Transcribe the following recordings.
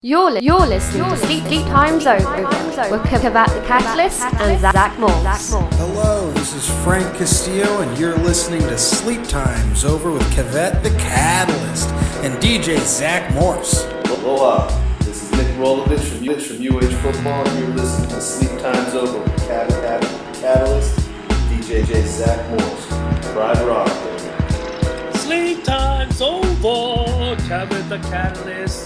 You're listening to Sleep Times Over with Kavat the Catalyst and Zach Morse. Hello, this is Frank Castillo, and you're listening to Sleep Times Over with Kavat the Catalyst and DJ Zach Morse. Aloha, this is Nick Rolovich from UH Football, and you're listening to Sleep Times Over with Catalyst, DJ Zach Morse. Ride rock, baby. Sleep Times Over, Kavat the Catalyst,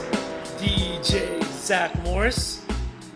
DJ Zach Morse.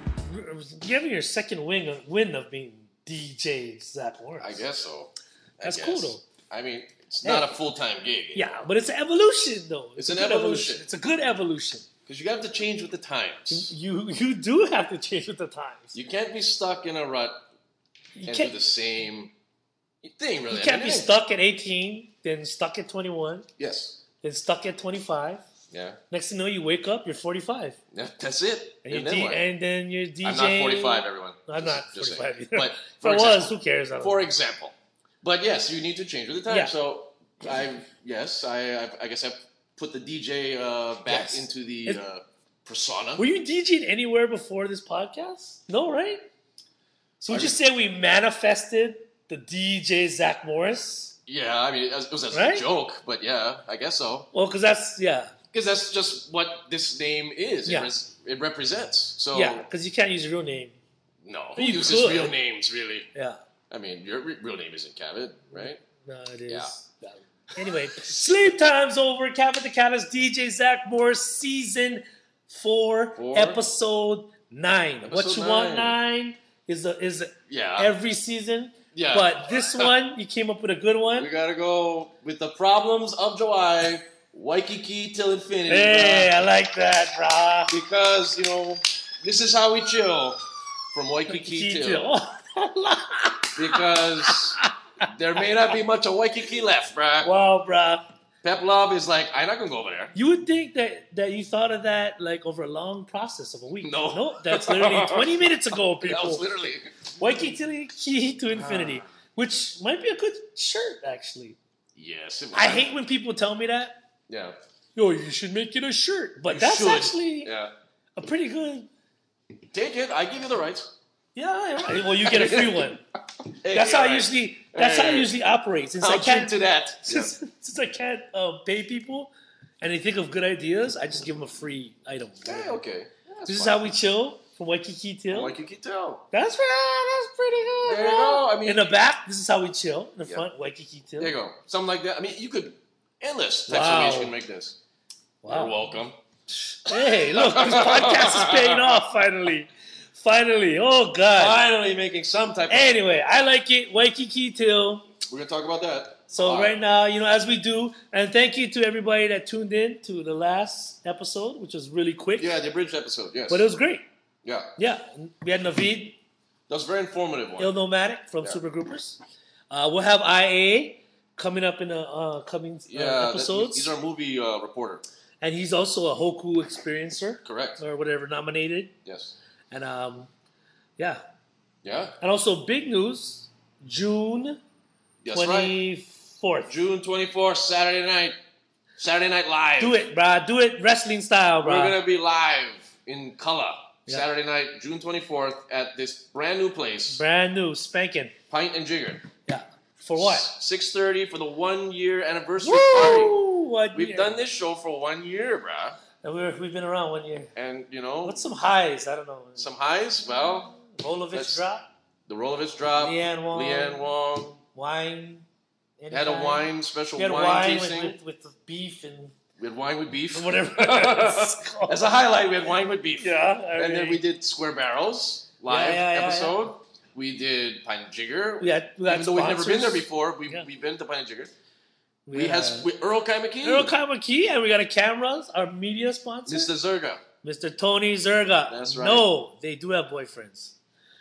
Giving your second win of being DJ Zach Morse. I guess so. That's cool though. I mean, it's not a full-time gig. Yeah, but it's an evolution though. It's an evolution. It's a good evolution. Because you have to change with the times. You do have to change with the times. You can't be stuck in a rut and do the same thing, really. You can't be stuck at 18, then stuck at 21, Yes. then stuck at 25. Yeah. Next thing you know, you wake up, you're 45. Yeah, that's it. And, then what? and then you're DJing. I'm not 45, everyone. I'm not Just 45 saying. either. But if I was, who cares? For example. But yes, you need to change with the time. Yeah. So I guess I've put the DJ back into the persona. Were you DJing anywhere before this podcast? No, right? So would you say we manifested the DJ Zach Morris? Yeah, I mean, it was Right? a joke, but yeah, I guess so. Well, because Because that's just what this name is. Yeah. It represents. So because you can't use your real name. no, But who you uses could. real names really? Yeah, I mean, your real name isn't Kavit, right? no, it is. Yeah. Anyway, Sleep Time's over. Kavat the Catalyst, DJ Zach Morris, Season 4, Episode 9. What Episode you want 9 is Yeah. every seaseason. Yeah. But this one, you came up with a good one. We gotta go with the problems of July, Waikiki till infinity. Hey, bruh. I like that, brah. Because this is how we chill from Waikiki till. Because there may not be much of Waikiki left, bruh. Wow, bruh. Pep Love is like, I'm not gonna go over there. You would think that you thought of that like over a long process of a week. No. Nope, that's literally 20 minutes ago, people. That was literally. Waikiki to infinity, which might be a good shirt, actually. Yes. It was. I hate when people tell me that. Yeah. Yo, you should make it a shirt. But You that's should. actually Yeah. a pretty good... Take it. I give you the rights. Yeah, well, you get a free one. Hey, That's how all it right. usually. That's how it usually operates. Since I'll I can't drink to that. since I can't pay people, and they think of good ideas, I just give them a free item. Hey, okay. This is how we chill from Waikiki till. Waikiki till. That's pretty good. There you bro. go. I mean, in the back, this is how we chill. In the Yeah. front, Waikiki till. there you go. Something like that. I mean, you could endless types Wow. of ways you can make this. Wow. You're welcome. Hey, look, this podcast is paying off finally. Finally. Oh God. Finally making some type of. Anyway, I like it. Waikiki till. We're gonna talk about that. So All right now, as we do, and thank you to everybody that tuned in to the last episode, which was really quick. Yeah, the abridged episode. Yes. But it was great. Yeah, Yeah. We had Naveed, that was a very informative one. Nomadic from Yeah. Super Groupers. We'll have IA coming up in the coming episodes. He's our movie reporter. And he's also a Hoku experiencer. Correct. Or whatever, nominated. Yes. And yeah. Yeah. And also big news, June That's right. 24th. June 24th, Saturday night. Saturday Night Live. Do it, brah. Do it wrestling style, We're brah. gonna be live in color Yeah. Saturday night, June 24th, at this brand new place, Brand new, spanking. Pint and Jigger. Yeah. For what? 6:30 for the 1 year anniversary party. Woo! 1 We've year. done this show for 1 year, bruh. And we've been around 1 year. And What's some highs? I don't know. some highs. Well, Rolovich that's- drop, the Rolovich drop. Leanne Wong. wine. Had a wine, special We had wine, wine tasting. with the beef and We had wine with beef. whatever. it's called. As a highlight, we had wine with beef. Yeah. And then we did Square Barrels live Yeah. episode. We did Pine and Jigger. We had Even though we've never been there sponsors. before, Yeah. we've been to Pine and Jigger. We We had has with Earl Kaimaki, Earl Kaimaki, and we got a cameras, our media sponsor, Mr. Zerga. Mr. Tony Zerga. That's right. No, they do have boyfriends.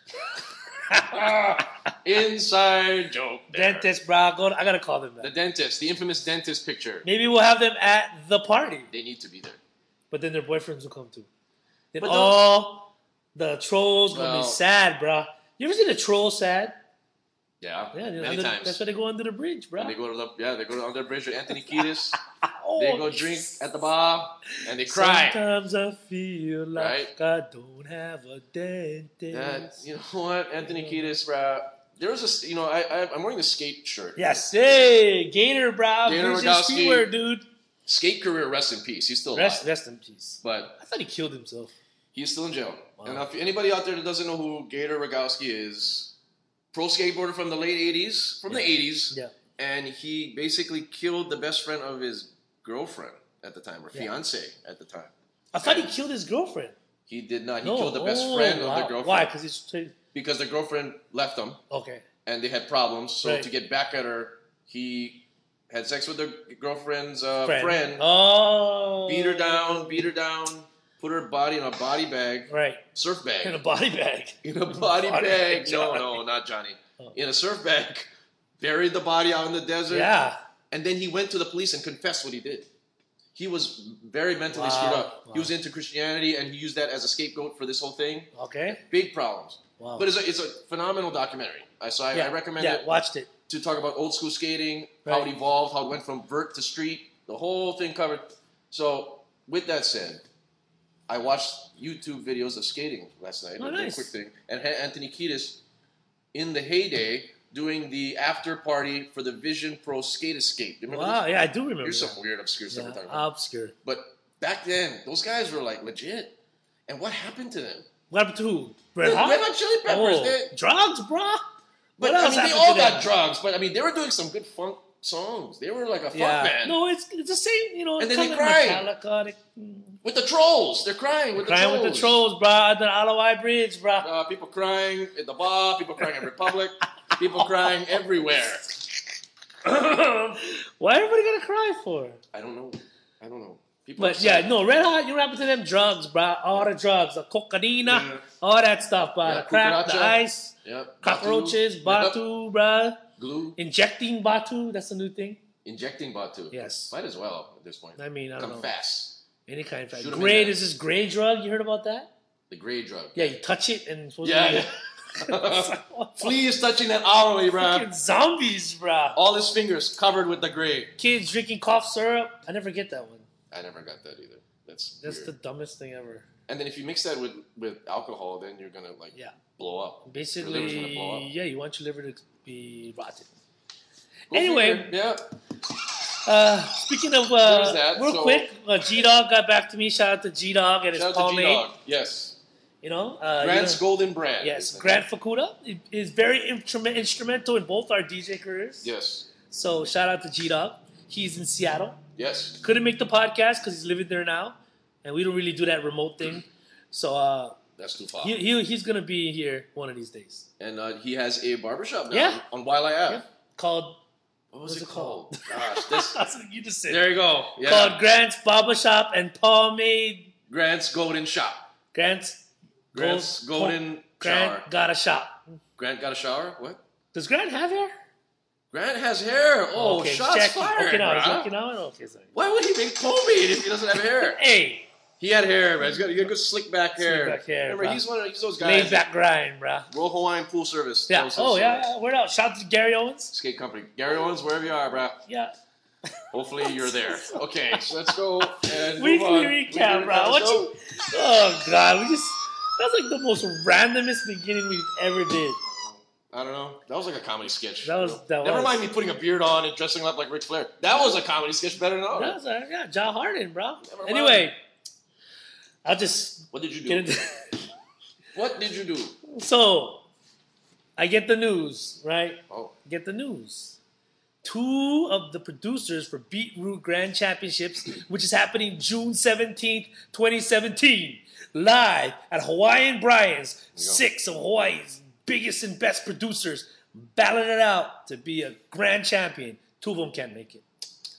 Inside joke. there. Dentist, bro. I gotta call them The that. dentist, the infamous dentist picture. Maybe we'll have them at the party, They need to be there. but then their boyfriends will come too. Then But all the trolls gonna Well- be sad, bro. You ever seen a troll sad? Yeah, Yeah, many times. that's why they go under the bridge, bro. And they go to the under the bridge with Anthony Kiedis. Oh, They go drink at the bar and they cry. Sometimes I feel like I don't have a dentist. That, you know what, Anthony Kiedis, bro. There was a, I'm wearing the skate shirt. Yes, hey, Gator, bro. Gator Here's Rogowski. his keyword, dude. Skate career, rest in peace. He's still alive. Rest in peace. But I thought he killed himself. he's still in jail. Wow. And if anybody out there that doesn't know who Gator Rogowski is, pro skateboarder from the late 80s, the 80s. Yeah. And he basically killed the best friend of his girlfriend at the time, or Yeah. fiance at the time. I thought he killed his girlfriend. He did not. He No. killed the best friend of wow. the girlfriend. Why? Because he's... Because the girlfriend left him, Okay. and they had problems. So Right. to get back at her, he had sex with the girlfriend's friend, Oh. beat her down, put her body in a body bag, Right. surf bag. In a body bag. In a body Body bag. bag, No, Johnny. not Johnny. Oh. In a surf bag. Buried the body out in the desert. Yeah. And then he went to the police and confessed what he did. He was very mentally Wow. screwed up. Wow. He was into Christianity, and he used that as a scapegoat for this whole thing. Okay. Big problems. Wow. But it's a phenomenal documentary. I recommend it watched it. to talk about old school skating, how Right. it evolved, how it went from vert to street, the whole thing covered. So, with that said, I watched YouTube videos of skating last night. Oh, a nice. quick thing. And had Anthony Kiedis, in the heyday, doing the after party for the Vision Pro Skate Escape. You remember Wow. this? Yeah, I do remember Here's that. some weird, obscure stuff we're talking Yeah, about. obscure. But back then, those guys were like legit. And what happened to them? What happened to who? The Red Hot? Red Hot Chili Peppers. Oh, drugs, bro. But What I else mean, they happened all to them? got drugs. But I mean, they were doing some good funk songs. They were like a funk band. No, it's the same, And then kind they of cried. Metallica. With the trolls. They're crying with Crying the trolls. with the trolls, bro. At the Alawai Bridge, bro. People crying at the bar. People crying at Republic. People crying everywhere. Why everybody gonna cry for? I don't know. People But are yeah, sad. no, Red Hot, you know what happened to them? Drugs, bro. All the drugs. The cocaine, Yeah. all that stuff, bro. Yeah, The crack, the cucaracha. ice, Yep. cockroaches, Batu. Batu, bro. Glue. Injecting Batu, that's a new thing. Injecting Batu. Yes. Might as well at this point. I mean, I don't know. Confess. Any kind of Shoot 'em fact. in Gray, there. there's this gray drug. You heard about that? The gray drug. Yeah, you touch it and it's supposed Yeah. to be Flea is touching that hourly, bruh. fucking zombies, bro. All his fingers covered with the gray. Kids drinking cough syrup. I never get that one. I never got that either. That's That's weird. the dumbest thing ever. And then if you mix that with alcohol, then you're gonna Yeah. blow up. Your liver's gonna blow Basically, up. yeah, you want your liver to be rotten. Go Anyway. figure. Yeah. Speaking of, There's that, real so- quick, G-Dog got back to me. Shout out to G-Dog and his Shout out to pomade. G-Dog. Yes. You know, Grant's you know, Golden Brand. yes, Grant Fukuda is very instrumental in both our DJ careers. Yes. So shout out to G-Dog. He's in Seattle. Yes. Couldn't make the podcast because he's living there now, and we don't really do that remote thing. So That's too far. he's gonna be here one of these days. And he has a barbershop now Yeah. on Wiley Ave. Yeah. Called What was What's it it called? called? Gosh, this. that's what you just said. There you go. Yeah. Called Grant's Barbershop and Pomade. Grant's Golden Shop. Grant's Golden Grant Shower. got a shop. Grant got a shower? What? Does Grant have hair? Grant has hair. Oh, okay, shots checking. fired, Okay, now he's bruh. looking out. Okay, sorry. Why would he make pomade if he doesn't have hair? Hey, He had hair, man. He got good slick back hair. back hair, Remember, bruh. he's those guys. laid back grind, bruh. Royal Hawaiian Pool Service. Yeah. That was his, Oh yeah. Word out. Shout out to Gary Owens. Skate company. Gary Owens, wherever you are, bruh. Yeah. Hopefully you're there. Okay, so let's go and Weekly move on. recap, bro. Let's What go. you? Oh God, that's like the most randomest beginning we've ever did. I don't know. That was like a comedy sketch. That was- that Never was. mind me putting a beard on and dressing up like Ric Flair. That was a comedy sketch better than all That that. was yeah, John Harden, bro. Never mind. Anyway, I'll just What did you get do? into. What did you do? So, I get the news, right? Oh, Get the news. Two of the producers for Beetroot Grand Championships, which is happening June 17th, 2017, live at Hawaiian Brian's, you go. 6 of Hawaii's biggest and best producers battling it out to be a grand champion. Two of them can't make it.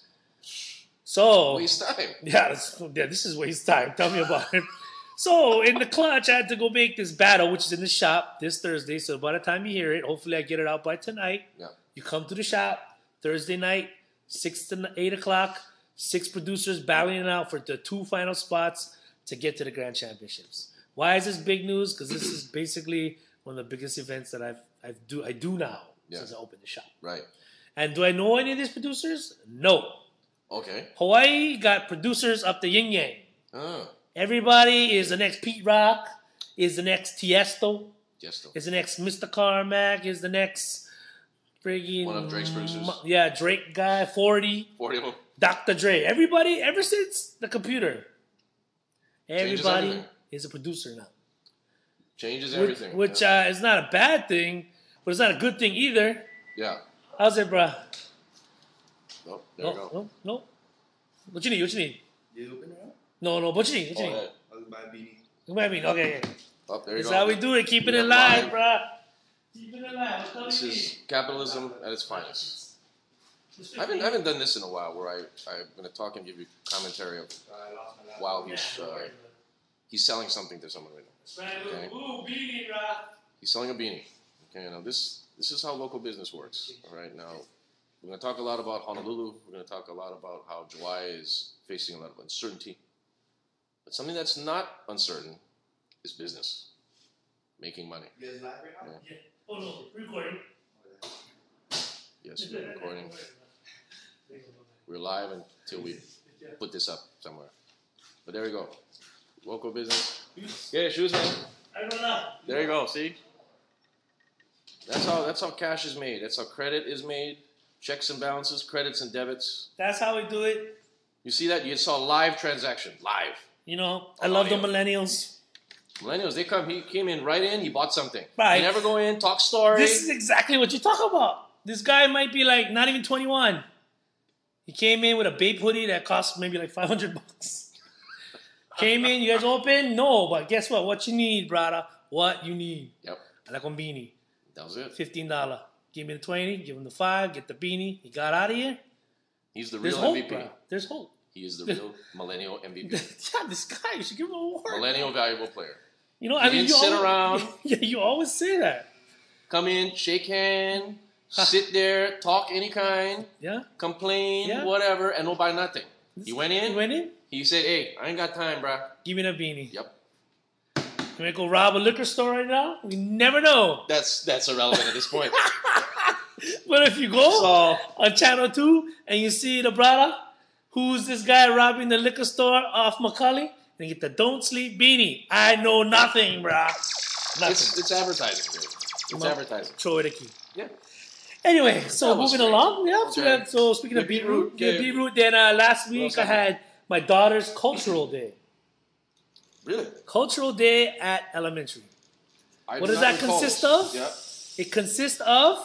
So, waste time. yeah, this is waste time. Tell me about it. So, in the clutch, I had to go make this battle, which is in the shop this Thursday. So, by the time you hear it, hopefully I get it out by tonight. Yeah. You come to the shop Thursday night, 6 to 8 o'clock. 6 producers battling it out for the 2 final spots to get to the Grand Championships. Why is this big news? Because this is basically one of the biggest events that I do now Yeah. since I opened the shop. Right. And do I know any of these producers? No. Okay. Hawaii got producers up the yin yang. Ah, Everybody is the next Pete Rock, is the next Tiesto, yes, though. is the next Mr. Carmack, is the next friggin' One of Drake's producers. Yeah, Drake guy, 40, 40 of them. Dr. Dre. Everybody, ever since the computer, Changes everybody everything. is a producer now. Changes everything. Which yeah. is not a bad thing, but it's not a good thing either. Yeah. How's it, bruh? Oh, there we go. No. What you need? What you need? You open it up? No. What you need? What you Oh, need? yeah. I was my beanie. What I mean? Okay. Oh, there you That's go. how we do it. Keep it We alive, have bruh. Keep it alive. What's This coming is capitalism at its finest. I haven't done this in a while where I'm going to talk and give you commentary of while he's selling something to someone right now. Okay. Ooh, beanie, bruh. He's selling a beanie. Okay, now this is how local business works. All right, now we're going to talk a lot about Honolulu. We're going to talk a lot about how Kauai is facing a lot of uncertainty. But something that's not uncertain is business, making money. You guys live right now? Yeah. Oh no, recording. Yes, we're recording. We're live until we put this up somewhere. But there we go. Local business. Get your shoes, man. I don't know. There you go. See? That's how cash is made. That's how credit is made. Checks and balances, credits and debits. That's how we do it. You see that? You saw live transaction. Live. You know, I love the yeah. millennials. Millennials, he came in right in, he bought something. Right. He never go in, talk story. This is exactly what you talk about. This guy might be like not even 21. He came in with a Bape hoodie that cost maybe like $500. Came in, you guys open? No, but guess what? What you need, brother? What you need? Yep. I like a beanie. That was it. $15. Give me the 20, give him the 5, get the beanie. He got out of here. He's the There's real hope, MVP. bro. There's hope. He is the real millennial MVP. Yeah, this guy, you should give him an award. Millennial valuable player. You know, He I mean, didn't sit always, around. Yeah, you always say that. Come in, shake hand, sit there, talk any kind, Yeah. complain, Yeah. whatever, and don't buy nothing. He went in. He went in. He said, "Hey, I ain't got time, bruh." Give me that beanie. Yep. Can we go rob a liquor store right now? We never know. That's irrelevant at this point. But if you go on Channel 2 and you see the brother, who's this guy robbing the liquor store off McCully, and you get the Don't Sleep beanie. I know nothing, bruh. Nothing. It's advertising, dude. It's advertising. Throw it a key. Yeah. Anyway, so That was moving great. along. Yeah, Okay. so speaking of Yeah, beetroot, beetroot, yeah. beetroot. Then last week else I happened? had my daughter's cultural day. Really? Cultural day at elementary. I What do does not that recall consist this. of? Yeah. It consists of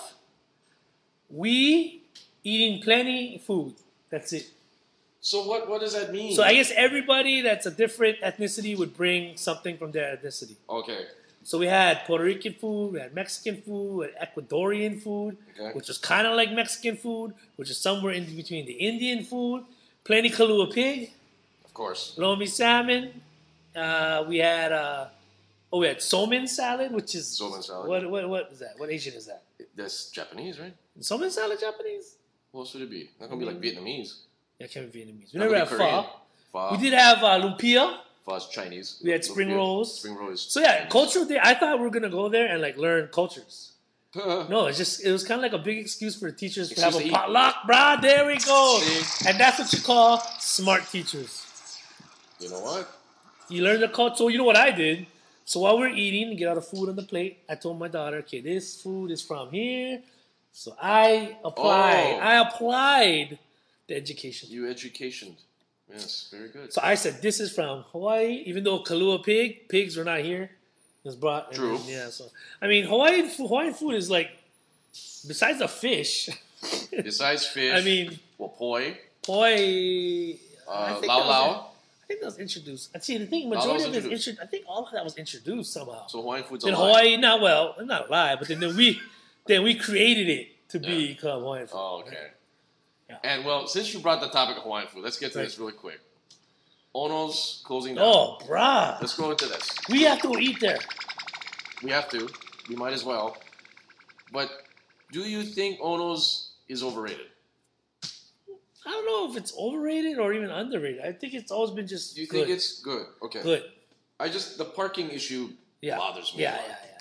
we eating plenty food. That's it. So what does that mean? So I guess everybody that's a different ethnicity would bring something from their ethnicity. Okay. So we had Puerto Rican food, we had Mexican food, we had Ecuadorian food, Okay. which was kind of like Mexican food, which is somewhere in between the Indian food. Plenty Kahlua pig, Of course. lomi salmon. We had somen salad, which is Somen salad. What is that? What Asian is that? That's Japanese, right? Somen salad Japanese? What else would it be? Not gonna be like Vietnamese. Yeah, it can't be Vietnamese. We That never would had be Korean. pho. Pho. We did have lumpia. Pho's Chinese. We had spring rolls. Spring rolls. So yeah, cultural day. I thought we were gonna go there and like learn cultures. No, it was kind of like a big excuse for the teachers to have Excuse a to eat. potluck, brah. There we go. See? And that's what you call smart teachers. You know what? You learn the culture. So you know what I did? So while we're eating, get all the food on the plate, I told my daughter, okay, this food is from here. So I applied. Oh. I applied the education. You educationed. Yes, very good. So I said, this is from Hawaii, even though Kahlua pigs were not here. It was brought. and True. then, yeah, so I mean, Hawaiian food is like, besides the fish, Besides fish, I mean, well, poi, poi. I think lau that was- lau. I think that was introduced. See, the thing, Lau majority was of it is introduced. introduced. I think all of that was introduced somehow. So Hawaiian food's In alive. Hawaii, not alive, but then we created it to become Hawaiian food. Oh, okay. Yeah. And well, since you brought the topic of Hawaiian food, let's get to Right. this really quick. Ono's closing down. Oh, brah. Let's go into this. We have to eat there. We have to. We might as well. But do you think Ono's is overrated? I don't know if it's overrated or even underrated. I think it's always been just Do you good. think it's good? Okay. Good. The parking issue Yeah. bothers me. Yeah, a lot. yeah.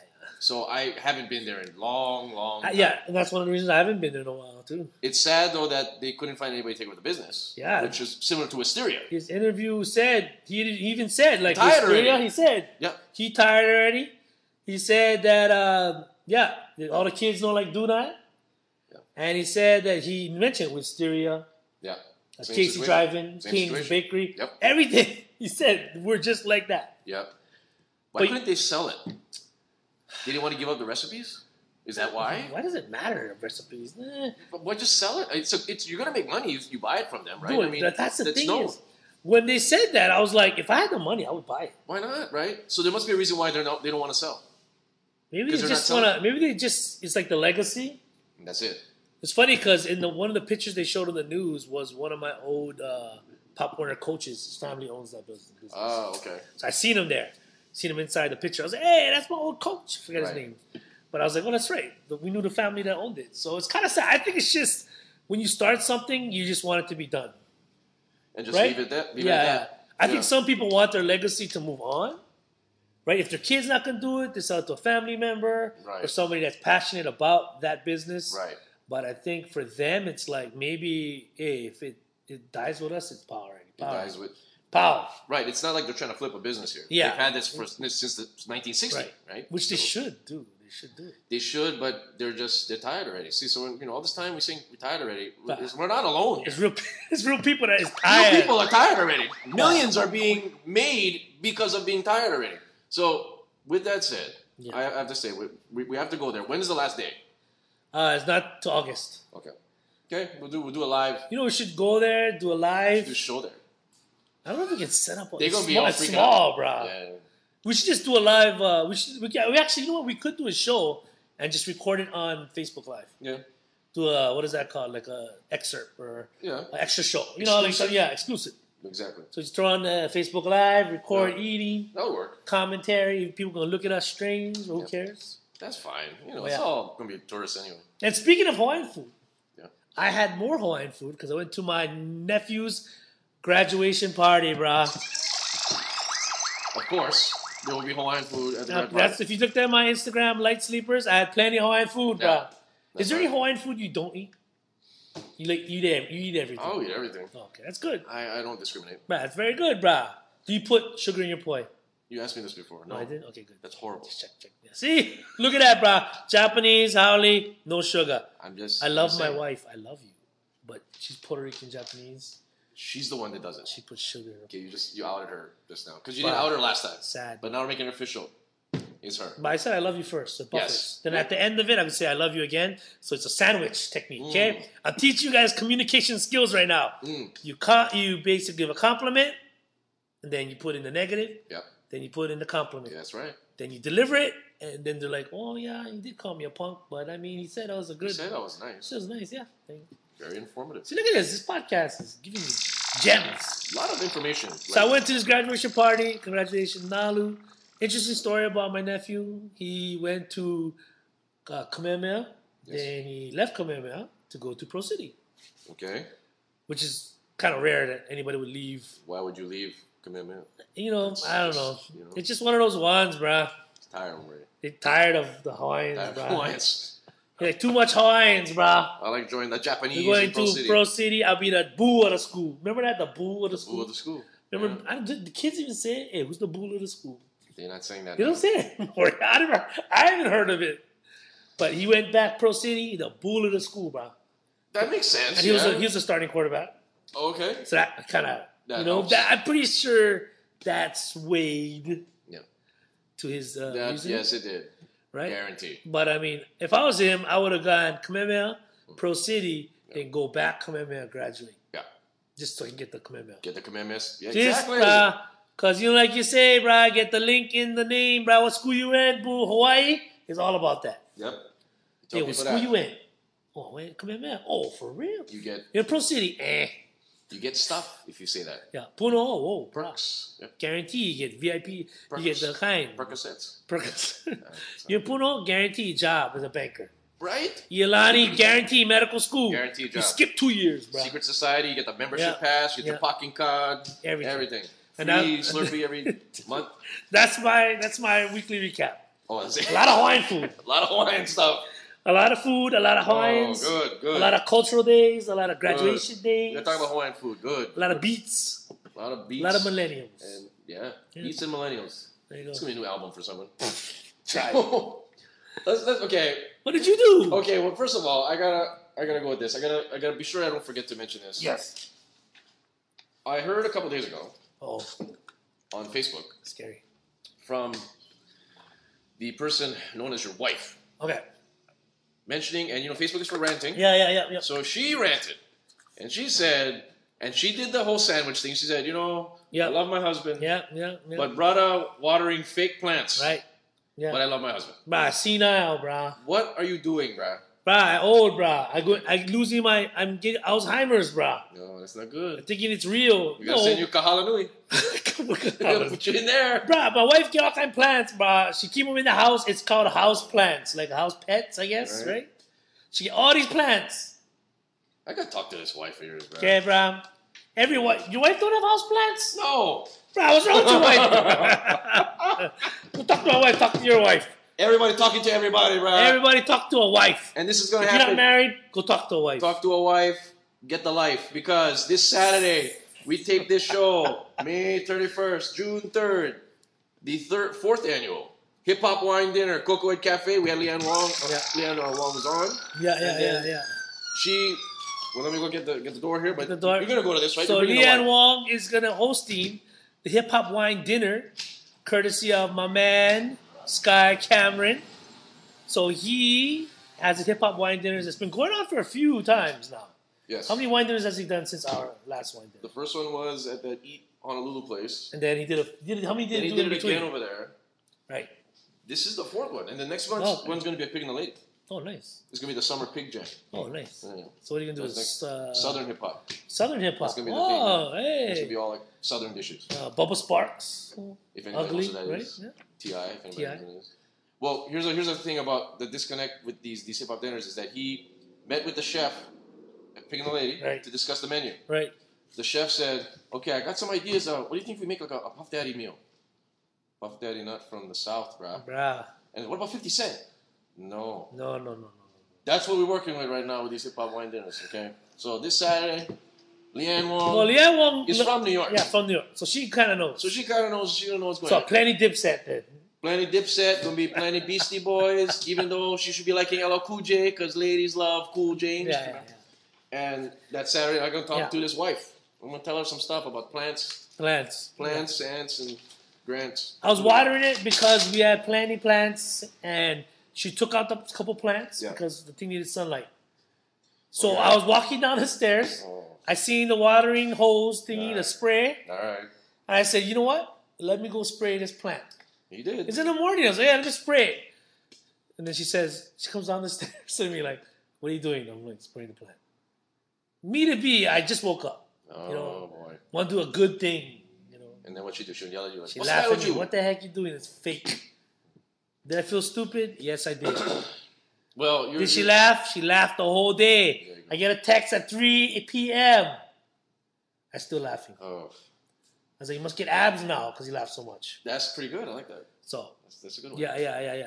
So I haven't been there in long time. Yeah, and that's one of the reasons I haven't been there in a while too. It's sad though that they couldn't find anybody to take over the business. Yeah. Which is similar to Wisteria. His interview said he even said like Tired Wisteria, already. he said he tired already. He said that that all the kids don't like do that. Yeah. And he said that he mentioned Wisteria, Yeah. Same Casey situation. Drive-In, Same King's situation. Bakery, Yep. everything. He said we're just like that. Yep. Why But- couldn't they sell it? They didn't want to give up the recipes? Is that why? Why does it matter the recipes? But why just sell it? It's you're gonna make money if you buy it from them, right? Dude, I mean, that's the thing known. is, when they said that, I was like, if I had the money, I would buy it. Why not, right? So there must be a reason why they don't want to sell. Maybe 'Cause they they're just not want selling. to. Maybe they just. It's like the legacy. And that's it. It's funny because in one of the pictures they showed in the news was one of my old Pop Warner coaches. His family owns that business. Oh, okay. So I seen him there. Seen him inside the picture. I was like, hey, that's my old coach. I forget his Right. name. But I was like, oh, that's right. We knew the family that owned it. So it's kind of sad. I think it's just when you start something, you just want it to be done. And just Right? leave it that. Leave Yeah. it at that. I think some people want their legacy to move on. Right? If their kid's not going to do it, they sell it to a family member Right. or somebody that's passionate about that business. Right. But I think for them, it's like maybe hey, if it dies with us, it's power already. It dies with. Power. Right. It's not like they're trying to flip a business here. Yeah. They've had this since the 1960s, right? Which they So should do. They should do it. They should, but they're tired already. See, so all this time we saying we're tired already. But- We're not alone here. It's real. It's real people that is Real tired. people are tired already. Millions are being made because of being tired already. So, with that said, Yeah. I have to say we have to go there. When is the last day? It's not to August. Okay, we'll do a live. You know, we should go there, do a live. Do a show there. I don't know if we can set up. They're gonna be small, all it's freaking small, out. bro. Yeah. We should just do a live. We actually, you know what? We could do a show and just record it on Facebook Live. Yeah. Do a what is that called? Like a excerpt or Yeah. an extra show. You know, like Exclusive. exclusive. Exactly. So just throw on Facebook Live, record Yeah. eating, That'll work. commentary. People gonna look at us strange. Who Yeah. cares? That's fine. It's Yeah. all gonna be tourists anyway. And speaking of Hawaiian food, Yeah. I had more Hawaiian food because I went to my nephew's graduation party, brah. Of course, there will be Hawaiian food at the Red That's Party. if you looked at my Instagram, Light Sleepers, I had plenty of Hawaiian food, Yeah. brah. That's Is there any right. Hawaiian food you don't eat? You eat everything. I'll eat everything. Okay, that's good. I don't discriminate. Brah, that's very good, brah. Do you put sugar in your poi? You asked me this before. No, I did? Okay, good. That's horrible. Check. Yeah. See? Look at that, brah. Japanese, haole, no sugar. I'm just. I love I'm my saying, wife. I love you. But she's Puerto Rican Japanese. She's the one that does it. She puts sugar in her. Okay, you outed her just now because you didn't Wow. out her last time. Sad. But now we're making it official. It's her. But I said I love you first, so buffers. Yes. Then at the end of it, I would say I love you again. So it's a sandwich technique, okay? I'll teach you guys communication skills right now. You basically give a compliment, and then you put in the negative, Yep. then you put in the compliment. Yeah, that's right. Then you deliver it, and then they're like, oh, yeah, he did call me a punk, but I mean, he said I was a You good... said that was nice. It was nice, yeah. Very informative. See, look at this. This podcast is giving me gems. A lot of information. So I went to this graduation party. Congratulations, Nalu. Interesting story about my nephew. He went to Kamehameha, Yes. then he left Kamehameha to go to Pro City, Okay. which is kind of rare that anybody would leave. Why would you leave commitment? You know, I don't know. you know. It's just one of those ones, bruh. It's tired already. They're tired of the Hawaiians, Tired of bruh. Hawaiians. They're like, too much Hawaiians, bruh. I like joining the Japanese We're going in Pro to City. Pro City. I'll be the boo of the school. Remember that? The boo of the School school? of the school. Remember, Yeah. the kids even say, hey, who's the boo of the school? They're not saying that. They don't say it anymore. I haven't heard of it. But he went back Pro City, the bull of the school, bro. That makes sense. And he was a starting quarterback. Okay. So that kind of, That helps. I'm pretty sure that swayed Yeah. to his That, reasoning, yes, it did. right? Guaranteed. But I mean, if I was him, I would have gone Kamehameha, Pro City, then go back Kamehameha, graduate. Yeah. Just so I can get the Kamehameha. Get the commandments. Yeah, Just, exactly. because like you say, bro, get the link in the name, bro. What school you in, boo? Hawaii is all about that. Yep. Hey, Tell what people school that. you in? Oh, wait, Kamehameha. Oh, for real? You get In Pro City, you get stuff if you say that. Yeah, Puno, oh, bro. Perks. Yep. Guarantee you get VIP. You Perks. get the kind. Percocets. Perks. You're Puno, guarantee job as a banker. Right? Yelani, guarantee medical school. Guaranteed You job. skip 2 years, bro. Secret Society, you get the membership Yeah. pass, you get Yeah. the parking card, Everything. everything. And Free that- Slurpee every month. That's my weekly recap. Oh, that's it. A lot of Hawaiian food. A lot of Hawaiian stuff. A lot of food, a lot of Hawaiians. Oh, good. A lot of cultural days, a lot of graduation days. We're talking about Hawaiian food. Good. A lot of beats. A lot of beats. A lot of millennials. And beats and millennials. There you go. It's gonna be a new album for someone. Try. let's okay. What did you do? Okay. Well, first of all, I gotta go with this. I gotta be sure I don't forget to mention this. Yes. I heard a couple days ago Oh, on Facebook scary. from the person known as your wife Okay. mentioning, and Facebook is for ranting. Yeah. So she ranted, and she said, and she did the whole sandwich thing. She said, I love my husband, Yeah. but brother watering fake plants. Right. Yeah. But I love my husband. Bruh, senile, bruh. What are you doing, bruh? Bruh, I old, bruh. I'm getting Alzheimer's, bruh. No, that's not good. I'm thinking it's real. We gotta send you Kahalanui. We gotta put you in there. Bruh, my wife get all kind of plants, bruh. She keep them in the house. It's called house plants, like house pets, I guess, right? She get all these plants. I gotta talk to this wife of yours, bruh. Okay, bruh. Your wife don't have house plants? No. Bruh, what's wrong with your wife? Go talk to my wife. Talk to your wife. Everybody talking to everybody, bruh. Everybody talk to a wife. And this is gonna If happen. you're not married, go talk to a wife. Talk to a wife, get the life. Because this Saturday, we tape this show, May 31st, June 3rd, the fourth annual Hip Hop Wine Dinner, Coco Ed Cafe. We had Leanne Wong. Leanne Wong was on. Yeah. She, well, let me go get the door here, but The door. you're going to go to this, right? So You're bringing the Leanne wine. Wong is going to hosting the Hip Hop Wine Dinner, courtesy of my man, Sky Cameron. So he has a Hip Hop Wine Dinner that's been going on for a few times now. Yes. How many wine dinners has he done since our last wine dinner? The first one was at that Eat Honolulu place. And then he did how many did Then he he do did in it between? again over there. Right. This is the fourth one. And the next one's Oh, okay. going to be a Pig and the Lady. Oh, nice. It's going to be the Summer Pig Jam. Oh, nice. Yeah. So what are you going to do? That's Southern hip hop. Southern hip hop. That's gonna be the Oh, thing. It's going to hey. be all like Southern dishes. Bubba Sparks. If anybody Ugly, knows who that right? is. Yeah. T.I. If anybody T.I. knows who that is. Well, here's the thing about the disconnect with these hip hop dinners is that he met with the chef at Pig and the Lady Right. to discuss the menu. Right. The chef said, "Okay, I got some ideas. What do you think if we make like a Puff Daddy meal? Puff Daddy not from the South, bruh. Bruh. And what about 50 Cent? No. No. That's what we're working with right now with these hip hop wine dinners. Okay. So this Saturday, Leanne Wong Well, Leanne Wong is from New York. Yeah, from New York. So she kind of knows. So she kind of knows. She don't know what's going So on. plenty Dipset then. Plenty Dipset, gonna be plenty Beastie Boys, even though she should be liking LL Cool J, because ladies love Cool James. Yeah. And that Saturday, I'm gonna talk Yeah. to this wife. I'm gonna tell her some stuff about plants, Plants, ants, and grants. I was watering it because we had plenty plants, and she took out the couple plants Yeah. because the thing needed sunlight. So Okay. I was walking down the stairs. Oh, I seen the watering hose thingy, the spray, all right. and I said, you know what? Let me go spray this plant. He did. It's in the morning. I was like, yeah, let me spray it. And then she comes down the stairs to me like, what are you doing? I'm like, spraying the plant. Me to be, I just woke up. Oh You know, boy. Want to do a good thing. You know, And then what she do? She'll yell at you like, she "What's the laughed matter at with me. you?" What the heck you doing? It's fake. Did I feel stupid? Yes, I did. Well, you're. Did she you're- laugh? She laughed the whole day. There you go. I get a text at 3 p.m. I'm still laughing. I Oh, was like, you must get abs now because you laugh so much. that's pretty good. I like that. So, That's a good one. yeah. Yeah.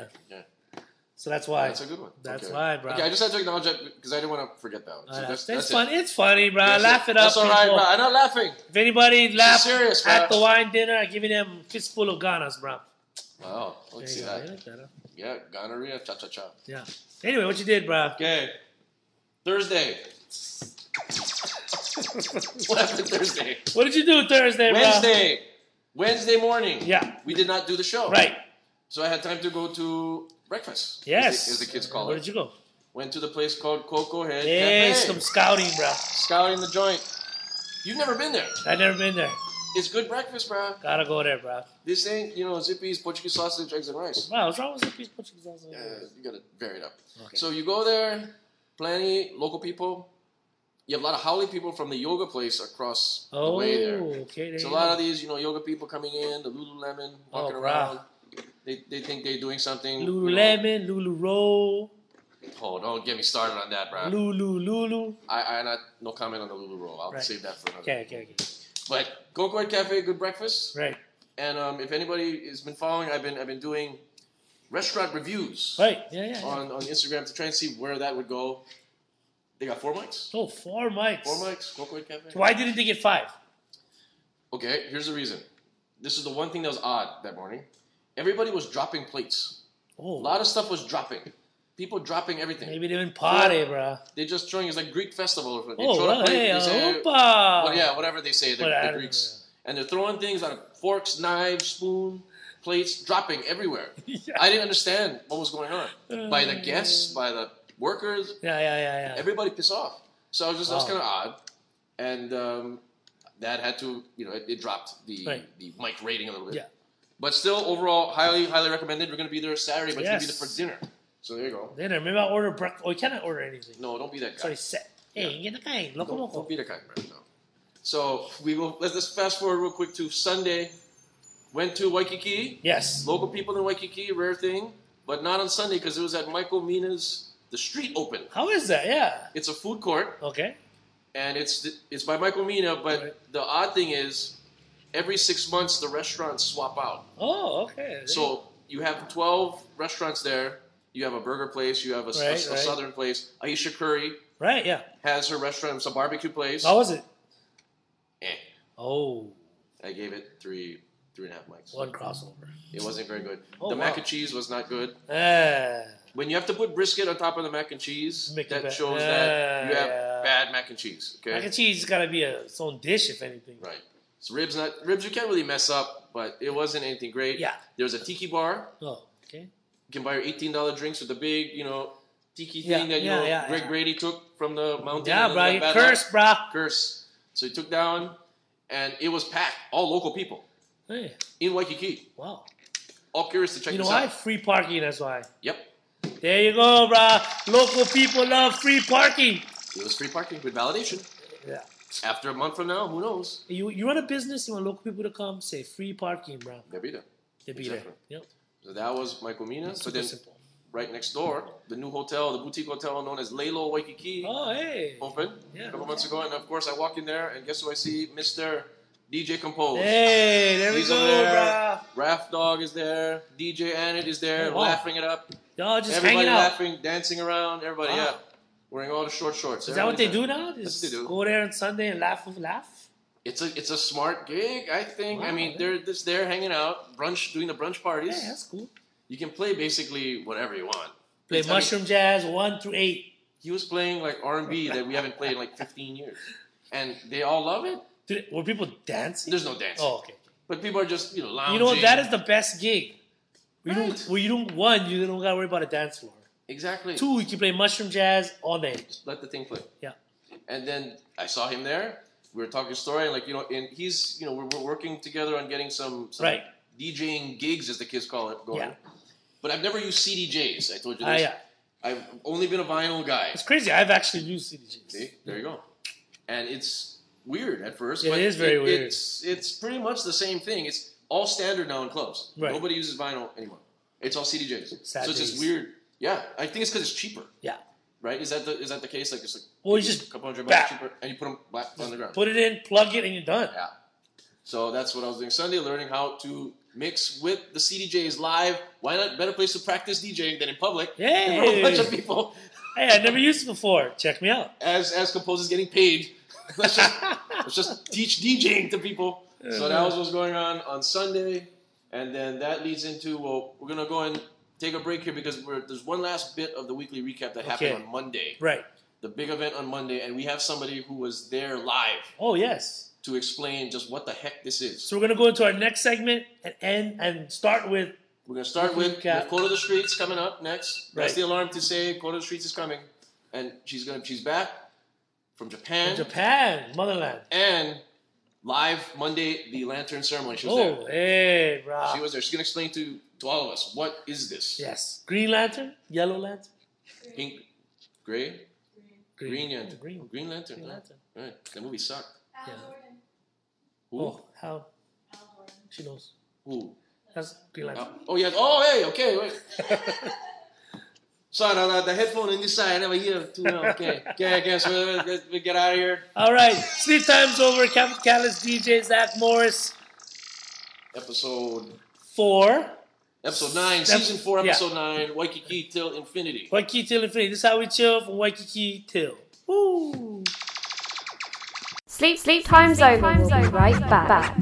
So that's why. That's a good one. That's Okay. why, bro. Okay, I just had to acknowledge that because I didn't want to forget that one. So That's that's fun. it. It's funny, bro. That's Laugh it up. That's all right, people. bro. I'm not laughing. If anybody laughed serious, at bro. the wine dinner, I'm giving them a fistful of ganas, bro. Wow, There let's you see go. that. You like that, huh? Yeah, gonorrhea, cha cha cha. Yeah. Anyway, what you did, bro? Okay, Thursday. What happened Thursday? What did you do Thursday, bro? Wednesday morning. Yeah. We did not do the show. Right. So I had time to go to breakfast. Yes. As the kids call Where it. did you go? Went to the place called Coco Head Hey, Cafe. some scouting, bro. Scouting the joint. You've never been there. I've never been there. It's good breakfast, bro. Gotta go there, bro. This ain't, Zippy's Portuguese sausage, eggs, and rice. Wow, what's wrong with this piece of Portuguese sauce? Yeah, you gotta vary it up. Okay. So you go there, plenty local people. You have a lot of Howley people from the yoga place across the way there. okay. There There's a you lot go. of these, yoga people coming in, the Lululemon, walking Oh, around. They think they're doing something. Lululemon, Lulu Roll, Oh, don't get me started on that, bro. Lulu. I not no comment on the Lulu roll. I'll Right. save that for another. Okay. But Coco Ed Cafe, good breakfast. Right. And if anybody has been following, I've been doing restaurant reviews Right. Yeah. on Instagram to try and see where that would go. They got 4 mics. Oh, 4 mics. 4 mics. Coco Cafe. Why didn't they get 5? Okay, here's the reason. This is the one thing that was odd that morning. Everybody was dropping plates. Oh, A lot of stuff was dropping. People dropping everything. maybe they went party, bro. They're just throwing. It's like Greek festival. They Oh, throw a well, plate, hey, they say, opa. well, yeah, whatever they say, the Whatever, Greeks. And they're throwing things out of forks, knives, spoon, plates, dropping everywhere. Yeah. I didn't understand what was going on. By the guests, by the workers, Yeah. everybody pissed off. So that was Wow. kind of odd. And that had to, it dropped the mic rating a little bit. Yeah. But still, overall, highly recommended. We're going to be there Saturday, but it's going to be Yes. there for dinner. So there you go. Dinner. Maybe I'll order breakfast. Oh, you cannot order anything. No, don't be that guy. Sorry, set. Hey, get the guy. Loco. Don't be the kind, man. No. So let's fast forward real quick to Sunday. Went to Waikiki. Yes. Local people in Waikiki, rare thing, but not on Sunday because it was at Michael Mina's. The street open. How is that? Yeah. It's a food court, Okay. and it's by Michael Mina. But Right. the odd thing is, every 6 months the restaurants swap out. Oh, okay. So you have 12 restaurants there. You have a burger place. You have a Right. southern place. Aisha Curry Right, yeah. has her restaurant. It's a barbecue place. How was it? Eh. Oh, I gave it 3.5 mics. one crossover. It wasn't very good. Oh, the wow. mac and cheese was not good. Ah. When you have to put brisket on top of the mac and cheese, Make it that bad. shows that you have Yeah. bad mac and cheese. Okay, Mac and cheese has got to be its own dish, if anything. right. So ribs you can't really mess up, but it wasn't anything great. Yeah. There was a tiki bar. Oh, okay. You can buy your $18 drinks with the big, tiki Yeah, thing that yeah, Greg yeah. Brady took from the mountain. Yeah, and bro. then You that bad curse, bro. curse. So he took down, and it was packed. All local people Hey, in Waikiki. wow. All curious to check You know this why? out. Free parking, that's why. Yep. There you go, bro. Local people love free parking. It was free parking with validation. Yeah. After a month from now, who knows? You run a business, you want local people to come, say free parking, bro. They'll be there. They'll be Exactly. there. Yep. So that was Michael Mina. But Super then simple. right next door, the new hotel, the boutique hotel known as Lalo Waikiki, Oh, hey. opened Yeah. a couple months ago. And of course, I walk in there, and guess who I see? Mr. DJ Compose. Hey, there we He's go, over there. bro. Raph Dog is there. DJ Annette is there, Oh, wow. laughing it up. Y'all just Everybody hanging out. laughing, dancing around. Everybody, Wow. yeah. Wearing all the short shorts. Is that what they do Everybody's now? there. That's Just what they do. go there on Sunday and laugh. It's a smart gig, I think. Wow, I mean, yeah. they're just there hanging out, doing the brunch parties. Yeah, that's cool. You can play basically whatever you want. Play I mean, mushroom jazz 1 through 8. he was playing like R&B that we haven't played in like 15 years, and they all love it. Were people dancing? There's no dancing, Oh, okay. but people are just lounging. You know what? That is the best gig. Right. You don't gotta worry about a dance floor. exactly. 2, you can play mushroom jazz all night. Let the thing play. Yeah. And then I saw him there. We were talking story, and and he's we're working together on getting some Right. DJing gigs, as the kids call it, going. Yeah. But I've never used CDJs. I told you this. Yeah. I've only been a vinyl guy. It's crazy. I've actually used CDJs. See, there you go. And it's weird at first. It but is very weird. It's pretty much the same thing. It's all standard now in clubs. Right. Nobody uses vinyl anymore. It's all CDJs. Sad so it's days. just weird. Yeah, I think it's because it's cheaper. Yeah. Right? Is that the case? Like it's like Well, you just a couple $100 bap. cheaper, and you put them back on the ground. Put it in, plug it, and you're done. Yeah. So that's what I was doing Sunday, learning how to mix with the CDJs live. Why not? Better place to practice DJing than in public. Yay. In front of a bunch of people. Hey, I never used it before. Check me out. As composers getting paid. let's just teach DJing to people. So that was what's going on Sunday, and then that leads into we're gonna go and take a break here because there's one last bit of the weekly recap that happened Okay. on Monday, Right. the big event on Monday, and we have somebody who was there live Oh, yes. to explain just what the heck this is. So we're going to go into our next segment and start with We're gonna start Weekly with recap. Code of the Streets coming up next. That's Right. the alarm to say Code of the Streets is coming, and she's back from Japan. Japan, motherland. And live Monday, the lantern ceremony. She was there. Oh, hey, bro. She was there. She's going to explain to all of us, what is this? Yes. Green lantern, yellow lantern, Pink, gray, green lantern. Green. Green lantern. Green huh? lantern. Right. That movie sucked. Yeah. Who? Oh, how? She knows. Who? That's Green lantern. Oh, yes. Oh, hey, okay. Wait. Sorry, the headphone in this side. I never hear too well. Okay. Okay, I guess we get out of here. All right. Sleep time's over. Captain Catalyst, DJ Zach Morris. Episode Episode 9, Season 4, Episode 9, Waikiki Till Infinity. Waikiki Till Infinity. This is how we chill from Waikiki Till. Woo! Sleep time's over. We'll be right back.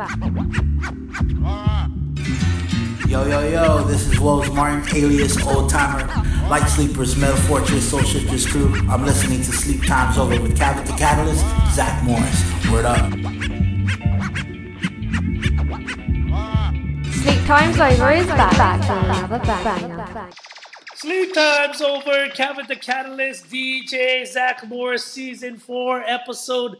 Yo, this is Woes Martin, alias Old Timer, Light Sleepers, Metal Fortress, Soul Shifters crew. I'm listening to Sleep Time's Over with Cabot the Catalyst, Zach Morris. Word up. Sleep time's over is back for another banger. Sleep time's over. Cabot the Catalyst, DJ Zach Morris, Season 4, Episode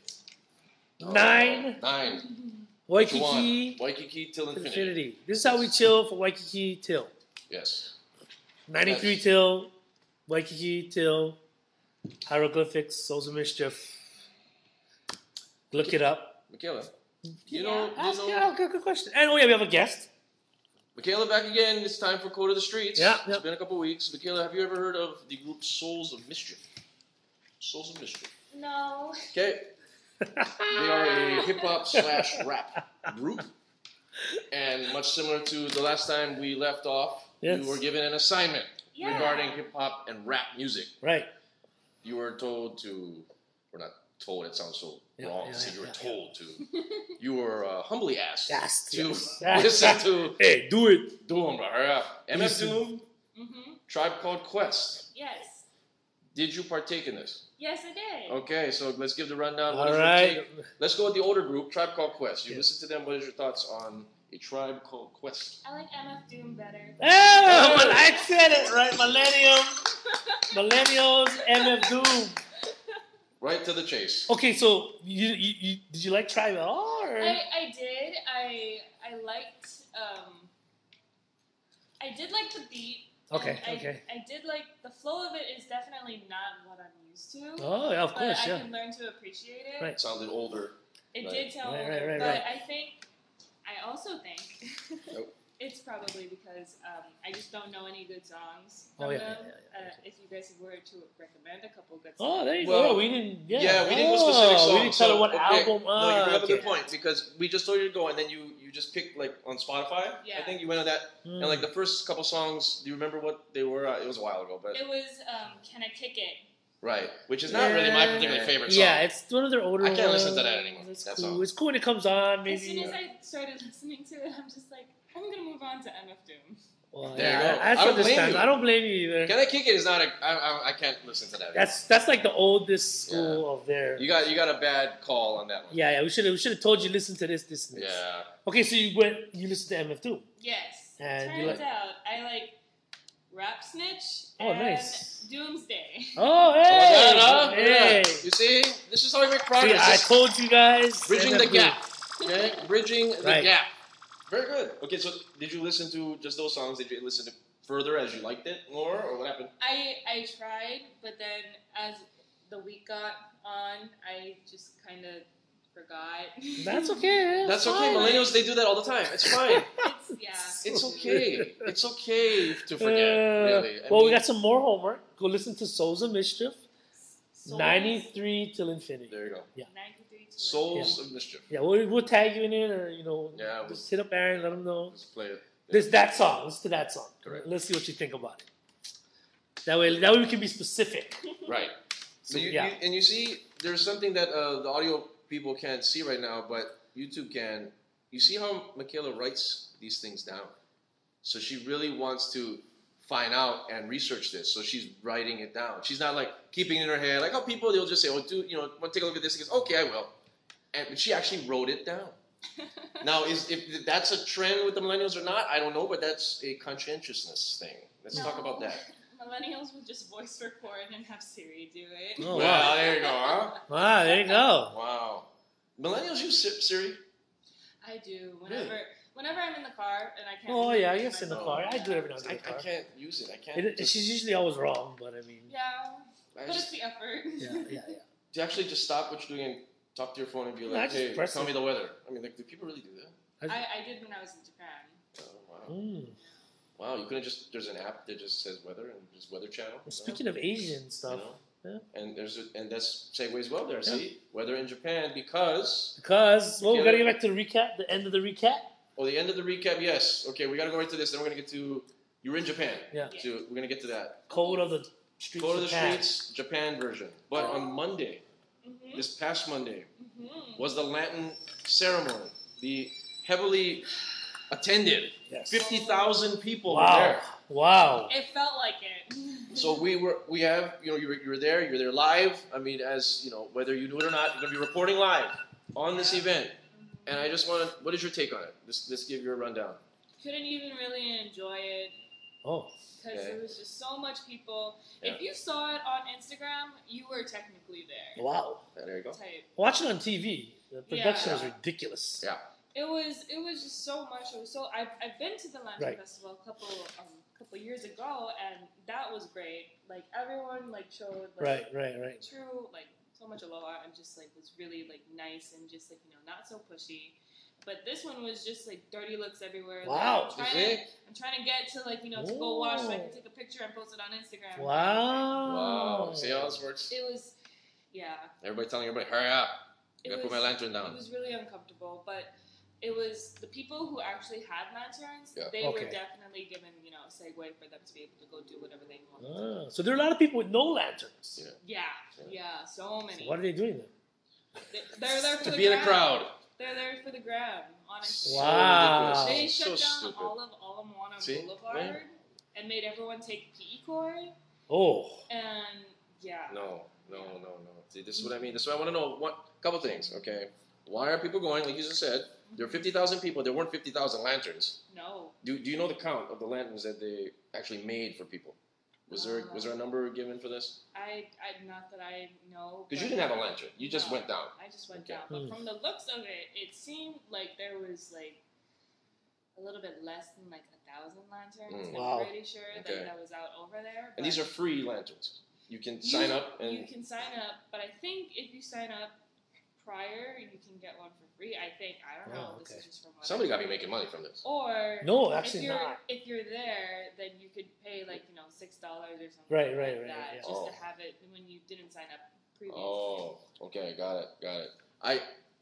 9. 9. Waikiki Till Infinity. This is how we chill for Waikiki Till. Yes. 93 Yes. Till, Waikiki Till, Hieroglyphics, Souls of Mischief. Look it up. Michaela, Good question. And we have a guest. Michaela back again. It's time for Code of the Streets. Yeah, It's been a couple weeks. Michaela, have you ever heard of the group Souls of Mischief? Souls of Mischief. No. Okay. They are a hip-hop/rap group. And much similar to the last time we left off, Yes. you were given an assignment Yeah. regarding hip-hop and rap music. Right. You were told to, or not told, it sounds so wrong to say you were told to. You were humbly asked to listen to Hey, do it. Doom, bro. Hurry up. MF Listen. Doom, Mm-hmm. Tribe Called Quest. Yes. Did you partake in this? Yes, I did. Okay, so let's give the rundown. What All is your right. take? Let's go with the older group, Tribe Called Quest. You Yes. listen to them. What is your thoughts on a Tribe Called Quest? I like MF Doom better. Oh, well, I said it, right? Millennials, MF Doom. Right to the chase. Okay, so you did you like Tribe at all? Or? I did. I liked. I did like the beat. Okay, and okay. I did like the flow of it. Is definitely not what I'm used to. Oh, yeah, of but course, I yeah. can learn to appreciate it. Right. Sounded older. It Right. did sound Right, older, right, but right. I also think Nope. it's probably because I just don't know any good songs Oh, from yeah, them. yeah. If you guys were to recommend a couple good Oh, songs. there you Well, go. We didn't. Yeah, we didn't go specific songs. We didn't tell her what okay. album. No, you bring up a good okay. point because we just told you to go, and then you just picked like on Spotify. Yeah. I think you went on that, and like the first couple songs. Do you remember what they were? It was a while ago, but It was Can I Kick It? right, which is not really my particular favorite song. Yeah, it's one of their older. I can't listen to ones. that anymore, It's that cool. song. It's cool when it comes on. Maybe. As soon as I started listening to it, I'm just like, I'm gonna move on to MF Doom. Well, There you yeah, go. I I don't blame understand. you. I don't blame you either. Can I Kick It is not a. I can't listen to that. That's like the oldest school of their. You got a bad call on that one. Yeah, we should have told you listen to this, and this. Yeah. Okay, so you listened to MF Doom. Yes. And you Turns like- out I like Rap Snitch Oh, and nice. Doomsday. Oh, hey, that, huh? hey. Yeah. You see, this is how we make See, progress. I This- told you guys. Bridging MF the Doom. gap. Okay? Bridging the Right. gap. Very good. Okay, so did you listen to just those songs? Did you listen to further as you liked it more, or what happened? I tried, but then as the week got on, I just kind of forgot. That's okay. That's okay. fine. Millennials, they do that all the time. It's fine. Yeah. It's okay. It's okay to forget, really. I Well, we mean, got some more homework. Go listen to Souls of Mischief. Souls- 93 till infinity. There you go. 93 to Souls of Mischief. Yeah, we'll tag you in it, or Yeah, we'll- just hit up Aaron, let him know. Let's play it. That song. Listen to that song. Correct. Let's see what you think about it. That way we can be specific. Right. So, So yeah. you see, there's something that the audio people can't see right now, but YouTube can. You see how Michaela writes these things down? So she really wants to find out and research this. So she's writing it down. She's not like keeping it in her head. Like how people, they'll just say, oh, dude, want to take a look at this? He goes, okay, I will. But she actually wrote it down. Now, if that's a trend with the millennials or not, I don't know, but that's a conscientiousness thing. Let's talk about that. Millennials will just voice record and have Siri do it. Oh, Well, wow. there you go, huh? Wow, there you go. Wow. Millennials use Siri? I do. Whenever I'm in the car and I can't. Oh, really yeah, I make guess in the my car. phone, I do it every now and I then in the car. can't use it. I can't. She's usually always wrong, but I mean. Yeah, I but just- it's the effort. Yeah. Do you actually just stop what you're doing and talk to your phone and be No, like, I just hey, press tell it. me the weather? I mean, like, do people really do that? I did when I was in Japan. Oh, wow. Mm. Wow, you couldn't just, there's an app that just says weather and just Weather Channel. Speaking of Asian stuff, And and that's segues well there, see? Weather in Japan because because we Yeah. gotta get back to the recap, the end of the recap. Oh, the end of the recap. Yes. Okay, we gotta go right to this. Then we're gonna get to. You were in Japan. Yeah. So we're gonna get to that. Code of the Streets. Go to the Japan. streets, Japan version. But on Monday, this past Monday, was the Lantern ceremony. The heavily attended. Yes. 50,000 people were Wow. there. Wow. It felt like it. So we have, you were there, you're there live. I mean, as you know, whether you knew it or not, you're gonna be reporting live on this event. And I just want to, what is your take on it? Let's give you a rundown. Couldn't even really enjoy it Oh. because Okay. there was just so much people. Yeah. If you saw it on Instagram, you were technically there. Wow. There you go. Type. Watch it on TV. The production Yeah. was ridiculous. Yeah. It was just so much. It was so. I've been to the Lantern Right. Festival a couple years ago, and that was great. Like everyone showed Right. true so much aloha and just was really nice and just not so pushy. But this one was just dirty looks everywhere. Wow. I'm trying to get to to go watch so I can take a picture and post it on Instagram. Wow. Wow. See how this works? It was, yeah. Everybody telling everybody, hurry up. It You gotta put my was- lantern It down. was really uncomfortable, but it was the people who actually had lanterns. Yeah. They Okay. were definitely given a segue for them to be able to go do whatever they want. Ah, so there are a lot of people with no lanterns. Yeah. Yeah, so many. So what are they doing then? They're there for To the be in a gram. crowd. They're there for the gram, honestly. So Wow. ridiculous. They So shut down stupid. all of Ala See? Boulevard and made everyone take PE core. Oh. And yeah. No. See, this is what I mean. This is what I want to know. Couple things, okay? Why are people going? Like you just said, there were 50,000 people. There weren't 50,000 lanterns. No. Do you know the count of the lanterns that they actually made for people? Was there a number given for this? I not that I know. Because you but- didn't have a lantern. You just No, went down. I just went Okay. down. But Hmm. from the looks of it, it seemed like there was a little bit less than 1,000 lanterns. Mm. Wow. I'm pretty sure Okay. that was out over there. And these are free lanterns. You can sign up You and can sign up, but I think if you sign up prior, you can get one for free. I think. I don't know. Oh, This okay. is just from what somebody I got to be making money from this. Or No, actually if you're, not. If you're there, then you could pay $6 or something. Right, like right, that, yeah. just Oh. to have it when you didn't sign up previously. Oh, okay, got it. I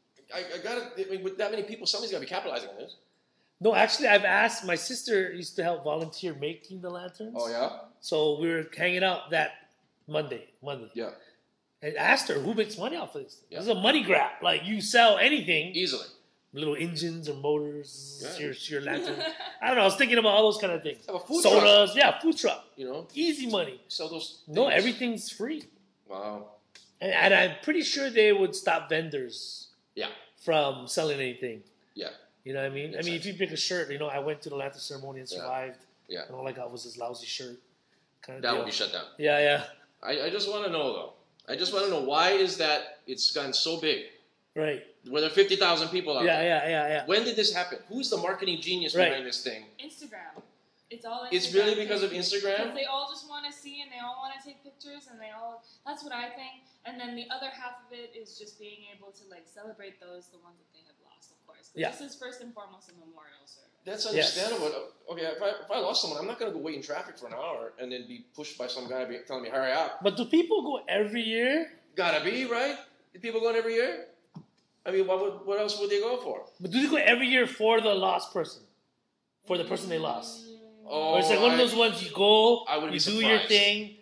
got it. I mean, with that many people, somebody's got to be capitalizing on this. No, actually, I've asked. My sister used to help volunteer making the lanterns. Oh yeah, So we were hanging out that Monday. yeah, And I asked her, who makes money off of this? Yeah. This is a money grab. Like, you sell anything, easily. little engines or motors, Yeah. your lantern. I don't know. I was thinking about all those kind of things. Have a food Sodas, yeah, food truck. You know, Easy money. sell those. No, things. everything's free. Wow. And I'm pretty sure they would stop vendors Yeah. from selling anything. Yeah. You know what I mean? Makes I mean, sense. if you pick a shirt, I went to the lantern ceremony and Yeah. survived. Yeah. And all I got was this lousy shirt. Kind of That deal. would be shut down. Yeah. I just want to know though. I just want to know why is that it's gotten so big? Right. Were there 50,000 people out there? Yeah. When did this happen? Who's the marketing genius Right. behind this thing? Instagram. It's all Instagram. It's really because of Because Instagram? they all just want to see and they all want to take pictures and that's what I think. And then the other half of it is just being able to celebrate the ones that they have lost, of course. 'Cause Yeah. This is first and foremost a memorial service. That's Yes. understandable. Okay, if I lost someone, I'm not going to go wait in traffic for an hour and then be pushed by some guy telling me, hurry up. But do people go every year? Gotta be, right? Do people going every year? I mean, what else would they go for? But do they go every year for the lost person? For the person they lost? Oh, Or it's like one of those ones you go, I wouldn't you be do your surprised. thing,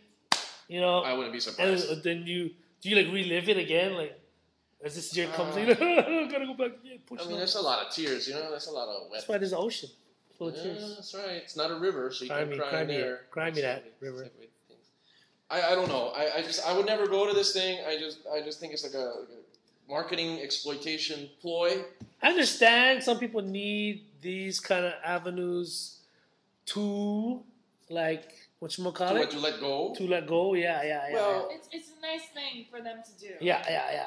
I wouldn't be and surprised. then do you relive it again? Like, as this year comes in, gotta go back again, push I it mean, on. that's a lot of tears, That's a lot of wet. That's why there's an ocean full of Yeah, tears. that's right. It's not a river, so you Cry can me, cry cry in me, there. cry me that Exactly, river. exactly. I don't know. I would never go to this thing. I just think it's like a marketing exploitation ploy. I understand some people need these kind of avenues to, like, whatchamacallit? To let go. To let go, yeah. Well, It's a nice thing for them to do. Yeah.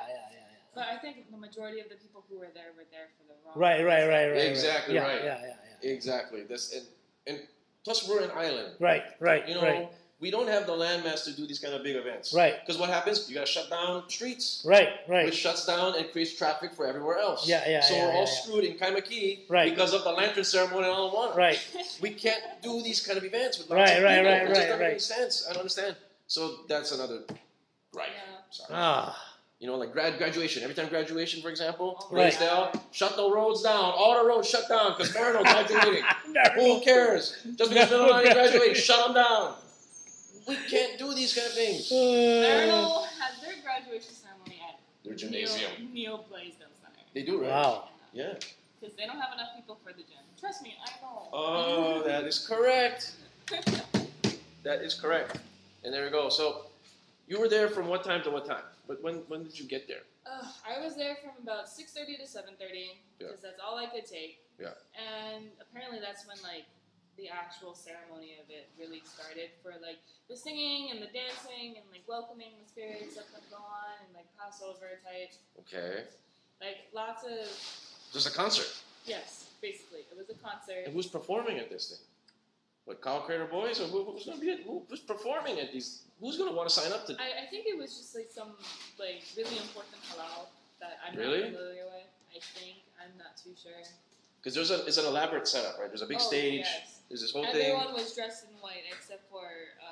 But I think the majority of the people who were there for the wrong Right. Exactly Yeah, right. Yeah. Exactly. And plus we're an island. Right. Right. We don't have the landmass to do these kind of big events. Right. Because what happens? You got to shut down streets. Right. Which shuts down and creates traffic for everywhere else. Yeah, So yeah, we're all yeah. screwed in Kaimaki Right. because of the lantern ceremony in Ala Moana. Right. We can't do these kind of events with lots of Right, people. It just doesn't right. make sense. I don't understand. So that's another right. Yeah. Sorry. Ah. You know, like graduation. Every time graduation, for example, Right. Blaisdell, shut the roads down. All the roads shut down because Marino graduating. Who cares? Just because Middle Line graduating, shut them down. We can't do these kind of things. Marinol has their graduation ceremony at Their gymnasium. Neil Blaisdell Center. They do, right? Wow. Yeah. Because they don't have enough people for the gym. Trust me, I know. Oh, that is correct. That is correct. And there we go. So, you were there from what time to what time? But when did you get there? I was there from about 6:30 to 7:30 because that's all I could take. Yeah. And apparently that's when like the actual ceremony of it really started for like the singing and the dancing and like welcoming the spirits that come on and like Passover type. Okay. Like lots of Just a concert. yes, basically it was a concert. And who's performing at this thing? What, Kyle Crater Boys? Or who's going to be who's performing at these? Who's going to want to sign up to? I think it was just like some like really important halal that I'm Really? not familiar with. I think I'm not too sure. Because it's an elaborate setup, right? There's a big stage. Yes. There's this whole Everyone thing. was dressed in white except for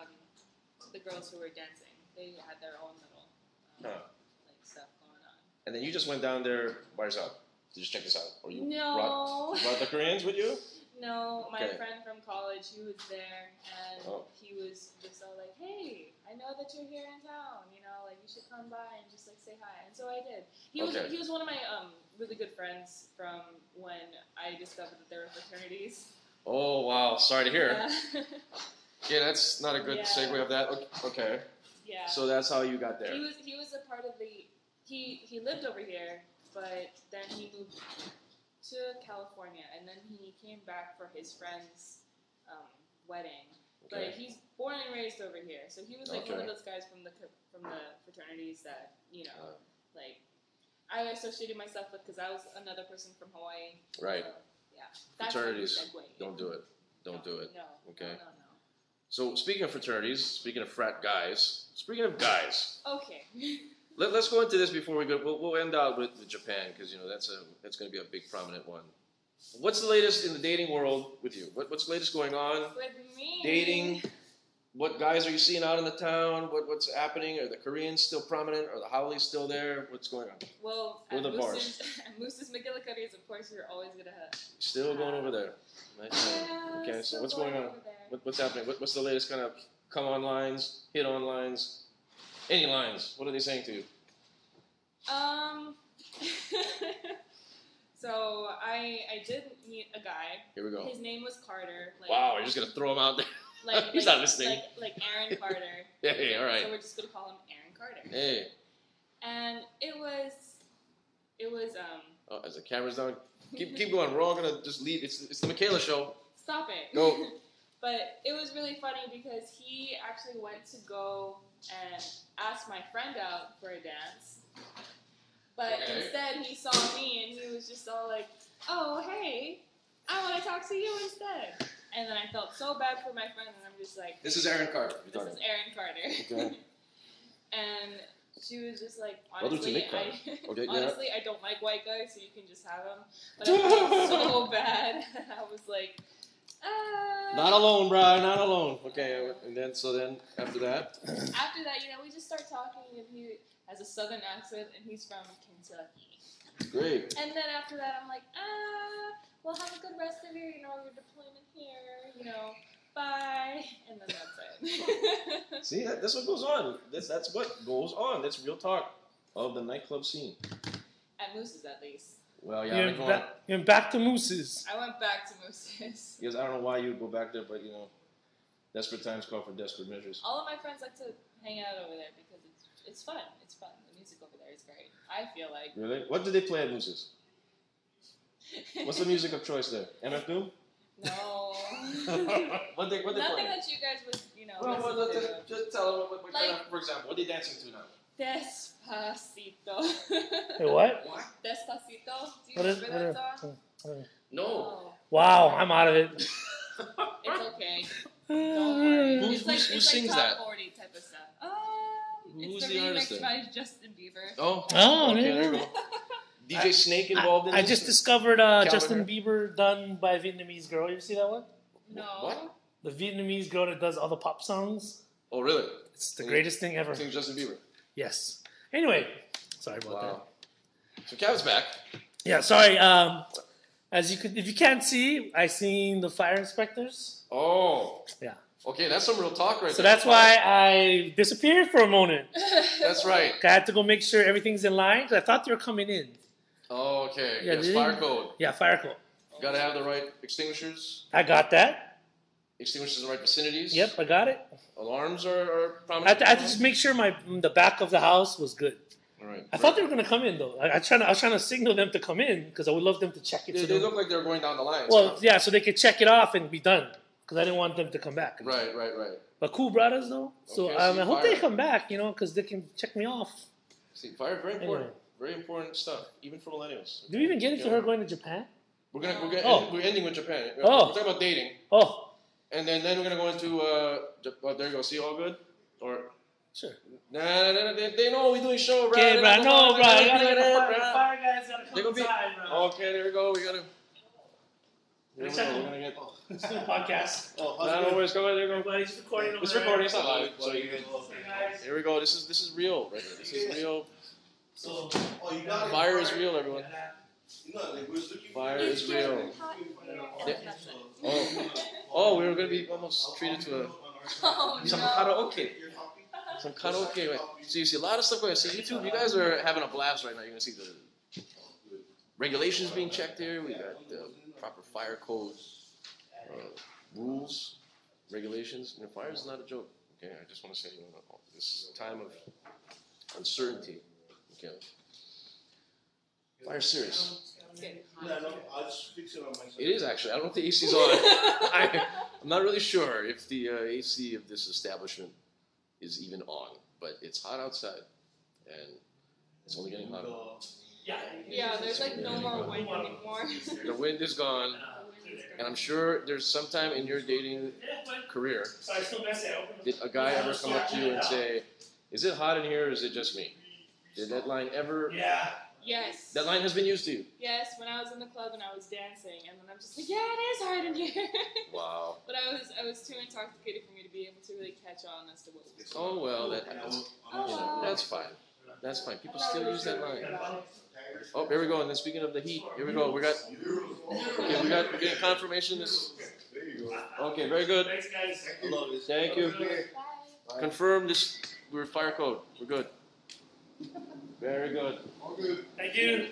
the girls who were dancing. They had their own little like stuff going on. And then you just went down there by yourself to just check this out, or you No. brought the Koreans with you? No, my Okay. friend from college, he was there, and Oh. he was just all like, "Hey, I know that you're here in town. You know, like you should come by and just like say hi." And so I did. He Okay. was one of my really good friends from when I discovered that there were fraternities. Oh wow! Sorry to hear. Yeah. Yeah, that's not a good Yeah. segue of that. Okay. Yeah. So that's how you got there. He was a part of the he lived over here, but then he moved to California, and then he came back for his friend's wedding. Okay. But he's born and raised over here, so he was like one of Okay. those guys from the fraternities that like I associated myself with because I was another person from Hawaii. Right. So, yeah. That's how we Fraternities. segued. Don't do it. Don't do it. No. Okay. No. So speaking of fraternities, speaking of frat guys, speaking of guys, Okay. let's go into this before we go. We'll end out with Japan because that's going to be a big prominent one. What's the latest in the dating world with you? What's the latest going on? With me. Dating. What guys are you seeing out in the town? What's happening? Are the Koreans still prominent? Are the Howleys still there? What's going on? Well, Where at are the bars? Moose's McGillicuddy's, of course, you're always gonna have. Still going over there. Nice. Yeah, Okay, so still what's going on? over there. What's happening? What's the latest kind of come on lines, hit on lines, any lines? What are they saying to you? So I did meet a guy. Here we go. His name was Carter. Like, Wow, you're just gonna throw him out there. He's not listening. Like Aaron Carter. Hey, all right. So we're just gonna call him Aaron Carter. Hey. And it was Oh, as the camera's down, keep going. We're all gonna just leave. It's the Michaela show. Stop it. Go. But it was really funny because he actually went to go and ask my friend out for a dance. But Okay. instead he saw me and he was just all like, "Oh, hey, I want to talk to you instead." And then I felt so bad for my friend and I'm just like, This is Aaron Carter. "This is Aaron Carter." Okay. And she was just like, I'll do it to honestly, Nick Carter. Okay, yeah. honestly, I don't like white guys, so you can just have them. But I felt so bad. I was like, Not alone, bro. Not alone. Okay, and then after that, After that, we just start talking, and he has a southern accent, and he's from Kentucky. great. And then after that, I'm like, well, have a good rest of your deployment here, bye. And then that's it. See, that's what goes on. That's what goes on. That's real talk of the nightclub scene. At Moose's, at least. Well, yeah, You're back to Moose's. I went back to Moose's. because I don't know why you would go back there, but desperate times call for desperate measures. All of my friends like to hang out over there because it's fun. It's fun. The music over there is great. I feel like. Really? What do they play at Moose's? What's the music of choice there? MF Doom? No. what they Nothing play? that you guys would, Well, listen to. just tell them what kind Like- of, for example, what are they dancing to now? Despacito. Hey, what? What? Despacito. Do you What is? remember that song? No. Oh, Wow, I'm out of it. it's okay. Don't worry. Who It's like sings top that? 40 type of stuff. Who's It's the the artist remix then? by Justin Bieber. Oh. Oh, okay, there there you you go. go. DJ Snake involved in I this? just discovered Calvin Justin Harris? Bieber done by a Vietnamese girl. You see that one? No. What? The Vietnamese girl that does all the pop songs. Oh, really? It's the greatest thing ever. I think Justin Bieber. Yes. Anyway, Sorry about Wow. So Kevin's back. that. Yeah, sorry. If you can't see, I seen the fire inspectors. Oh. Yeah. Okay, that's some real talk right So there. that's why I disappeared for a moment. That's right. I had to go make sure everything's in line because I thought they were coming in. Oh, okay. Yeah, Yes, they fire didn't- code. Yeah, fire code. You gotta have the right extinguishers. I got that. Extinguishers in the right vicinities. Yep, I got it. Alarms are I prominent. had to just make sure the back of the house was good. All right. I thought they were going to come in though. I was trying to signal them to come in because I would love them to check it. They, so they look like they're going down the line. well, yeah, so they could check it off and be done because I didn't want them to come back. Right. But cool brothers though. So Okay, so I hope fire. they come back, because they can check me off. See, fire very important. Anyway. Very important stuff, even for millennials. Do we even get into her going to Japan? We're ending with Japan. Oh. We're talking about dating, Oh, and then we're gonna go into. There you go. See, all good. Or sure. nah, they know we're doing show, bro. Okay, bro. No, bro. You gotta get the Bro. fire guys gotta They come gonna be inside, bro. okay. There we go. We gotta. Here we Next go. time. We're gonna get. Let's do a podcast. No worries. Go ahead. There you go. Everybody's recording over It's there. recording. It's not live. So Hey, guys. here we go. This is real right here. This is real. So, Fire is real, everyone. Fire It's is real. getting hot in here. Yeah. Oh, we were gonna be almost treated to Oh, some no. karaoke. Some karaoke. Right. So you see a lot of stuff going on. See, YouTube, you guys are having a blast right now. You're gonna see the regulations being checked here. We got the proper fire code rules, regulations. Fire is not a joke. Okay, I just want to say, this time of uncertainty. Okay, fire's serious. It's getting hot. It is actually. I don't know if the AC's on. I'm not really sure if the AC of this establishment is even on, but it's hot outside, and it's only getting hotter. Yeah, there's like no more wind anymore. The wind is gone, and I'm sure there's sometime in your dating career, sorry, still messy. I opened the- did a guy ever come up to you and say, "Is it hot in here, or is it just me?" Did that line ever? Yeah. Yes. That line has been used to you. Yes, when I was in the club and I was dancing, and then I'm just like, yeah, it is hard in here. Wow. But I was too intoxicated for me to be able to really catch on as to what was Oh well, that happens. Oh, That's fine. That's fine. People still use that line. Oh, here we go. And then speaking of the heat, here we go. We're getting confirmation. Okay, very good. Thanks, guys. Thank you. Bye. Confirm this. We're fire code. We're good. Very good. Thank you.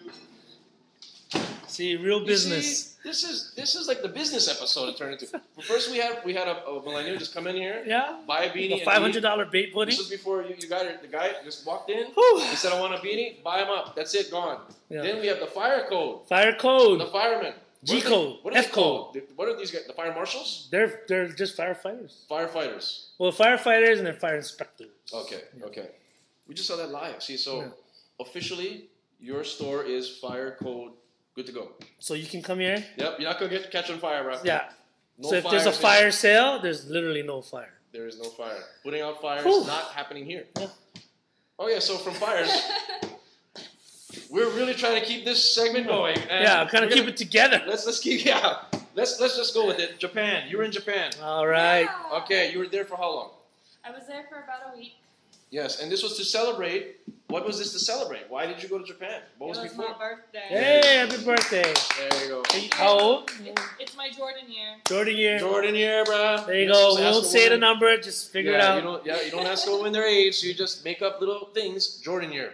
See, real You business. see, this is like the business episode it turned into. First we had a millennial just come in here, Yeah. buy a beanie. The and $500 bait leave. pudding. This was before you got it. The guy just walked in. Whew. He said, "I want a beanie." Buy him up. That's it. Gone. Yeah. Then we have the fire code. Fire The code. firemen. G What are code, What are F they called? code. What are these guys? The fire marshals? They're just firefighters. Firefighters. Well, firefighters and then fire inspectors. Okay. Okay. We just saw that live. See, so Yeah. officially, your store is fire code good to go. So you can come here. Yep. You're not gonna catch on fire, bro. Yeah. No So if there's a fires fire sale, there's literally no fire. There is no fire. Putting out fires Whew. not happening here. Yeah. Oh yeah. So from fires, we're really trying to keep this segment going. And Yeah, kind we're of keep gonna- it together. Let's keep yeah. Let's just go with it. Japan. You were in Japan. All right. Yeah. Okay. You were there for how long? I was there for about a week. Yes. And this was to celebrate. What was this to celebrate? Why did you go to Japan? What It was was before? my birthday. Hey, happy birthday. There you go. Hey, how old? It's my Jordan year. Jordan year. Jordan here, bro. There you go. We won't say the number. Just figure it out. You don't ask a woman their age. So you just make up little things. Jordan year.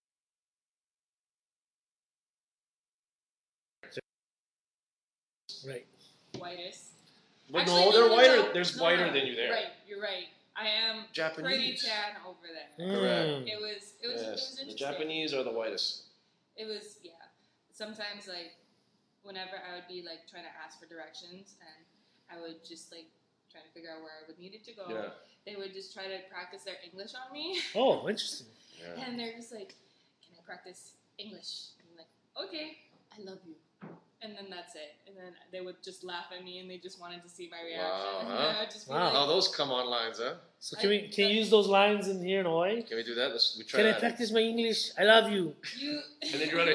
Right. Whitest. But Actually, no, they're whiter. no. There's No, whiter no. than you there. Right, you're right. I am Japanese. pretty tan over there. Mm. It was Yes, interesting. the Japanese are the whitest. It was, yeah. Sometimes, like, whenever I would be, like, trying to ask for directions and I would just, like, try to figure out where I would need it to go, Yeah. they would just try to practice their English on me. Oh, interesting. Yeah. And they're just like, can I practice English? And I'm like, okay, I love you. And then that's it. And then they would just laugh at me and they just wanted to see my reaction. Wow, And huh? then I would just be Wow. Oh, like, those come on lines, huh? So can you use those lines in here in Hawaii? Can we do that? We try Can I that. practice my English? I love you. you. And then you're ready.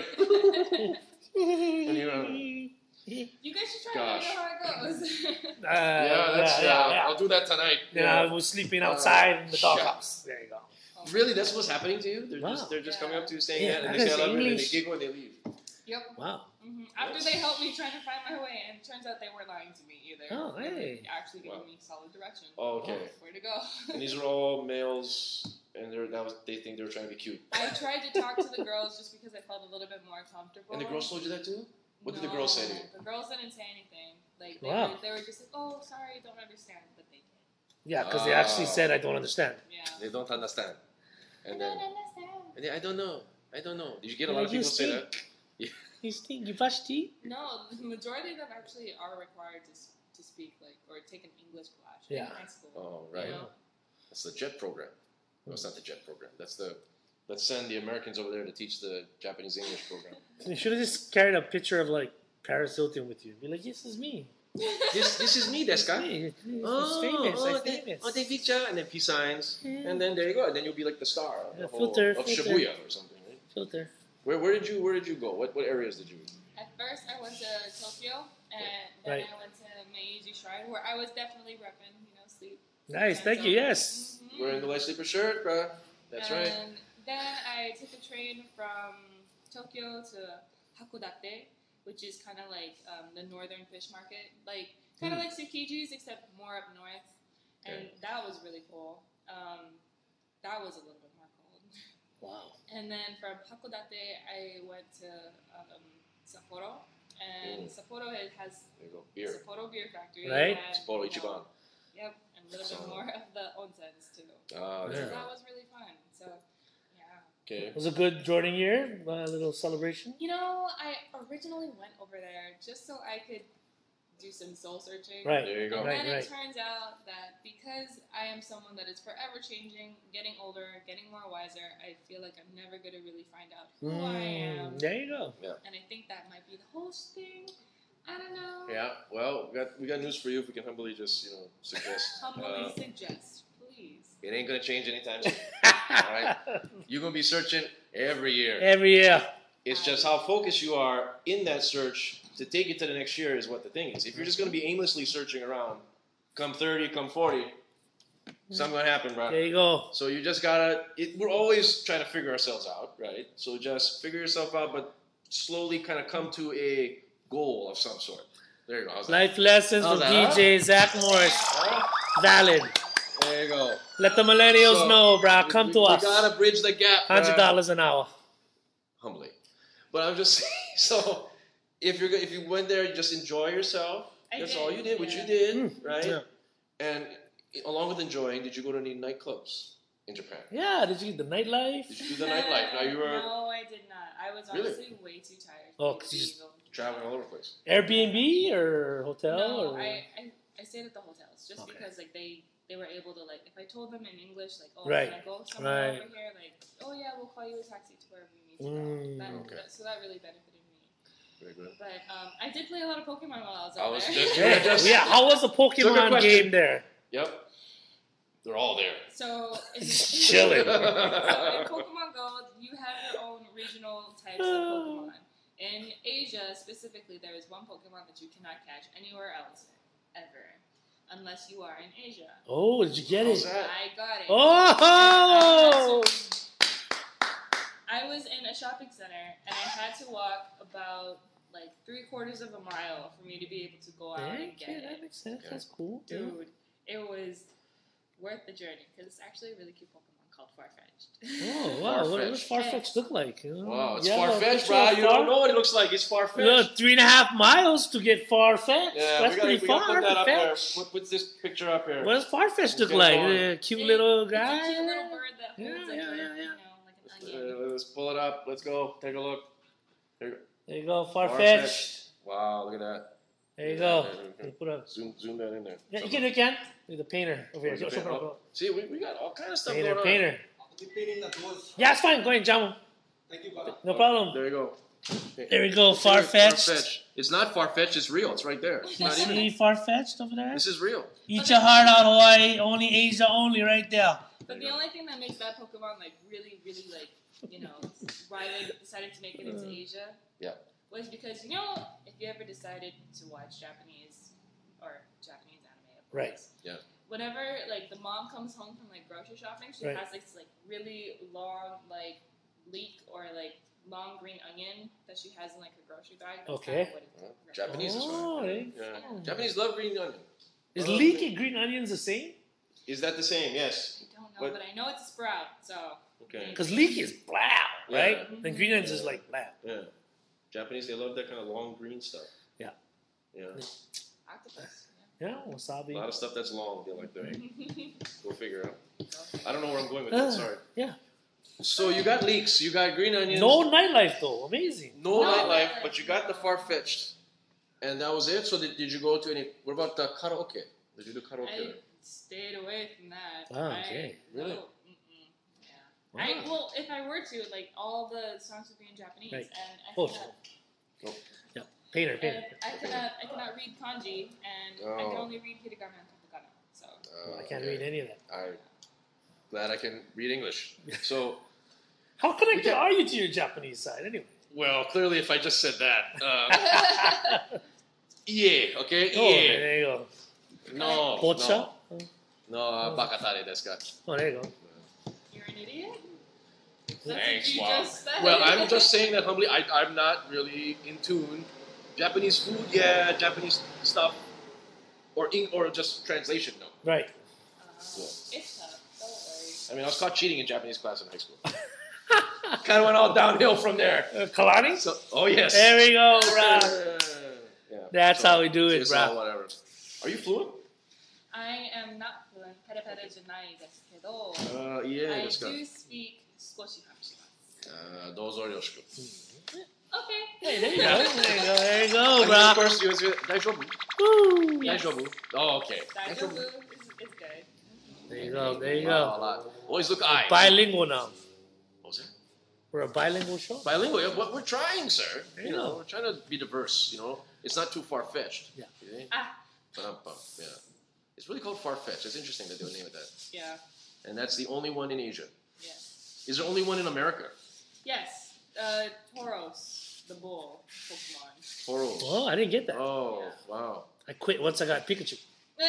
You guys should try Gosh. to know how it goes. Yeah, that's. yeah. I'll do that tonight. Then I was sleeping outside in the shut. doghouse. There you go. Oh Really, that's what's happening to you? Wow. They're just coming up to you saying Yeah, that, and I they say guess I love you, and then they English. giggle and they leave. Yep. Wow. After they helped me trying to find my way, and it turns out they weren't lying to me either. Oh, They were hey. actually giving Wow. me solid direction. Oh, okay. Where to go. And these are all males, and they think they're trying to be cute. I tried to talk to the girls just because I felt a little bit more comfortable. And the girls told you that too? What did the girls say to you? The girls didn't say anything. Like Wow. they were just like, "Oh, sorry, don't understand," but they did. Yeah, because they actually said, I don't understand. Yeah. They don't understand. I And don't then, understand. and then, I don't know. Did you get a Yeah, lot of you people say stink. that? You stink. You brush teeth? No, the majority of them actually are required to speak or take an English class Yeah. in high school. Oh, right. You know? That's the JET program. No, it's not the JET program. Let's send the Americans over there to teach the Japanese English program. You should have just carried a picture of like Paris Hilton with you. Be like, this is me. This is me, desu ka? It's famous. I'm famous. take picture, and then peace signs, and then there you go. And then you'll be like the star of, Yeah, the whole, filter. of Shibuya or something. Right? Filter. Where did you go? What areas did you? At first, I went to Tokyo, and then Right. I went to Meiji Shrine, where I was definitely repping, sleep. Nice. Thank you. Yes. Wearing the light sleeper shirt, bruh. That's right. And then I took a train from Tokyo to Hakodate, which is kind of like the northern fish market, kind of like Tsukiji's, except more up north. And that was really cool. That was a little bit more cold. Wow. And then from Hakodate, I went to Sapporo. And Sapporo has There you go. Beer. Sapporo Beer Factory. Right. And, Sapporo you know, Ichiban. Yep, and a little bit more of the onsens too. Ah, So there you that go. was really fun. So, yeah. Okay. It was a good Jordan year. A little celebration. You know, I originally went over there just so I could do some soul searching. Right. There you go. And Right, then right. it turns out that because I am someone that is forever changing, getting older, getting more wiser, I feel like I'm never going to really find out who I am. There you go. And I think that might be the whole thing. I don't know. Yeah. Well, we got news for you. If we can humbly just suggest. Humbly suggest, please. It ain't gonna change anytime soon. All right. You're gonna be searching every year. Every year. It's just how focused you are in that search to take it to the next year is what the thing is. If you're just going to be aimlessly searching around, come 30, come 40, something going to happen, bro. There you go. So you just got to, we're always trying to figure ourselves out, right? So just figure yourself out, but slowly kind of come to a goal of some sort. There you go. How's that? Life lessons How's from that, DJ Zach Morris. Valid. There you go. Let the millennials So, know, brah. Come to us. We got to bridge the gap, bruh. $100 an hour. Humbly. But I'm just saying, so if you went there, you just enjoy yourself. That's all you did, what you did, right? Yeah. And along with enjoying, did you go to any nightclubs in Japan? Yeah, did you get the nightlife? Did you do the nightlife? Now you were No, I did not. I was Really? honestly way too tired. Oh, to 'cause you be just- able- traveling all over the place. Airbnb or hotel? No, or? I stayed at the hotels just Okay. because they were able to if I told them in English Right, can I go somewhere right. over here, oh yeah, we'll call you a taxi to wherever you need to Mm. go. Okay. So that really benefited me. Very good. But I did play a lot of Pokemon while I was I out was there. just- Yeah, Yeah, how was the Took a Pokemon question. game there? Yep. They're all there. So in, Chilling. so in Pokemon Go, you have your own regional types of Pokemon. In Asia, specifically, there is one Pokemon that you cannot catch anywhere else, ever, unless you are in Asia. Oh, did you get How's it? that? I got it. Oh! I was in a shopping center, and I had to walk about 3/4 of a mile for me to be able to go out and get Okay, that it. makes sense. That's cool. Dude, it was worth the journey, because it's actually a really cute Pokemon called Farfetch'd. Oh, wow. What does Farfetch'd. Farfetch look like? Wow, it's Yeah, far-fetched, picture bro. of You don't know what it looks like. It's far-fetched. Look, 3.5 miles to get Farfetch. Yeah, That's we pretty gotta far. put that up there. Farfetch. Put this picture up here. What does Farfetch look Get like? going. A cute little guy? It's a cute little bird that holds Yeah, like yeah, a, yeah, yeah. like an onion. Let's pull it up. Let's go. Take a look. There you go. There you go, Farfetch. Farfetch. Wow, look at that. There you Yeah, go. there you go. Put up. Zoom that in there. Yeah, you can. Look at the painter over here. Where's the Show- painter? show- show- See, we got all kind of stuff Painter, going on. painter. Keep painting the doors. Yeah, it's fine. Go ahead, jam 'em. Thank you, Baba. No problem. There you go. There we go, See, Farfetch. It's not far-fetched. It's real. It's right there. It's not even. See Farfetched over there? This is real. Eat your heart out, Hawaii. Only Asia, only right there. But the only thing that makes that Pokemon really, really why they decided to make it into Asia, Yeah. was because if you ever decided to watch Japanese anime, of Right. course, Yeah. whenever like the mom comes home from like grocery shopping, she Right. has this like really long like leek or like long green onion that she has in like her grocery bag. That's Okay. kind of what it represents. Japanese is Oh, fine. there you Yeah. go. Japanese love green onion. Is Love leek green- and green onions the same? Is that the same? Yes. I don't know, What- but I know it's a sprout. So Okay. Because leek is brown, right? Yeah. And green onions is Yeah. like black. Yeah. Japanese, they love that kind of long green stuff. Yeah. Yeah. octopus. Yeah, A wasabi. lot of stuff that's long, they like that. Yeah. Go figure out. I don't know where I'm going with that. Sorry. Yeah. So you got leeks, you got green onions. No nightlife though. Amazing. No No nightlife, nightlife, but you got the no. far-fetched. And that was it? So did you go to any... What about the karaoke? Did you do karaoke? I stayed away from that. Oh, okay. Really? No, yeah. Wow. If I were to, like, all the songs would be in Japanese, Right. and I Oh, cannot, yeah. Painter. and I cannot read kanji, and I can Oh. only read hiragana and katakana. So I can't okay. read any of that. I'm glad I can read English. So, How connected can't- are you to your Japanese side anyway? well, clearly if I just said that. Yeah, okay? Oh, Yeah. there you go. No. Pocha? No, bakatare desu ka. Oh, there you go. you're an idiot. That's Thanks, what you wow. just said. Well, I'm just saying that humbly. I'm not really in tune. Japanese food, yeah. Japanese stuff, or just translation, no. Right. It's tough. Don't worry. I mean, I was caught cheating in Japanese class in high school. Kind of went all downhill from there. Kalani? So, oh yes. There we go, bro. Yeah. That's how we do it, it's bro. all whatever. Are you fluent? I am not fluent. Pere pere janai desu kedo. Yeah. I Desu ka. do speak skoshi hakushimasu. Dozo yoroshiku. Okay. Hey, there you go. There you go, I mean, of bro. course, you daijoubu. Woo. Yes. Daijoubu. Oh, okay. Daijobu is good. There you go. There you Wow, a go. lot. Always look eyes. Bilingual now. What was that? We're a bilingual show. Bilingual. Yeah, we're trying, sir. There You you know, go. we're trying to be diverse. You know, it's not too far fetched. Yeah. Ah. Yeah. It's really called far fetched. It's interesting that they would name it that. Yeah. And that's the only one in Asia. Yes. Is there only one in America? Yes. Tauros, the bull Pokemon. Toros. Oh, I didn't get that. Oh, Yeah. wow. I quit once I got Pikachu.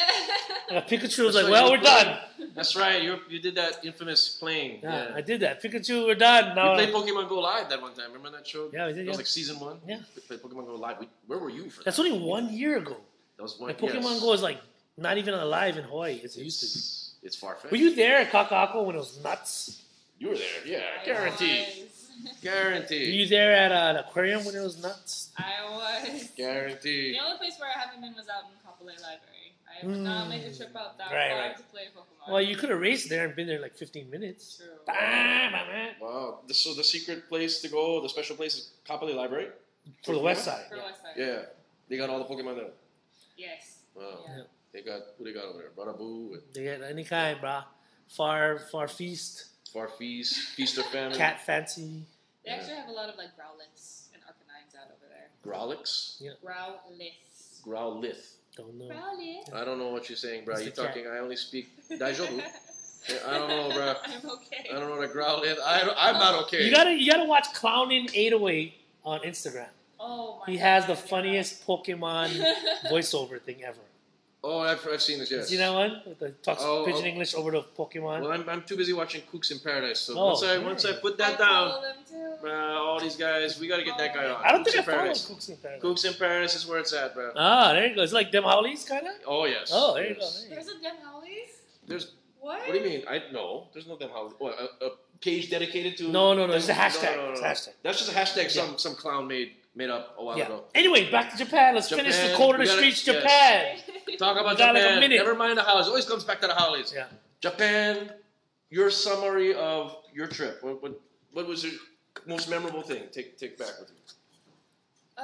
I got Pikachu. I was That's like, right, well, you we're done. That's right. You did that infamous playing. Yeah, Yeah. I did that. Pikachu, we're done. We Now, played Pokemon Go Live that one time. Remember that show? Yeah, we did, That yeah. was like season 1. Yeah. We played Pokemon Go Live. Where were you for that's that? only 1 year ago. That was one. Like Pokemon yes. Go is like not even alive in Hawaii as it used to be. It's far fetched. Were you there at Kakako when it was nuts? You were there. Yeah, I guaranteed. was. Were Guaranteed. you there at an aquarium when it was nuts? I was. Guaranteed. The only place where I haven't been was out in Kapolei Library. I would not make a trip out that Right, far right. to play Pokemon. Well, you could have raced there and been there like 15 minutes. True. Bam, bam, bam. Wow. So the secret place to go, the special place is Kapolei Library? For the west side. For Yeah. West Side. Yeah. They got all the Pokemon there. Yes. Wow. Yeah. They got, who they got over there? Baraboo and They get any kind, brah. Far feast, Farfeast, Feaster Family. cat fancy. They actually have a lot of like Growlithe and Arcanines out over there. Growlix? Growlithe. Growlith. Don't know. Growlithe. I don't know what you're saying, bro. It's You the cat. talking, I only speak Daijobu. I don't know, bro. I'm okay. I don't know what a Growlith. I'm not okay. You gotta watch Clownin 808 on Instagram. Oh my He has the God, yeah. funniest Pokemon voiceover thing ever. Oh, I've seen this, yes. You know one? With the talks Oh, pigeon oh. English over the Pokemon. Well, I'm too busy watching Kooks in Paradise. So Oh, once I put I that down, follow them too. all these guys, we gotta get that guy on. I don't think I Kooks in follow Paradise. Cooks in Paradise. Kooks in Paradise is where it's at, bro. Ah, there you go. It's like them Howleys, kind of? Oh yes. Oh, there you go. Yes. There you There's a Den Howleys? There's. What? What do you mean? No. There's no damn how. What, a page dedicated to? No, it's a No, hashtag. no, no, It's no. a hashtag. That's just a hashtag Yeah. some clown made up a while Yeah. ago. Anyway, back to Japan. Let's finish the Japan, code of we the gotta- streets, yes. Japan. Talk about We got like a Japan. minute. Never mind the Howleys. It always comes back to the Howleys. Yeah. Japan. Your summary of your trip. What was your most memorable thing? Take back with you.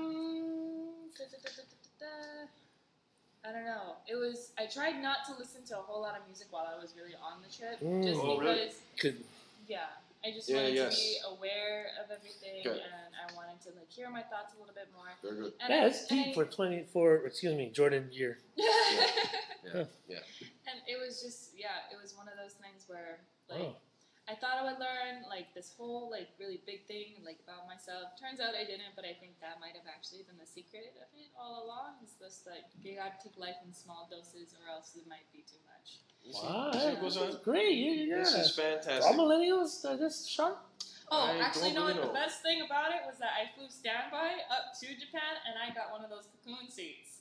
I don't know. It was. I tried not to listen to a whole lot of music while I was really on the trip, Mm. just Oh, because. really? Good. Yeah, I just Yeah, wanted yes. to be aware of everything, Okay. and I wanted to like hear my thoughts a little bit more. Very good. And Yeah, I- it's deep for excuse me, Jordan year. Yeah. Yeah. And it was just, it was one of those things where, like, Oh. I thought I would learn like this whole like really big thing like about myself. Turns out I didn't, but I think that might have actually been the secret of it all along. It's just like you gotta take life in small doses, or else it might be too much. Wow, See what goes on? that's great. Yeah. This is fantastic. All millennials, this sharp. Oh, I actually, don't no. really know. The best thing about it was that I flew standby up to Japan, and I got one of those cocoon seats.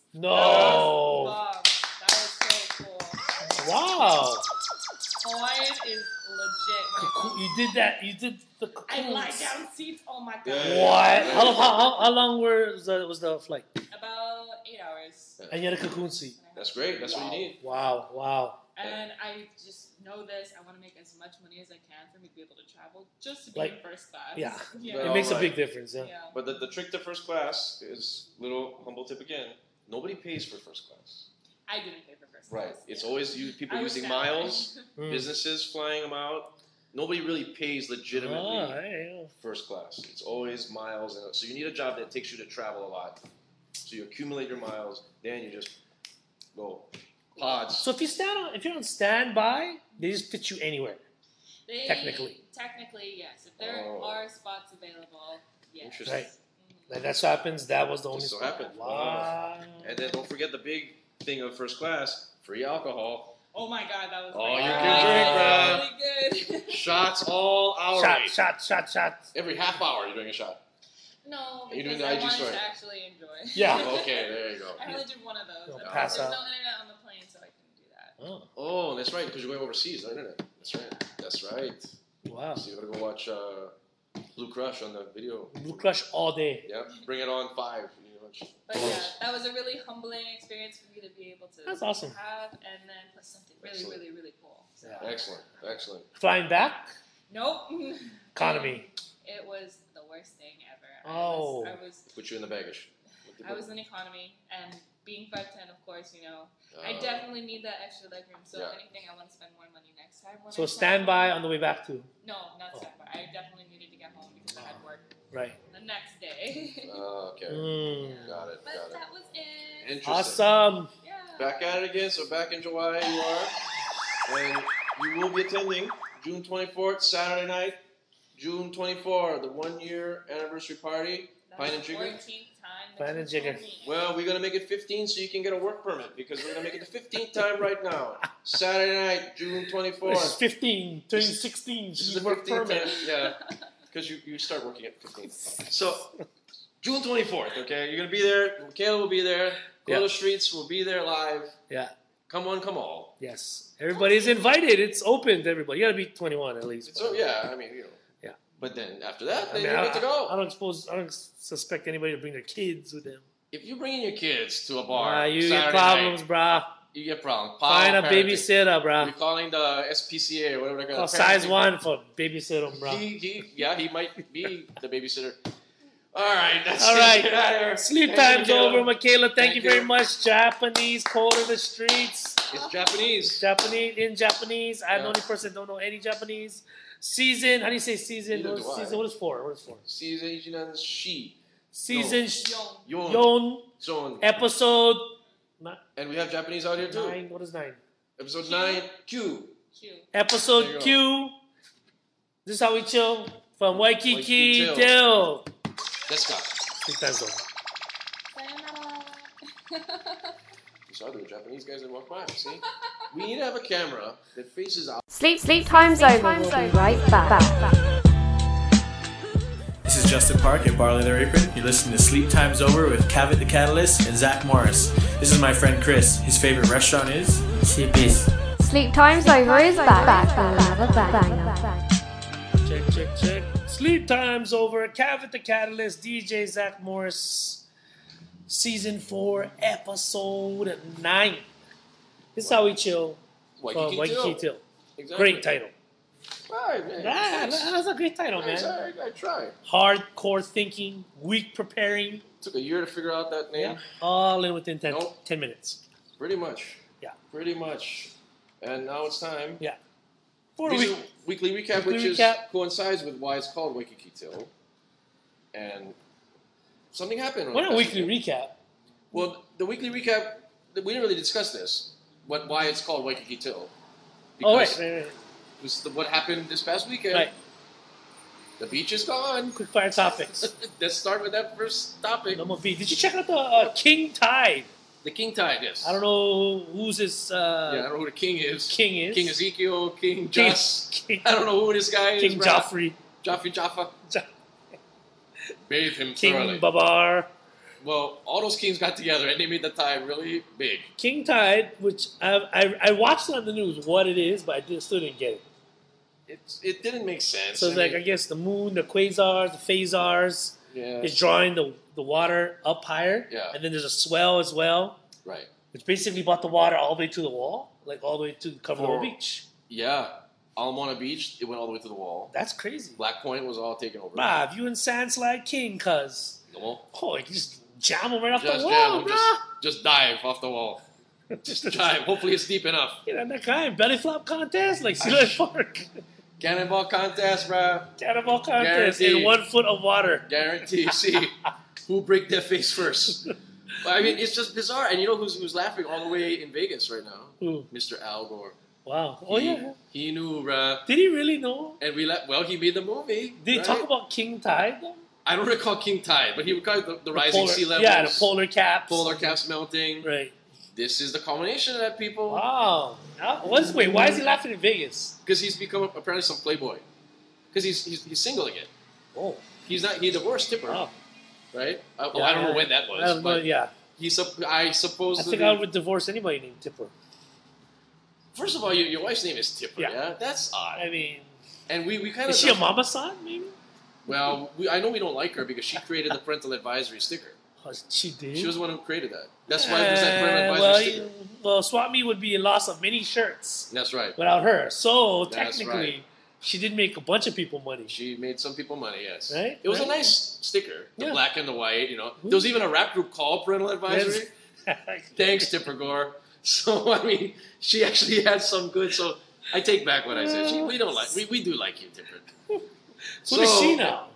No. That was so cool. Wow. Hawaiian is legit. You did that. You did the I lie cocoons. down seats. Oh my god. Yeah. What? How long was the flight? About 8 hours. And you had a cocoon seat. That's great. That's what you need. Wow. And I just know this. I want to make as much money as I can for me to be able to travel, just to be Like, in first class. Yeah. Well, It makes a right. big difference. Yeah. Yeah. But the trick to first class is little humble tip again. Nobody pays for first class. I didn't pay for first Right. class. It's Yeah. always people I was using sad. miles, Mm. businesses flying them out. Nobody really pays legitimately Oh, hey, first class. It's always miles, and so you need a job that takes you to travel a lot. So you accumulate your miles, then you just go pods. So if you're on standby, they just fit you anywhere. Technically. Technically, yes. If there Oh. are spots available, yes. Interesting. Right. Like that so happens. That was the only. Just so spot. happened. Wow. And then don't forget the big thing of first class: free alcohol, Oh my god, that was Oh, great. you That can was drink, really good. shots all hourly. Shot. Every half hour, you're doing a shot. No, Are you doing because the I IG wanted story? to actually enjoy. Yeah. Okay, there you go. I only did one of those. Don't and pass there's out. no internet on the plane, so I couldn't do that. Oh, Oh, that's right, because you're going overseas, no internet. That's right. That's right. wow. So you gotta go watch Blue Crush on the video. Blue Crush all day. Yep. Bring it on 5. You watch. But yeah, that was a really humbling experience for me to be able to That's awesome. have, and then plus something really, Excellent. really, really cool. So, Yeah. Excellent. Flying back, nope. economy. It was the worst thing ever. Oh. I was Put you in the baggage. in economy, and being 5'10", of course, I Uh, definitely need that extra leg room. So Yeah. if anything, I want to spend more money next time. When So I standby travel. on the way back too. No, not standby. I definitely needed to get home because I had work Right. the next day. Okay. Mm. Got it. But that was it. Interesting. Awesome. Yeah. Back at it again. So back in July you are, and you will be attending June 24th, Saturday night. June 24th, the 1-year anniversary party. That's Pine and the Jigger. 14th time that Pine you and Jigger. told me. Well, we're gonna make it 15 so you can get a work permit because we're gonna make it the 15th time right now. Saturday night, June This is 24th. 15, turning 16. This is She's the work 15th permit. time. Yeah, because you start working at 15. So June 24th. Okay, you're gonna be there. Michaela will be there. Go Yeah. to the streets. We'll be there live. Yeah. Come one, come all. Yes. Everybody's invited. It's open to everybody. You gotta be 21 at least. So yeah, I mean Yeah. But then after that, I then mean, you're good to go. I don't suspect anybody to bring their kids with them. If you bring in your kids to a bar, You Saturday get problems, night, brah. you get problems. Find a Pile parenting. babysitter, We're brah. calling the SPCA or whatever they're Oh, called. size 1 for babysitter, brah. He might be the babysitter. All right, that's All right. Get out of here. Sleep Thanks, time's Michaela. over, Michaela. Thank you very you. much. Japanese, cold in the streets. It's Japanese. Japanese. I'm the Yeah. only person that don't know any Japanese. Season. How do you say season? Neither What is do I. season? What is for? What is for? Season Shi. Season. Yon. Yon. Zone. Episode. And we have Japanese out here too. 9. What is 9? Episode 9, Q. Q. There you Episode go. Q. This is how we chill from Waikiki Waikiki till. Let's go. Sleep time's over. Sayonara. You saw the Japanese guys that walk by. See? We need to have a camera that faces out. Sleep time's over. We'll be right back. This is Justin Park at Barley the Apron. You're listening to Sleep Time's Over with Cavett the Catalyst and Zach Morris. This is my friend Chris. His favorite restaurant is CP's. Sleep time's over is back. We'll have a banger. Check. Sleep time's over. Cavett the Catalyst, DJ Zach Morris. Season 4, episode 9. This is how we chill from Waikiki till. Exactly. Great title. Right, man. That's a great title, man. I tried. Hardcore thinking, week preparing. Took a year to figure out that name. Yeah. All in within 10 Nope. minutes. Pretty much. Yeah. Pretty much. And now it's time. Yeah. For a This is week. a weekly recap, Weekly which recap. coincides with why it's called Waikiki Till. And something happened. What a last weekly week. recap. Well, the weekly recap, we didn't really discuss this. Why it's called Waikiki Till. Oh, Because right. what happened this past weekend. Right. The beach is gone. Quick fire topics. Let's start with that first topic. Number B. Did you check out the King Tide? The king tide, yes. I don't know who's this. Yeah, I don't know who the king is. King is. King Ezekiel, King Joss. King, I don't know who this guy is. King bro. Joffrey. Jaffa. Bathe him King thoroughly. Babar. Well, all those kings got together and they made the tide really big. King Tide, which I watched on the news what it is, but I still didn't get it. It didn't make sense. So it's like, I guess the moon, the quasars, the phasars yeah, is drawing the water up higher. Yeah. And then there's a swell as well, right. which basically brought the water all the way to the wall, like all the way to cover the whole For- beach. Yeah, Alamona Beach, it went all the way to the wall. That's crazy. Black Point was all taken over. Bruh, if you in Sandslide King, cuz. Well, Oh, you just jam them right off the just wall, jam 'em, bruh. just dive off the wall. Just dive. Hopefully it's deep enough. You know, that kind of belly flop contest, like Sea Park. Cannonball contest, bruh. Cannonball contest Guaranteed. in 1 foot of water. Guarantee. See who break their face first. I mean, it's just bizarre. And you know who's laughing all the way in Vegas right now? Who? Mr. Al Gore. Wow. Oh, He- yeah. He knew, bruh. Did he really know? And he made the movie. Did he right? talk about King Tide, though? I don't recall King Tide, but he would call it the rising Polar- sea levels. Yeah, the polar caps. Polar caps melting. Right. This is the culmination of that, people. Wow. Wait, why is he laughing in Vegas? Because he's become apparently some playboy. Because he's single again. Oh. He divorced Tipper, Wow. right? I don't know when that was, I don't know, but yeah. I suppose. I think I would divorce anybody named Tipper. First of all, your wife's name is Tipper. Yeah. Yeah, that's odd. I mean, And we kind of. is she a mama son, maybe? Well, I know we don't like her because she created the parental advisory sticker. Oh, she did? She was the one who created that. That's why there's that parental advisory well, sticker. well, Swap Me would be a loss of many shirts That's right. without her. So That's technically, right. she did make a bunch of people money. She made some people money, yes. Right, It was a right. nice sticker, the Yeah. black and the white, you know. There was even a rap group called Parental Advisory. Thanks, Tipper Gore. So, I mean, she actually had some good, so I take back what I said. We do like you, Tipper. What is she now?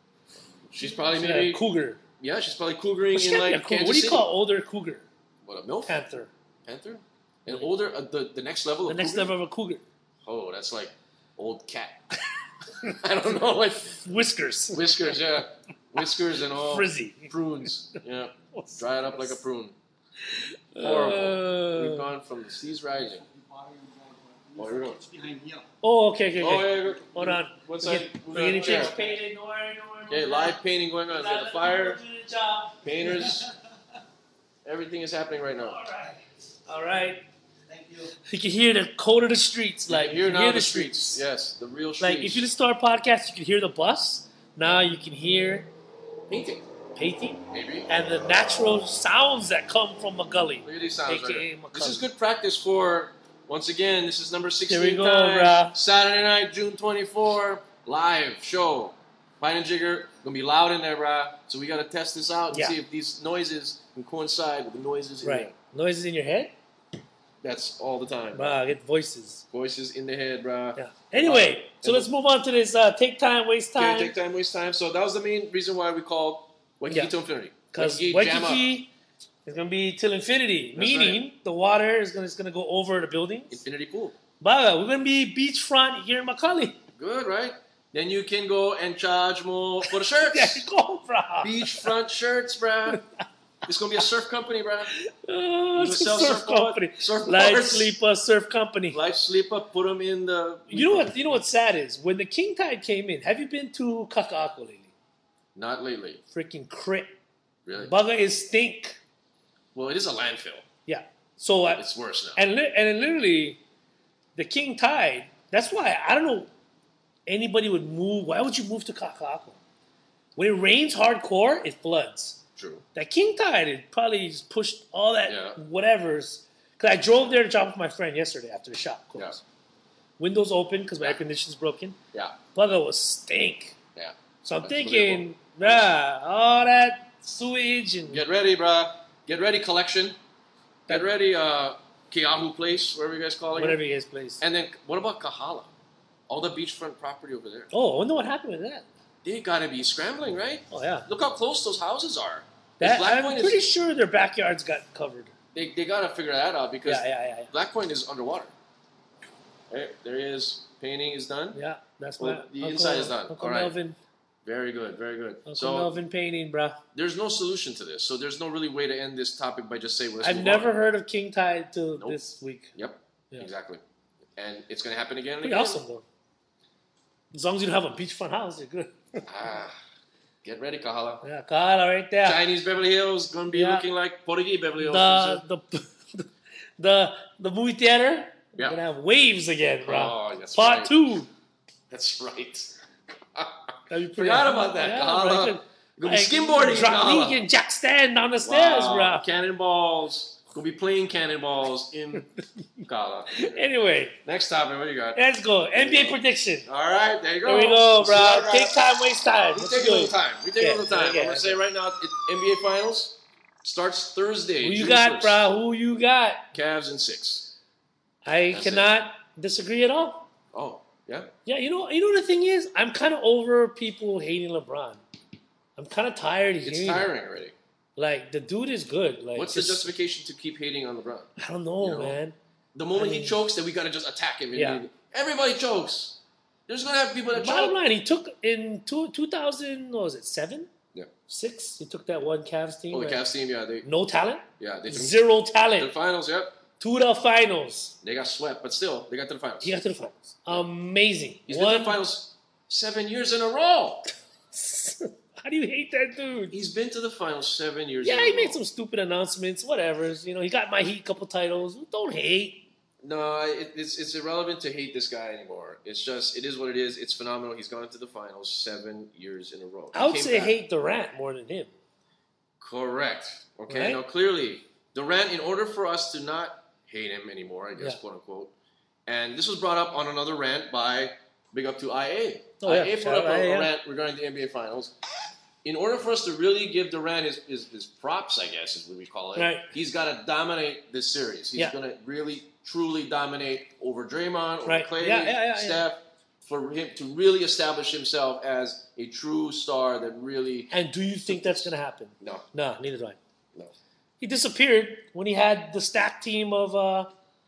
She's probably She's maybe, a cougar. yeah, she's probably cougering She in can't be a like cougar. Kansas What do you City. call older cougar? What, a MILF? Panther. Panther? An older, the next level The of next cougar? level of a cougar. Oh, that's like old cat. I don't know, like Whiskers. whiskers, yeah. Whiskers and all. Frizzy. Prunes, yeah. Dried up like a prune. Horrible. We've gone from the seas rising. Oh, here we go. It's behind here. Oh, okay. Oh, yeah. Hold on. One We're side. getting things painted. Don't worry. Okay, live painting going on. Got the fire, Do the job. painters. Everything is happening right now. All right. Thank you. You can hear the code of the streets. Like Here you can now hear the streets. Yes, the real streets. Like if you listen to our podcast, you can hear the bus. Now you can hear painting, painting maybe. and the natural sounds that come from a gully. Look at these sounds right AKA here. McCullough. This is good practice for, once again, this is number 16 Here we go, times. brah. Saturday night, June 24, live show. Pine and Jigger, gonna be loud in there, brah. So we gotta test this out and Yeah. see if these noises can coincide with the noises in there. Right. Noises in your head? That's all the time. Wow, get voices. Voices in the head, brah. Yeah. Anyway, so And let's move on to this take time, waste time. Okay, take time, waste time. So that was the main reason why we called Waikiki Yeah. to Infinity. Because Jam Up. Waikiki is going to be till infinity, That's meaning the water is going to go over the buildings. Infinity Pool. But we're going to be beachfront here in Macaulay. Good, right? Then you can go and charge more for the shirts. There you go, brah. Beachfront shirts, bruh. It's gonna be a surf company, bruh. Oh, it's a sell surf surfboard- company. surfboards. Light Sleeper Surf Company. Life sleeper, put them in the. You know what's sad is when the King Tide came in. Have you been to Kaka'ako lately? Not lately, Freaking crit. really. Bugger is stink. Well, it is a landfill. Yeah. So It's worse now. and literally, the King Tide. That's why I don't know anybody would move. Why would you move to Kaka'ako? When it rains hardcore, it floods. True. That King Tide, it probably just pushed all that Yeah. whatever's. Because I drove there to drop off my friend yesterday after the shop closed. Yeah. Windows open because my air conditioner's broken. Yeah. Bugger was stink. Yeah. So I'm That's thinking, all that sewage and Get ready, bruh. Get ready, collection. Get ready, Keahu Place, whatever you guys call it. whatever you guys place. And then, what about Kahala? All the beachfront property over there. Oh, I wonder what happened with that. They gotta be scrambling, right? Oh yeah, Look how close those houses are. that, Black I'm Point pretty is, sure their backyards got covered. they gotta figure that out because Yeah. Black Point is underwater. Hey, there he is. Painting is done. Yeah, that's Well, my the inside is done. Uncle All right. Melvin. Very good, very good. Uncle Melvin painting, bruh. There's no solution to this. So there's no really way to end this topic by just saying, well, let's I've move never on. heard of King Tide till this week. Yep, Yeah. exactly. And it's going to happen again and Pretty again. awesome, though. As long as you don't have a beachfront house, you're good. Get ready, Kahala. Yeah, Kahala right there. Chinese Beverly Hills going to be Yeah. looking like Portuguese Beverly Hills. The movie theater, Yeah. we're going to have waves again, bro. Oh, that's Part right. 2. That's right. That'd be pretty Forgot awesome. about that. Yeah, Kahala. bro. Gonna be skimboarding, Drop Kahala. league and jack stand down the stairs, bro. Cannonballs. Gonna be playing cannonballs in Kahala. Anyway, Next topic, what do you got? let's go. NBA prediction. All right, there you go. There we go, bro. All right. Take time, waste time. We Let's take a do little it. time. We take a little time. Okay, I'm gonna say right now, NBA Finals starts Thursday. Who you June got, 1st. bro? Who you got? Cavs in 6. I That's cannot disagree at all. Oh, yeah. Yeah, you know the thing is, I'm kind of over people hating LeBron. I'm kind of tired of It's hearing it. tiring already. Like, the dude is good. Like, What's the just- justification to keep hating on LeBron? I don't know, You know? man. The moment I he mean- chokes, then we gotta just attack him. Yeah. Everybody chokes. There's gonna have people that Bottom choke. line, he took in 2000, what was it, 7? Yeah. 6? He took that one Cavs team. Oh, the right? Cavs team, yeah, they No talent? they took Zero to the talent. finals. Yep, To the finals. they got swept, but still, they got to the finals. He got to the finals. Amazing. He's been to the finals 7 years in a row. How do you hate that dude? He's been to the finals 7 years. Yeah, in a he row. made some stupid announcements, whatever. You know, he got my Heat couple titles. Don't hate. No, it's irrelevant to hate this guy anymore. It's just it is what it is. It's phenomenal. He's gone to the finals 7 years in a row. I would He came say back. hate Durant more than him. Correct. Okay. Right? Now clearly, Durant, in order for us to not hate him anymore, I guess, Yeah. quote unquote, and this was brought up on another rant by big up to IA. Oh, yeah. IA put Shout up out a IA. rant regarding the NBA Finals. In order for us to really give Durant his props, I guess is what we call it, Right. he's got to dominate this series. He's Yeah. going to really, truly dominate over Draymond, over Right. Clay, Yeah. Steph, for him to really establish himself as a true star that really... And do you think that's going to happen? No. No, neither do I. No. He disappeared when he had the stacked team of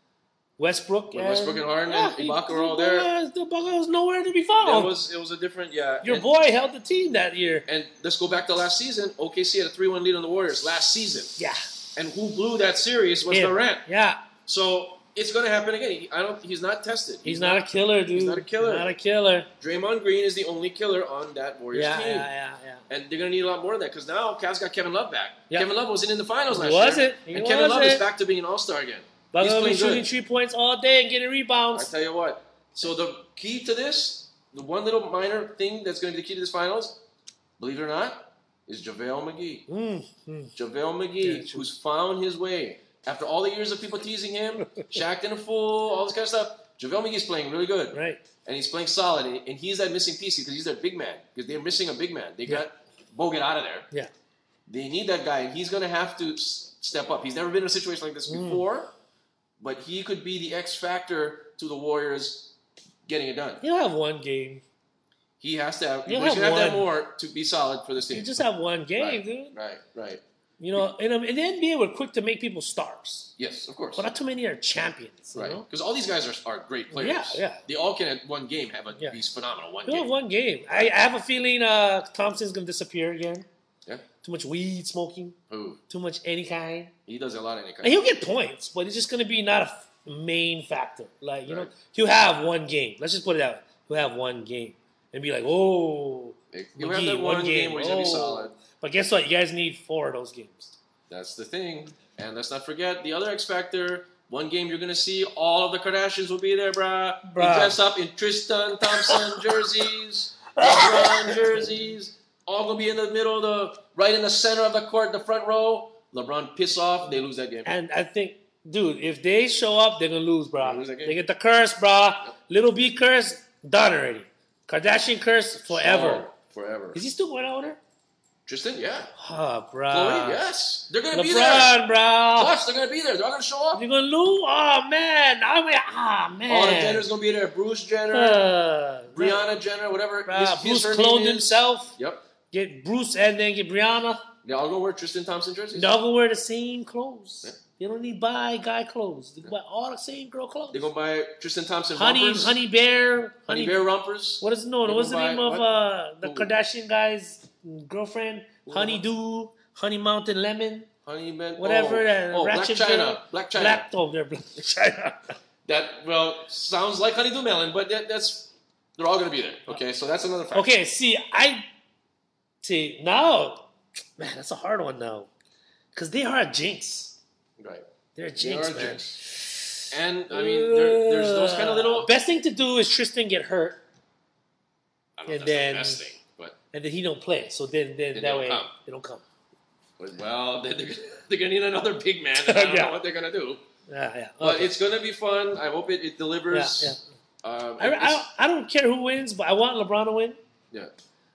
Westbrook. When Westbrook and Harden and Ibaka were all there. Ibaka was nowhere to be found. It was a different, yeah. Your and, boy held the team that year. And let's go back to last season. OKC had a 3-1 lead on the Warriors last season. Yeah. And who blew that series was Him. Durant. Yeah. So it's going to happen again. He's not tested. He's not a killer, dude. He's not a killer. Not a killer. Draymond Green is the only killer on that Warriors Yeah, team. yeah. And they're going to need a lot more of that because now Cavs got Kevin Love back. Yeah. Kevin Love wasn't in the finals last Was year. it? He And Kevin Love is wasn't. back to being an all-star again. But He's he'll be playing shooting good. 3 points all day and getting I rebounds. tell you what. So the key to this, the one little minor thing that's going to be the key to this finals, believe it or not, is JaVale McGee. JaVale McGee, Yeah, true. who's found his way. After all the years of people teasing him, Shaq in a fool, all this kind of stuff, JaVale McGee's playing really good. Right. And he's playing solid. And he's that missing piece because he's their big man. Because they're missing a big man. They got Bogut out of there. Yeah. They need that guy, and he's going to have to step up. He's never been in a situation like this before, but he could be the X factor to the Warriors getting it done. He'll have one game. He has to have. He'll He's have going to have one. more to be solid for this team. You just have one game, right, dude. Right. You know, in the NBA, we're quick to make people stars. Yes, of course. But not too many are champions. Right. You know? Because all these guys are great players. Yeah. They all can at one game have these phenomenal one He'll have game. one game. I have a feeling Thompson's going to disappear again. Yeah. Too much weed smoking. Ooh. Too much any kind. He does a lot of any kind. And he'll get points, but it's just going to be not a main factor. Like, you know, Right. he'll have one game. Let's just put it out. He'll have one game. And be like, oh, He'll have that one game where he's going to be solid. But guess what? You guys need 4 of those games. That's the thing. And let's not forget the other X Factor. One game you're going to see all of the Kardashians will be there, bruh. They Bruh. dress up in Tristan Thompson jerseys, LeBron jerseys. All going to be in the middle, right in the center of the court, the front row. LeBron piss off, they lose that game. And I think, dude, if they show up, they're going to lose, bro. They lose that game. They get the curse, bro. Little B curse, done already. Kardashian curse, forever. Oh, forever. Is he still going out with her? Tristan, yeah. Oh, bro. Chloe, yes. They're going to be there. LeBron, bro. Watch, they're going to be there. They're all going to show up. You're going to lose? Oh, man. Man. All the Jenners going to be there. Bruce Jenner, Brianna Jenner, whatever. Bruh, Bruce her cloned name is. himself. Yep. Get Bruce and then get Brianna. They all going to wear Tristan Thompson jerseys. They all gonna wear the same clothes. They don't need buy guy clothes. They can buy all the same girl clothes. They're gonna buy Tristan Thompson Honey rompers. Honey Bear. Honey Bear rompers. What is no? They're What's the gonna name buy- of what? the Who? Kardashian guy's girlfriend? Who? Honeydew, Honey Mountain Lemon, Honey Man. whatever. that Black Ratchet China. Girl. Black China. Black Black China. That sounds like Honeydew Melon, but that's they're all gonna be there. Okay, so that's another fact. Okay, see now, man, that's a hard one now, because they are a jinx. Right. They're a They jinx, are a man. jinx. And I mean, there's those kind of little. Best thing to do is Tristan get hurt, I don't know if and that's then- the best thing, but and then he don't play. So then they that don't way come. they don't come. well, they're gonna need another big man. And I don't Yeah. know what they're gonna do. Yeah. But Okay. it's gonna be fun. I hope it delivers. Yeah. It's- I don't care who wins, but I want LeBron to win. yeah.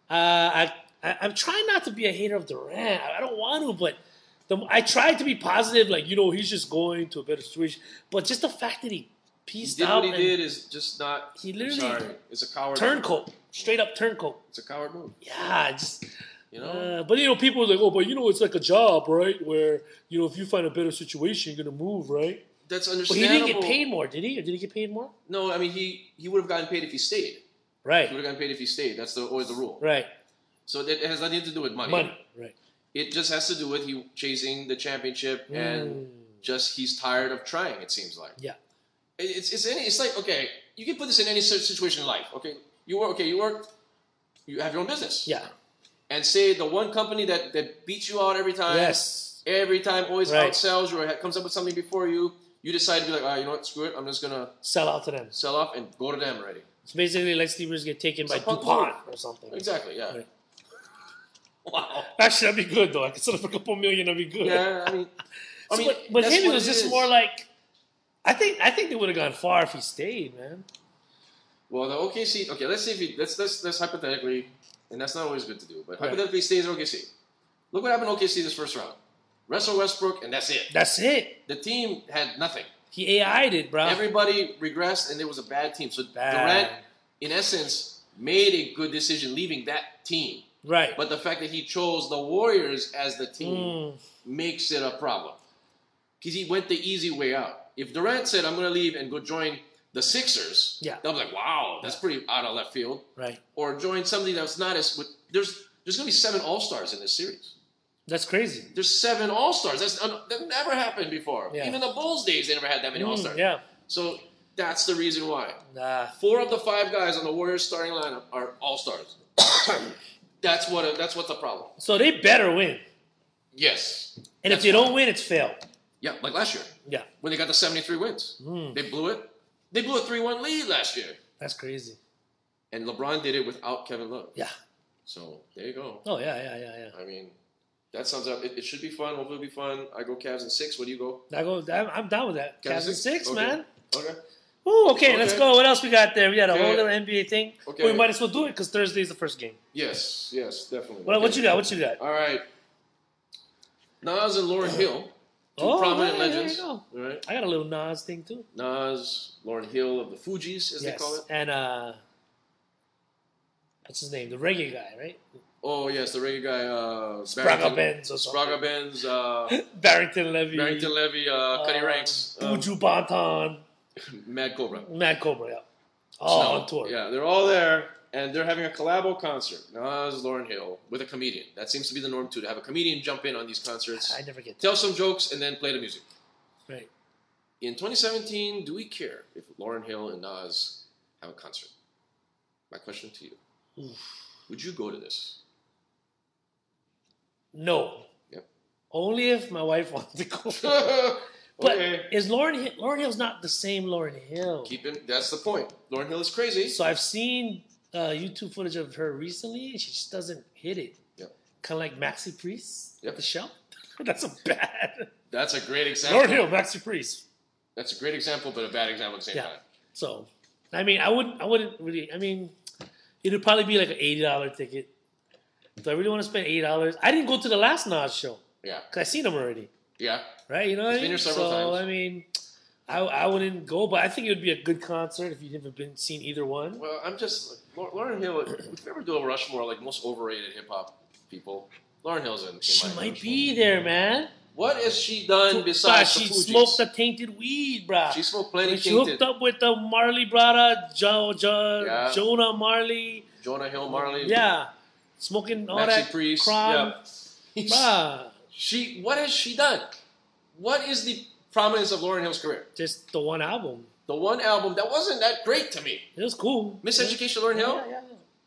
I'm trying not to be a hater of Durant. I don't want to, but I tried to be positive, like, he's just going to a better situation. But just the fact that he He pieced did out what he and did is just not. He I'm literally- sorry. It's a coward. turncoat, straight up turncoat. It's a coward move. Yeah, just You know. but people are like, oh, but it's like a job, right? Where if you find a better situation, you're gonna move, right? That's But he understandable. didn't get paid more, did he? Or did he get paid more? No, I mean he would have gotten paid if he stayed. Right, He would have gotten paid if he stayed. That's always the rule. right, So it has nothing to do with money. right. It just has to do with he chasing the championship and just he's tired of trying. It seems like. Yeah. It's like, okay, you can put this in any situation in life. Okay, you have your own business. Yeah. And say the one company that beats you out every time. Yes. Every time, always Right. outsells you or comes up with something before you. You decide to be like, you know what, screw it. I'm just gonna Sell out to them. sell off and go to them already. So basically, like sleepers get taken It's by a punk DuPont move. or something. Exactly. Yeah. Right. Wow. Actually, that'd be good though. I could set up a couple million. That'd be good. Yeah. I mean, but that's him, it what was just is. more like. I think they would have gone far if he stayed, man. Well, the OKC. Okay, let's see if he. Let's hypothetically, and that's not always good to do, but Right. hypothetically stays in OKC. Look what happened to OKC this first round. Russell Westbrook, and that's it. That's it. The team had nothing. He AI'd it, bro. Everybody regressed, and it was a bad team. So Bad. Durant, in essence, made a good decision leaving that team. Right. But the fact that he chose the Warriors as the team makes it a problem. Because he went the easy way out. If Durant said, I'm going to leave and go join the Sixers, Yeah. they'll be like, wow, that's pretty out of left field. Right. Or join somebody that's not as... There's going to be 7 All-Stars in this series. That's crazy. There's 7 All-Stars. That never happened before. Yeah. Even the Bulls days, they never had that many All-Stars. Yeah. So that's the reason why. Nah. 4 of the 5 guys on the Warriors starting lineup are All-Stars. That's what's the problem. So they better win. Yes. And if That's they why. don't win, it's failed. Yeah, like last year. Yeah. When they got the 73 wins. They blew it. They blew a 3-1 lead last year. That's crazy. And LeBron did it without Kevin Love. Yeah. So there you go. Oh, yeah. I mean, that sounds up. It should be fun. Hopefully it'll be fun. I go Cavs in 6. What do you go? I'm down with that. Cavs in 6, Okay. man. Okay. Ooh, okay, let's Okay. go. What else we got there? We got a Okay. whole little NBA thing. Okay. We might as well do it because Thursday's the first game. Yes, definitely. What Okay. you got? What you got? All right. Nas and Lauryn Hill, two Oh, prominent right, there legends. you go. All right. I got a little Nas thing too. Nas, Lauryn Hill of the Fugees, as they Yes. call it. And what's his name? The reggae guy, right? Oh yes, the reggae guy. Spraga Benz or something. Spraga Benz. Barrington Levy. Barrington Levy. Cuddy Ranks. Buju Banton. Mad Cobra. Mad Cobra, yeah. All So, on tour. Yeah, they're all there, and they're having a collabo concert. Nas, Lauryn Hill, with a comedian. That seems to be the norm too, to have a comedian jump in on these concerts, I never get tell some jokes, and then play the music. Right. In 2017, do we care if Lauryn Hill and Nas have a concert? My question to you. Would you go to this? No. Yep. Only if my wife wants to go. But Okay. is Lauryn Hill's not the same Lauryn Hill? That's the point. Lauryn Hill is crazy. So I've seen YouTube footage of her recently, and she just doesn't hit it. Yep. Kind of like Maxi Priest Yep. at the show. That's a bad. That's a great example. Lauryn Hill, Maxi Priest. That's a great example, but a bad example at the same Yeah. time. So, I mean, I wouldn't really. I mean, it'd probably be like an $80 ticket. Do I really want to spend $8? I didn't go to the last Nas show Yeah. because I seen him already. Yeah. Right? You know what He's I been mean? here several so, times. I mean, I wouldn't go, but I think it would be a good concert if you've never seen either one. Well, I'm just Lauryn Hill. If we ever do a Rushmore, like most overrated hip hop people, Lauryn Hill's in She my might Rushmore. be there, man. What has she done Bruh, besides she the Fugees? smoked the tainted weed, bruh. She smoked plenty When she tainted. hooked up with the Marley brother, Yeah. Jonah Marley. Jonah Hill Marley. Yeah. Smoking all Maxi that Priest. crime. Yeah. Bruh. What has she done? What is the prominence of Lauryn Hill's career? Just the one album. The one album that wasn't that great to me. It was cool. Miseducation, Lauryn Hill? Yeah.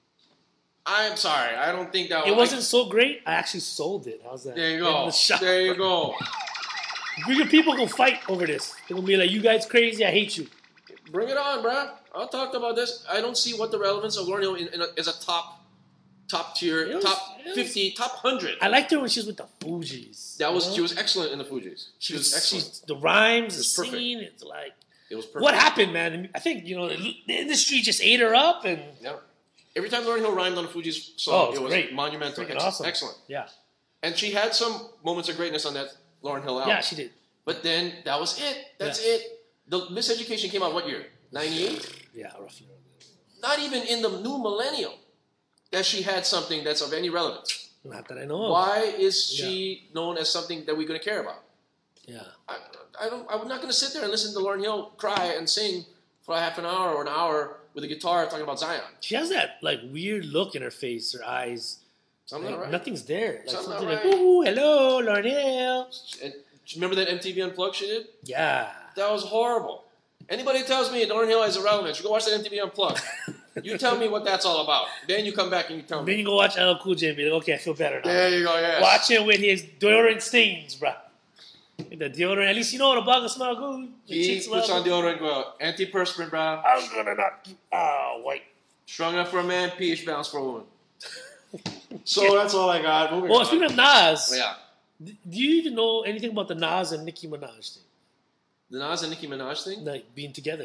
I'm sorry. I don't think that It wasn't so great. I actually sold it. How's that? There you In go. the shop. There you go. Bigger people gonna fight over this. They're gonna be like, "You guys crazy? I hate you." Bring it on, bruh. I'll talk about this. I don't see what the relevance of Lauryn Hill is a top tier, It was- top it was- 50, top 100. I liked her when she was with the Fugees. That was you know? she was excellent in the Fugees. She was excellent. The rhymes, the was perfect. singing. It's like, It was perfect. what happened, man? I think the industry just ate her up, and Yeah. Every time Lauryn Hill rhymed on a Fugees song, it's it was great. monumental. Freaking awesome. Excellent. Yeah, And she had some moments of greatness on that Lauryn Hill album. yeah, she did. But then that was it. That's Yeah. it. The Miseducation came out what year? 98? Yeah, roughly. Not even in the new millennium that she had something that's of any relevance. Not that I know of. Why is she known as something that we're going to care about? Yeah, I'm not going to sit there and listen to Lauryn Hill cry and sing for a half an hour or an hour with a guitar talking about Zion. she has that like weird look in her face, her eyes. Something Like, not right. nothing's there. Like Something something not like, right. "Ooh, hello, Lauryn Hill." And remember that MTV Unplugged she did? Yeah. That was horrible. Anybody tells me Lauryn Hill is irrelevant, you go watch that MTV Unplugged. You tell me what that's all about. Then you come back and you tell Then me. you go watch LL Cool J and be like, okay, I feel better now. There you go, yes. Watch him with his deodorant stains, bruh. The deodorant, at least you know the bottle smell good. The He chicks puts love on it. deodorant, well, antiperspirant, bro. I'm gonna knock you out, white. Strong enough for a man, pH balance for a woman. So that's all I got. Moving Well, on. speaking of Nas, Yeah. do you even know anything about the Nas and Nicki Minaj thing? The Nas and Nicki Minaj thing? Like being together.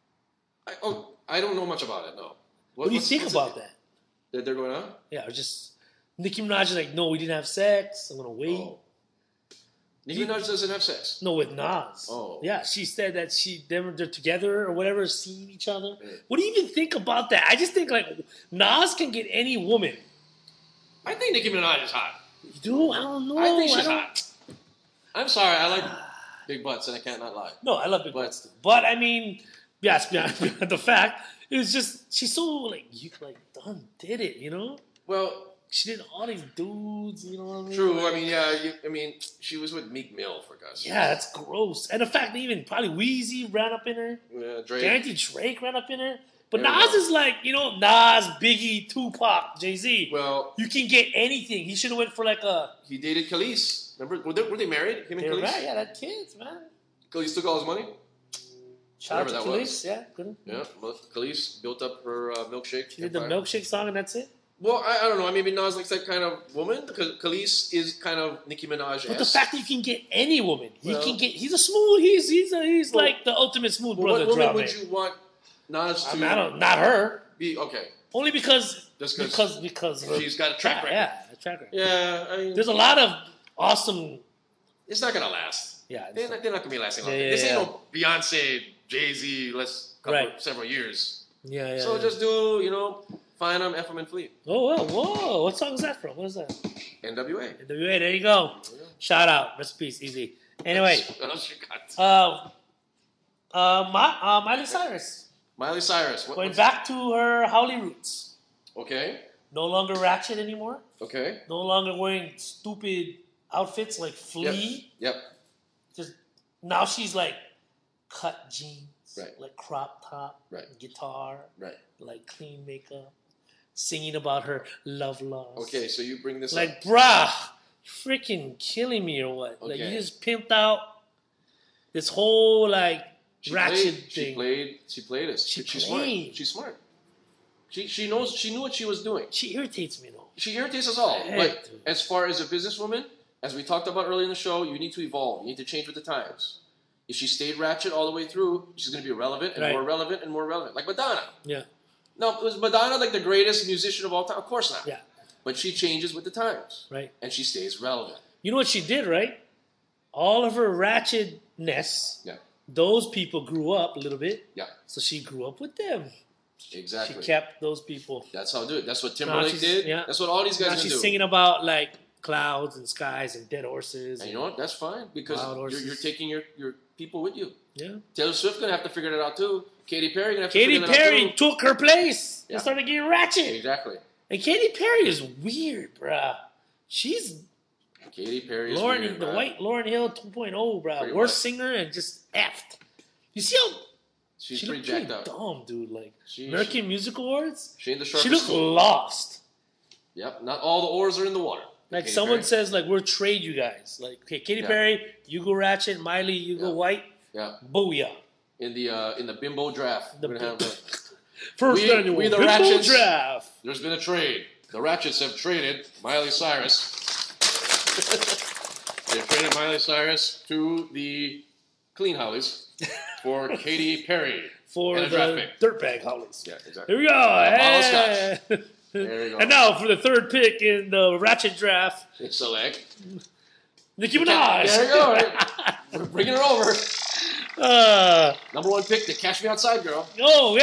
I don't know much about it, no. What do you think what's about it? that? That they're going on? Yeah, or just Nicki Minaj is like, no, we didn't have sex. I'm gonna wait. Oh. Nicki Minaj doesn't have sex. No, with Nas. Oh. Yeah, she said that they're together or whatever, seeing each other. Yeah. What do you even think about that? I just think like Nas can get any woman. I think Nicki Minaj is hot. You do? I don't know. I think she's don't- hot. I'm sorry, I like big butts and I can't not lie. No, I love big But- butts too. But I mean, yes, the fact is just she's so like you like done did it, you know? Well, She did all these dudes, you know what I mean? true. Like, I mean, yeah. She was with Meek Mill for God's sake. yeah, that's gross. And the fact that even probably Wheezy ran up in her, Yeah, Drake. guaranteed Drake ran up in her. But There we Nas go. is like, you know, Nas, Biggie, Tupac, Jay-Z. Well, You can get anything. He should have went for like a. he dated Khalees. Remember, were they married? Him and They were Khalees? right, yeah, that kids, man. Khalees took all his money. Shout out to Whatever that Khalees, was. yeah, good. Yeah, but Khalees built up her milkshake. She did the empire. milkshake song and that's it. Well, I don't know. Maybe Nas likes that kind of woman because Khalees is kind of Nicki Minaj. But the fact that you can get any woman, Well- he's a smooth, he's Well, like the ultimate smooth Well, brother what woman drama. would you want Nas to I mean, not her. be? Okay, Only because Just 'cause because of her- she's got a track record. Yeah, a track record. Yeah, I mean, There's a lot of awesome. it's not gonna last. Yeah, They're not gonna be lasting long. Yeah, This ain't yeah. no Beyonce, Jay-Z. Let's Right. several years. yeah. So just do find them, F them, and flee. Oh, whoa! What song is that from? What is that? NWA. NWA. There you go. Shout out. Rest in peace. Easy. Anyway, What else you got? Miley Cyrus Miley Cyrus. went what's- back to her Howley roots. Okay. No longer ratchet anymore. Okay. No longer wearing stupid outfits like Flea. Yep. Just now she's like cut jeans, Right. like crop top, Right. guitar, Right. like clean makeup, singing about her love loss. Okay. So you bring this up. Like, bruh, freaking killing me or what? Like, you Okay. just pimped out this whole, like, ratchet thing. She played us. She She's played. smart. She's smart. She knew what she was doing. She irritates me, though. She irritates us all. Heck, But dude. as far as a businesswoman, as we talked about earlier in the show, you need to evolve. You need to change with the times. If she stayed ratchet all the way through, she's going to be relevant and Right. more relevant and more relevant. Like Madonna. Yeah. No, was Madonna like the greatest musician of all time? Of course not. Yeah. But she changes with the times. Right. And she stays relevant. You know what she did, right? All of her ratchetness, Yeah. those people grew up a little bit. Yeah. So she grew up with them. Exactly. She kept those people. That's how I do it. That's what Timberlake she's- did. yeah. That's what all these guys Now are she's do. singing about, like, clouds and skies and dead horses. And you know what? That's fine because Wild horses. you're taking your people with you. Yeah. Taylor Swift gonna have to figure that out too. Katy Perry gonna have to figure Katy that Perry out too. took her place Yeah. and started getting ratchet. Exactly. And Katy Perry is weird, bruh. She's Katy Perry is Lauren, weird, the man. white Lauren Hill 2.0, bruh. Pretty Worst much. singer and just effed. You see how She's she pretty looked pretty jacked up. dumb, dude. Like She- American Music Awards, She ain't the she sharpest looked tool. lost. Yep. Not all the oars are in the water. Like Katy someone Perry. says, like we'll trade you guys. Like, okay, Katy Yeah. Perry, you go ratchet. Miley, you go Yeah. white. Yeah. Booyah. In the bimbo draft, The we're gonna have First We- annual we the Bimbo Ratchets. draft. There's been a trade. The Ratchets have traded Miley Cyrus. They've traded Miley Cyrus to the Clean Hollies for Katy Perry. For And a draft the pick. dirtbag Hollies. Yeah, exactly. Here we go. bottle of Hey. There you go. And now for the third pick in the Ratchet draft, It's select. Nicki Minaj. There you go. Right? We're bringing her over. Number one pick, the Cash Me Outside girl. Oh,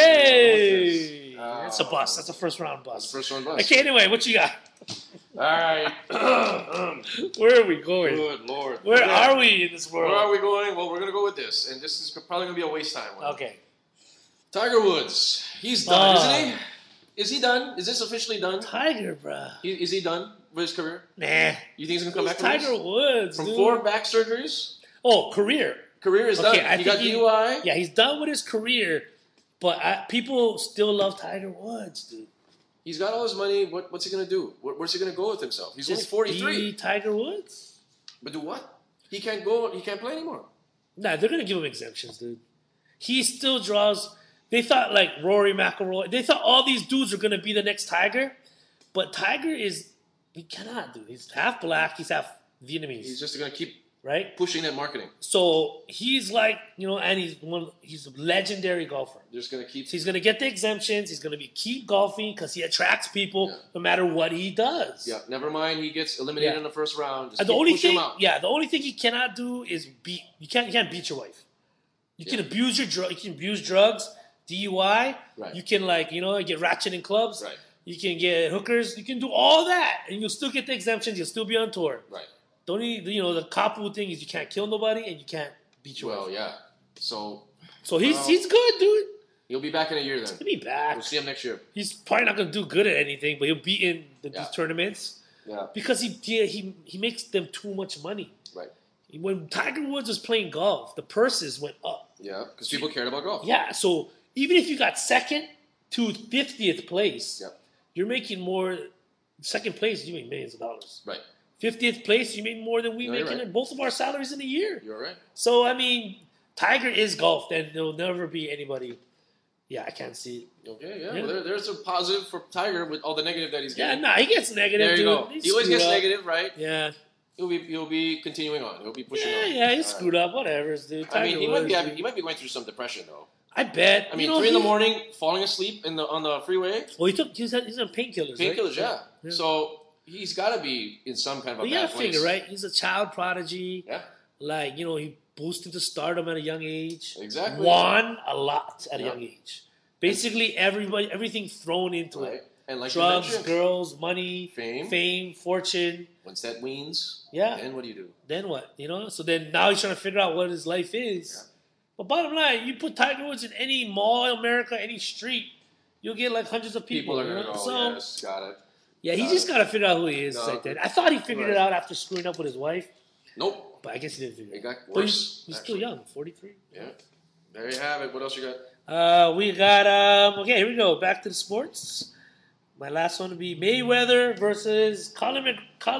hey. Oh. That's a bust. That's a first round That's bust. the first one bust. Okay, anyway, what you got? All right. Where are we going? Good Lord. Where Okay. are we in this world? Where are we going? Well, we're going to go with this. And this is probably going to be a waste time one. Okay. Tiger Woods. He's done, isn't he? Is he done? Is this officially done? Tiger, bruh. Is he done with his career? Nah. You think he's going to come Who's back from Tiger this? Woods, From dude? 4 back surgeries? Oh, career. Career is Okay, done. I He think got DUI? Yeah, he's done with his career, but people still love Tiger Woods, dude. He's got all his money. What's he going to do? Where's he going to go with himself? He's Just only 43. be Tiger Woods? But do what? He can't go. He can't play anymore. Nah, they're gonna give him exemptions, dude. He still draws. They thought like Rory McIlroy. They thought all these dudes are gonna be the next Tiger, but Tiger he cannot, dude. He's half black. He's half Vietnamese. He's just going to keep right pushing that marketing. So he's like, and he's a legendary golfer. They're just going to keep. So he's gonna get the exemptions. He's gonna keep golfing because he attracts people no matter what he does. Yeah, never mind. He gets eliminated Yeah. in the first round. Just And keep the only pushing thing, him out. the only thing he cannot do is beat. You can't beat your wife. You can abuse your drug. You can abuse drugs, DUI. Right. You can get ratchet in clubs. Right. You can get hookers. You can do all that, and you'll still get the exemptions. You'll still be on tour. Right. The only the Kapu thing is you can't kill nobody and you can't beat your Well, wife. yeah. So he's good, dude. he'll be back in a year then. He'll be back. We'll see him next year. He's probably not gonna do good at anything, but he'll be in these tournaments. Yeah. Because he makes them too much money. Right. When Tiger Woods was playing golf, the purses went up. Yeah, because people cared about golf. Yeah, so even if you got second to 50th place, you're making more. Second place, you make millions of dollars. Right. 50th place, you make more than we No, make you're right. in both of our salaries in a year. You're right. So, I mean, Tiger is golf, and there'll never be anybody. Yeah, I can't see it. Okay, yeah. Yeah. Well, there's a positive for Tiger with all the negative that he's Yeah, getting. nah, he gets negative, There you dude. go. He's He always screwed gets up. negative, right? Yeah. He'll be continuing on. He'll be pushing on. Yeah, he's All right. screwed up. Whatever, dude. I mean, Tiger he might Woods, be going through some depression though. I bet. I mean, 3 in the morning, falling asleep on the freeway. Well, he's on painkillers. Painkillers, right? yeah. So he's got to be in some kind of a Well, you bad gotta place. figure, right? He's a child prodigy. Yeah. Like, he boosted to stardom at a young age. Exactly. Won a lot at a Yeah. young age. Basically, everything thrown into Right. it. And like you drugs, mentioned, girls, money, Fame. fortune. once that weans, Yeah. then what do you do? Then what? So then now he's trying to figure out what his life is. But bottom line, you put Tiger Woods in any mall in America, any street, you'll get like hundreds of people. People are going to go, So, yes, got it. yeah, he Got just it. got to figure out who he is. No. Like that. I thought he figured it Right. out after screwing up with his wife, Nope. but I guess he didn't figure it It out. got But worse. he's still actually. young, 43. Yeah. There you have it. What else you got? We got, okay, here we go. Back to the sports. My last one would be Mayweather versus Colin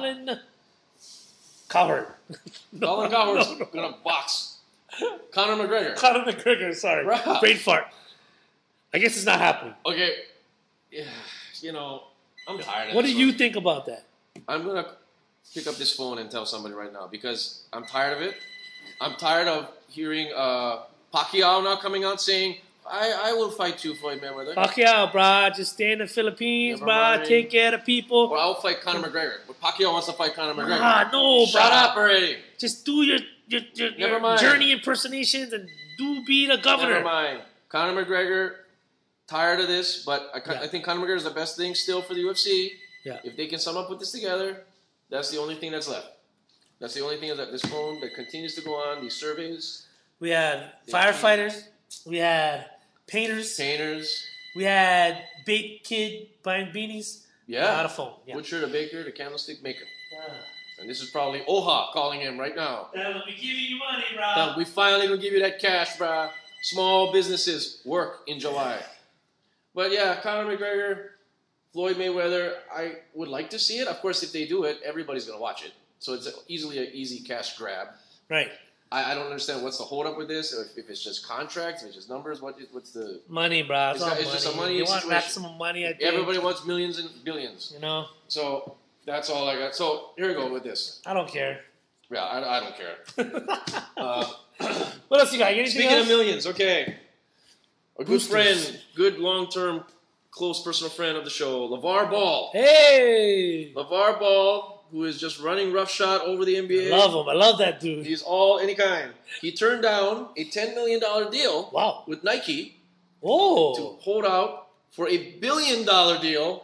Cowherd. Colin Cowherd's no. going to box Conor McGregor. Conor McGregor, sorry. Bruh. Brain fart. I guess it's not happening. Okay. Yeah, I'm tired of What do this you one. think about that? I'm going to pick up this phone and tell somebody right now because I'm tired of it. I'm tired of hearing Pacquiao now coming out saying, I will fight you, Floyd Mayweather. Pacquiao, brah. Just stay in the Philippines, Never brah. mind. Take care of people. Or I'll fight Conor McGregor. But Pacquiao wants to fight Conor McGregor. Ah, no, Shut brah. up already. Just do your Never mind. journey impersonations and do be the governor. Never mind. Conor McGregor, tired of this, but I think Conor McGregor is the best thing still for the UFC. Yeah. If they can sum up with this together, That's the only thing that's left. That's the only thing that this phone that continues to go on. These surveys. We had firefighters. We had painters. We had bait kid buying beanies. Yeah. Not a phone. Yeah. Butcher, the baker, the candlestick maker. And this is probably OHA calling him right now. We'll be giving you money, bro. We finally gonna give you that cash, bruh. Small businesses work in July. But yeah, Conor McGregor, Floyd Mayweather, I would like to see it. Of course, if they do it, everybody's gonna watch it. So it's easily an easy cash grab. Right. I don't understand what's the holdup with this. If it's just contracts, if it's just numbers, what's the money, bro? It's just a money You want situation. maximum money, I think. Everybody wants millions and billions. You know? So that's all I got. So here we go with this. I don't care. Yeah, I don't care. What else you got? Anything Speaking else? of millions, okay. A good Boosters. friend, good long-term, close personal friend of the show, LeVar Ball. Hey! LeVar Ball, who is just running roughshod over the NBA. I love him. I love that dude. He's all any kind. He turned down a $10 million deal with Nike to hold out for a $1 billion deal.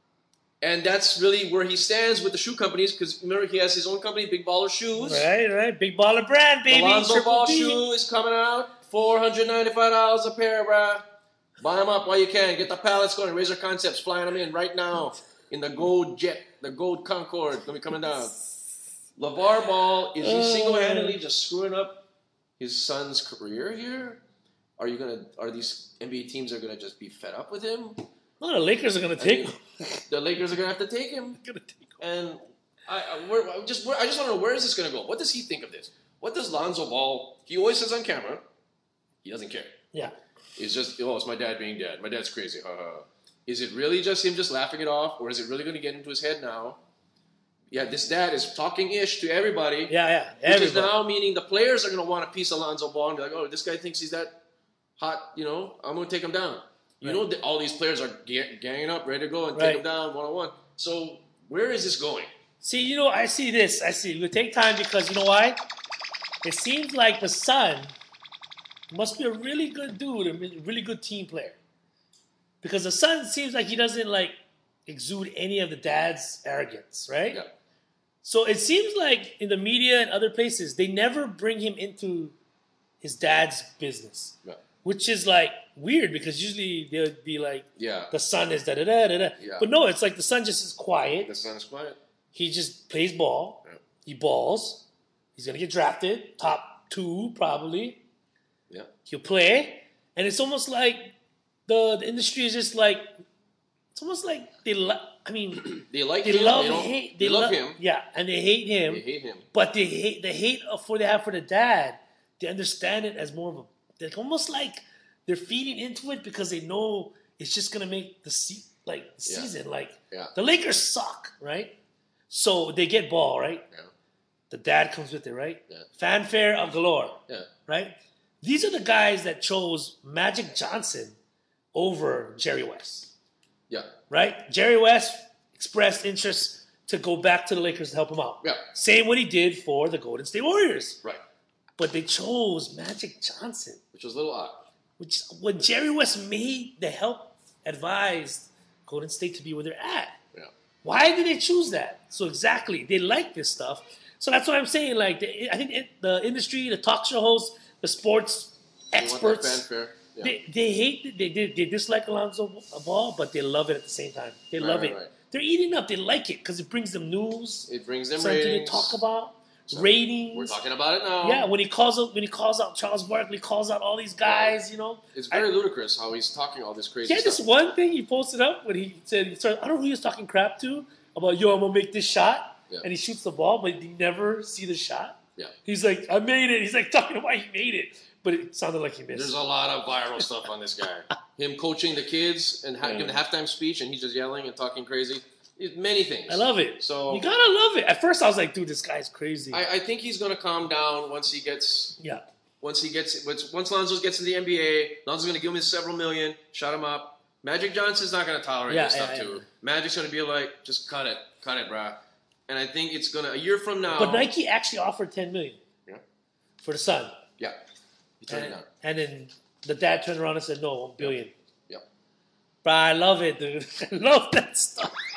And that's really where he stands with the shoe companies, because remember, he has his own company, Big Baller Shoes. Right. Big Baller brand, baby. Alonzo Triple Ball B. shoe is coming out. $495 a pair, bruh. Buy them up while you can. Get the pallets going. Razor Concepts flying them in right now in the gold jet, the gold Concorde. Going to be coming down. LeVar Ball, is he single-handedly just screwing up his son's career here? Are these NBA teams are going to just be fed up with him? Well, the Lakers are going to take him. The Lakers are going to have to take him. And I just want to know, where is this going to go? What does he think of this? What does Lonzo Ball, he always says on camera, he doesn't care. Yeah. It's just, it's my dad being dad. My dad's crazy. Is it really just him just laughing it off, or is it really going to get into his head now? Yeah, this dad is talking ish to everybody. Yeah. Which is now meaning the players are going to want a piece of Lonzo Ball and be like, oh, this guy thinks he's that hot, I'm going to take him down. You know that all these players are ganging up, ready to go and take him down one-on-one. So where is this going? See, I see this. It would take time because, you know why? It seems like the son must be a really good dude, a really good team player. Because the son seems like he doesn't, exude any of the dad's arrogance, right? Yeah. So it seems like in the media and other places, they never bring him into his dad's business. Yeah. Which is, weird because usually they would be like, the son is da-da-da-da-da. Yeah. But no, it's like the son just is quiet. The son is quiet. He just plays ball. Yeah. He balls. He's going to get drafted. Top 2, probably. Yeah. He'll play. And it's almost like the industry is just like, it's almost like they love him. They like they him. love They hate. They love him. Yeah, and they hate him. They hate him. But the hate they have for the dad, they understand it as more of they're almost like they're feeding into it because they know it's just gonna make the season. The Lakers suck, right? So they get ball, right? Yeah. The dad comes with it, right? Yeah. Fanfare of galore. Yeah. Right? These are the guys that chose Magic Johnson over Jerry West. Yeah. Right? Jerry West expressed interest to go back to the Lakers to help him out. Yeah. Same what he did for the Golden State Warriors. Right. But they chose Magic Johnson. Which was a little odd. Which, when Jerry West made the help advised Golden State to be where they're at. Yeah. Why did they choose that? So exactly, they like this stuff. So that's what I'm saying. I think the industry, the talk show hosts, the sports experts, Yeah. they hate it. They dislike Alonzo Ball, but they love it at the same time. They love it. Right. They're eating up. They like it because it brings them news. It brings them something ratings. to talk about. Ratings. We're talking about it now. Yeah, when he calls out Charles Barkley, calls out all these guys, It's very ludicrous how he's talking all this crazy He had stuff. this one thing he posted up when he said, I don't know who he was talking crap to about, I'm going to make this shot. Yeah. And he shoots the ball, but you never see the shot. Yeah. He's like, I made it. He's like talking about he made it. But it sounded like he missed. There's a lot of viral stuff on this guy. Him coaching the kids and giving a halftime speech, and he's just yelling and talking crazy. Many things. I love it. So you gotta love it. At first, I was like, dude, this guy's crazy. I think he's gonna calm down once he gets. Yeah. Once Lonzo gets in the NBA, Lonzo's gonna give him his several million, shut him up. Magic Johnson's not gonna tolerate this stuff too. Magic's gonna be like, just cut it, bruh. And I think it's gonna a year from now. But Nike actually offered $10 million. Yeah. For the son. Yeah. He turned it down. And then the dad turned around and said, no, $1 billion. Yeah. Bro, I love it, dude. I love that stuff.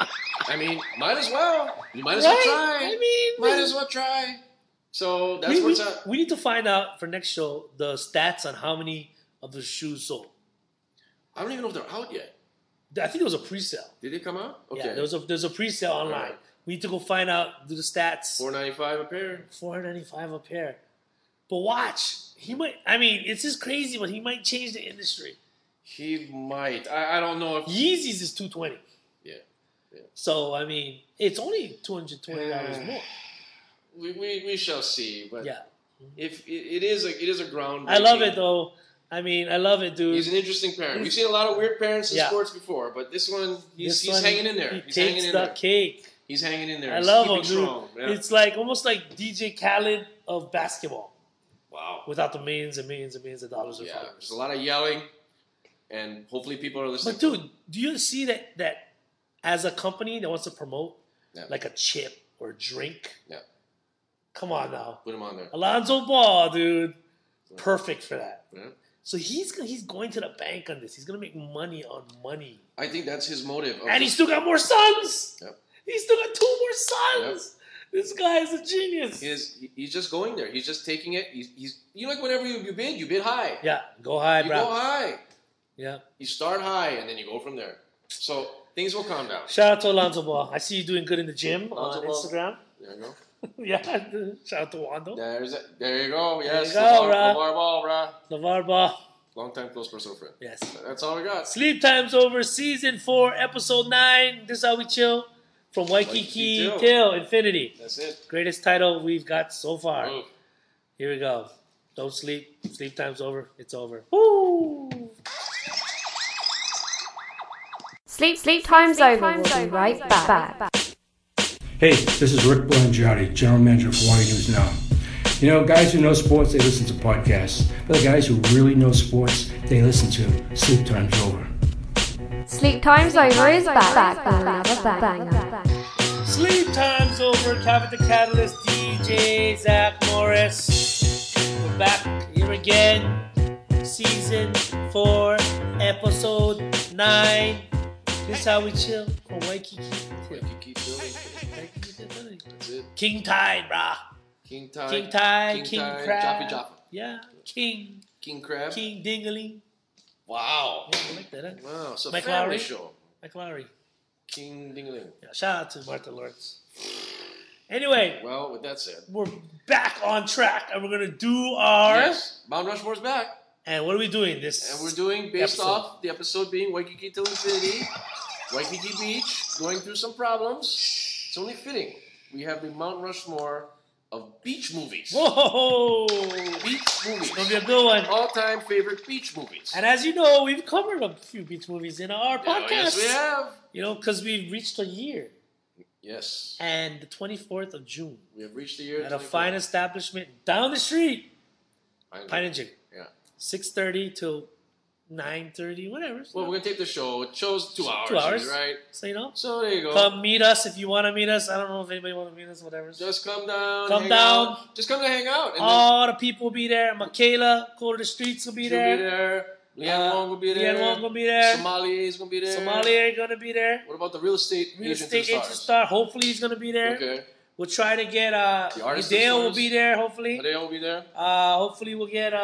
I mean, might as well. You might as well try. I mean, might as well try. So that's what's up. We need to find out for next show the stats on how many of the shoes sold. I don't even know if they're out yet. I think it was a pre-sale. Did they come out? Okay. Yeah, there's a pre-sale online. Right. We need to go find out the stats. $4.95 a pair. $4.95 a pair. But watch, he might. I mean, it's just crazy, but he might change the industry. He might. I don't know if Yeezys is $220. Yeah. So I mean, it's only $220 more. We shall see. But Yeah. if it is a ground. I love it though. I mean, I love it, dude. He's an interesting parent. We've seen a lot of weird parents in Yeah. sports before, but this one, he's This one, hanging in there. He He's hanging takes in the there. cake. He's hanging in there. I He's love him, keeping dude. strong. Yeah. It's like almost like DJ Khaled of basketball, Wow. without the millions and millions and millions of dollars of Yeah. followers. There's a lot of yelling, and hopefully people are listening. But dude, do you see that as a company that wants to promote Yeah. like a chip or a drink? Yeah. Come on now, Put him on there. Alonzo Ball, dude, perfect for that. Yeah. So he's going to the bank on this. He's gonna make money on money, I think that's his motive. and he's still got more sons. Yep. He's still got 2 more sons. This guy is a genius. He's just going there. He's just taking it. He's you know, like whenever you bid high. Yeah, go high, You bro. go high. Yeah. You start high and then you go from there. So things will calm down. Shout out to Alonzo Ball. I see you doing good in the gym Alonzo on Ball. Instagram. There you go. Yeah. Shout out to Wando. There you go. Yes. you go, LeVar brah. Ball, brah. LeVar Ball. Long time close personal friend. Yes. That's all we got. Sleep Time's Over, Season 4, Episode 9. This is how we chill. From Waikiki Waikiki till Infinity. That's it. Greatest title we've got so far. Move. Here we go. Don't sleep. Sleep Time's over. It's over. Woo! Sleep time's over. We'll be right back. Hey, this is Rick Blangiardi, General Manager of Hawaii News Now. You know, guys who know sports, they listen to podcasts. But the guys who really know sports, they listen to Sleep Time's Over. Sleep time's over is back with another banger. Sleep Time's Over. Kevin the Catalyst, DJ Zach Morris. We're back here again. Season 4, Episode 9. This is how we chill from Waikiki till Waikiki Philly. Infinity. That's it. King Tide, brah. King Tide. King Tide, King King Tide, Crab. Jaffa Jaffa. Yeah, King Crab. King Dingaling. Wow. Yeah, I like that. Huh? Wow. So Mike family Lowry. show. Mike Lowry. King Dingling. Yeah, shout out to Martha Lawrence. Anyway, Well, with that said. we're back on track, and we're gonna do our. Yes. Mount Rushmore's back. And what are we doing this? And we're doing, based episode? off the episode being Waikiki till Infinity, Waikiki Beach, going through some problems. It's only fitting. We have the Mount Rushmore of beach movies. Whoa! Beach movies. It's gonna be a good one. All-time favorite beach movies. And as you know, we've covered a few beach movies in our podcast. Yes, we have. You know, because we've reached a year. Yes. And the 24th of June, We have reached the year. at a 24. fine establishment down the street, Fine. Pine and Jig, Yeah. 6:30 till 9:30, whatever. Well, we're going to take the show. It shows 2 hours. 2 hours. Right? So, you know, So there you go. come meet us if you want to meet us. I don't know if anybody wants to meet us, whatever. Just come down. Come hang down. out. Just come to hang out. And All the people will be there. Michaela, Go to the Streets will be she'll there. be there. Leanne Wong will be there. Leanne Wong will be there. Somalia is going to be there. Somalia going to be there. What about the real estate Real agent estate to the agent stars? star. Hopefully he's going to be there. Okay. We'll try to get The artist Dale will stars. be there. Hopefully. Adele will be there. Hopefully we'll get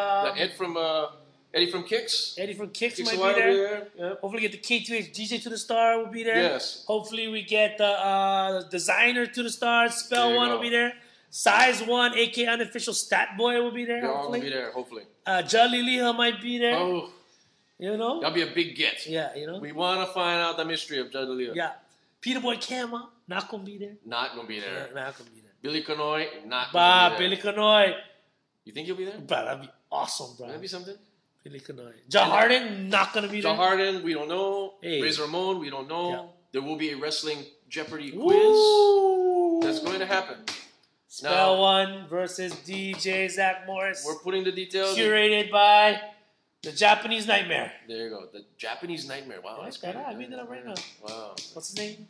Eddie from Kicks. Eddie from Kicks Kicks might Hawaii be will be there. there. Yep. Hopefully get the K2H DJ to the Star will be there. Yes. Hopefully we get the designer to the Stars. Spell There you One go. will be there. Size One, aka Unofficial Stat Boy will be there. They're all Hopefully. going to be there, hopefully. Jolly Leah might be there. Oh, You know. that'll be a big get. Yeah, you know. We want to find out the mystery of Jadalia. Yeah. Peter Boy Kama not gonna be there. Not going to be Yeah, there. not gonna be there. Billy Canoy, not Bah, going to be Billy there. Canoy. You think he'll be there? Bro, that'd be awesome, bro. That'd be something. Billy Canoy. John Harden not gonna be John there. Harden, we don't know. Hey. Razor Ramon, we don't know. Yeah. There will be a wrestling Jeopardy quiz. Ooh. That's going to happen. Spell Now- One versus DJ Zach Morris. We're putting the details. Curated by the Japanese Nightmare. There you go. The Japanese Nightmare. Wow. That's That's great. I made that up right now. Wow. What's his name?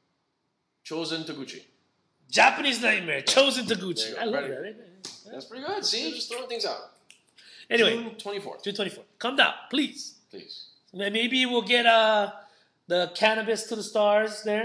Chosen Taguchi. Japanese Nightmare. Chosen There Taguchi. you go. I love Right. that. That's pretty good. See, just throwing things out. Anyway, June 24th, 224. Come down, please. please. Maybe we'll get the Cannabis to the Stars there.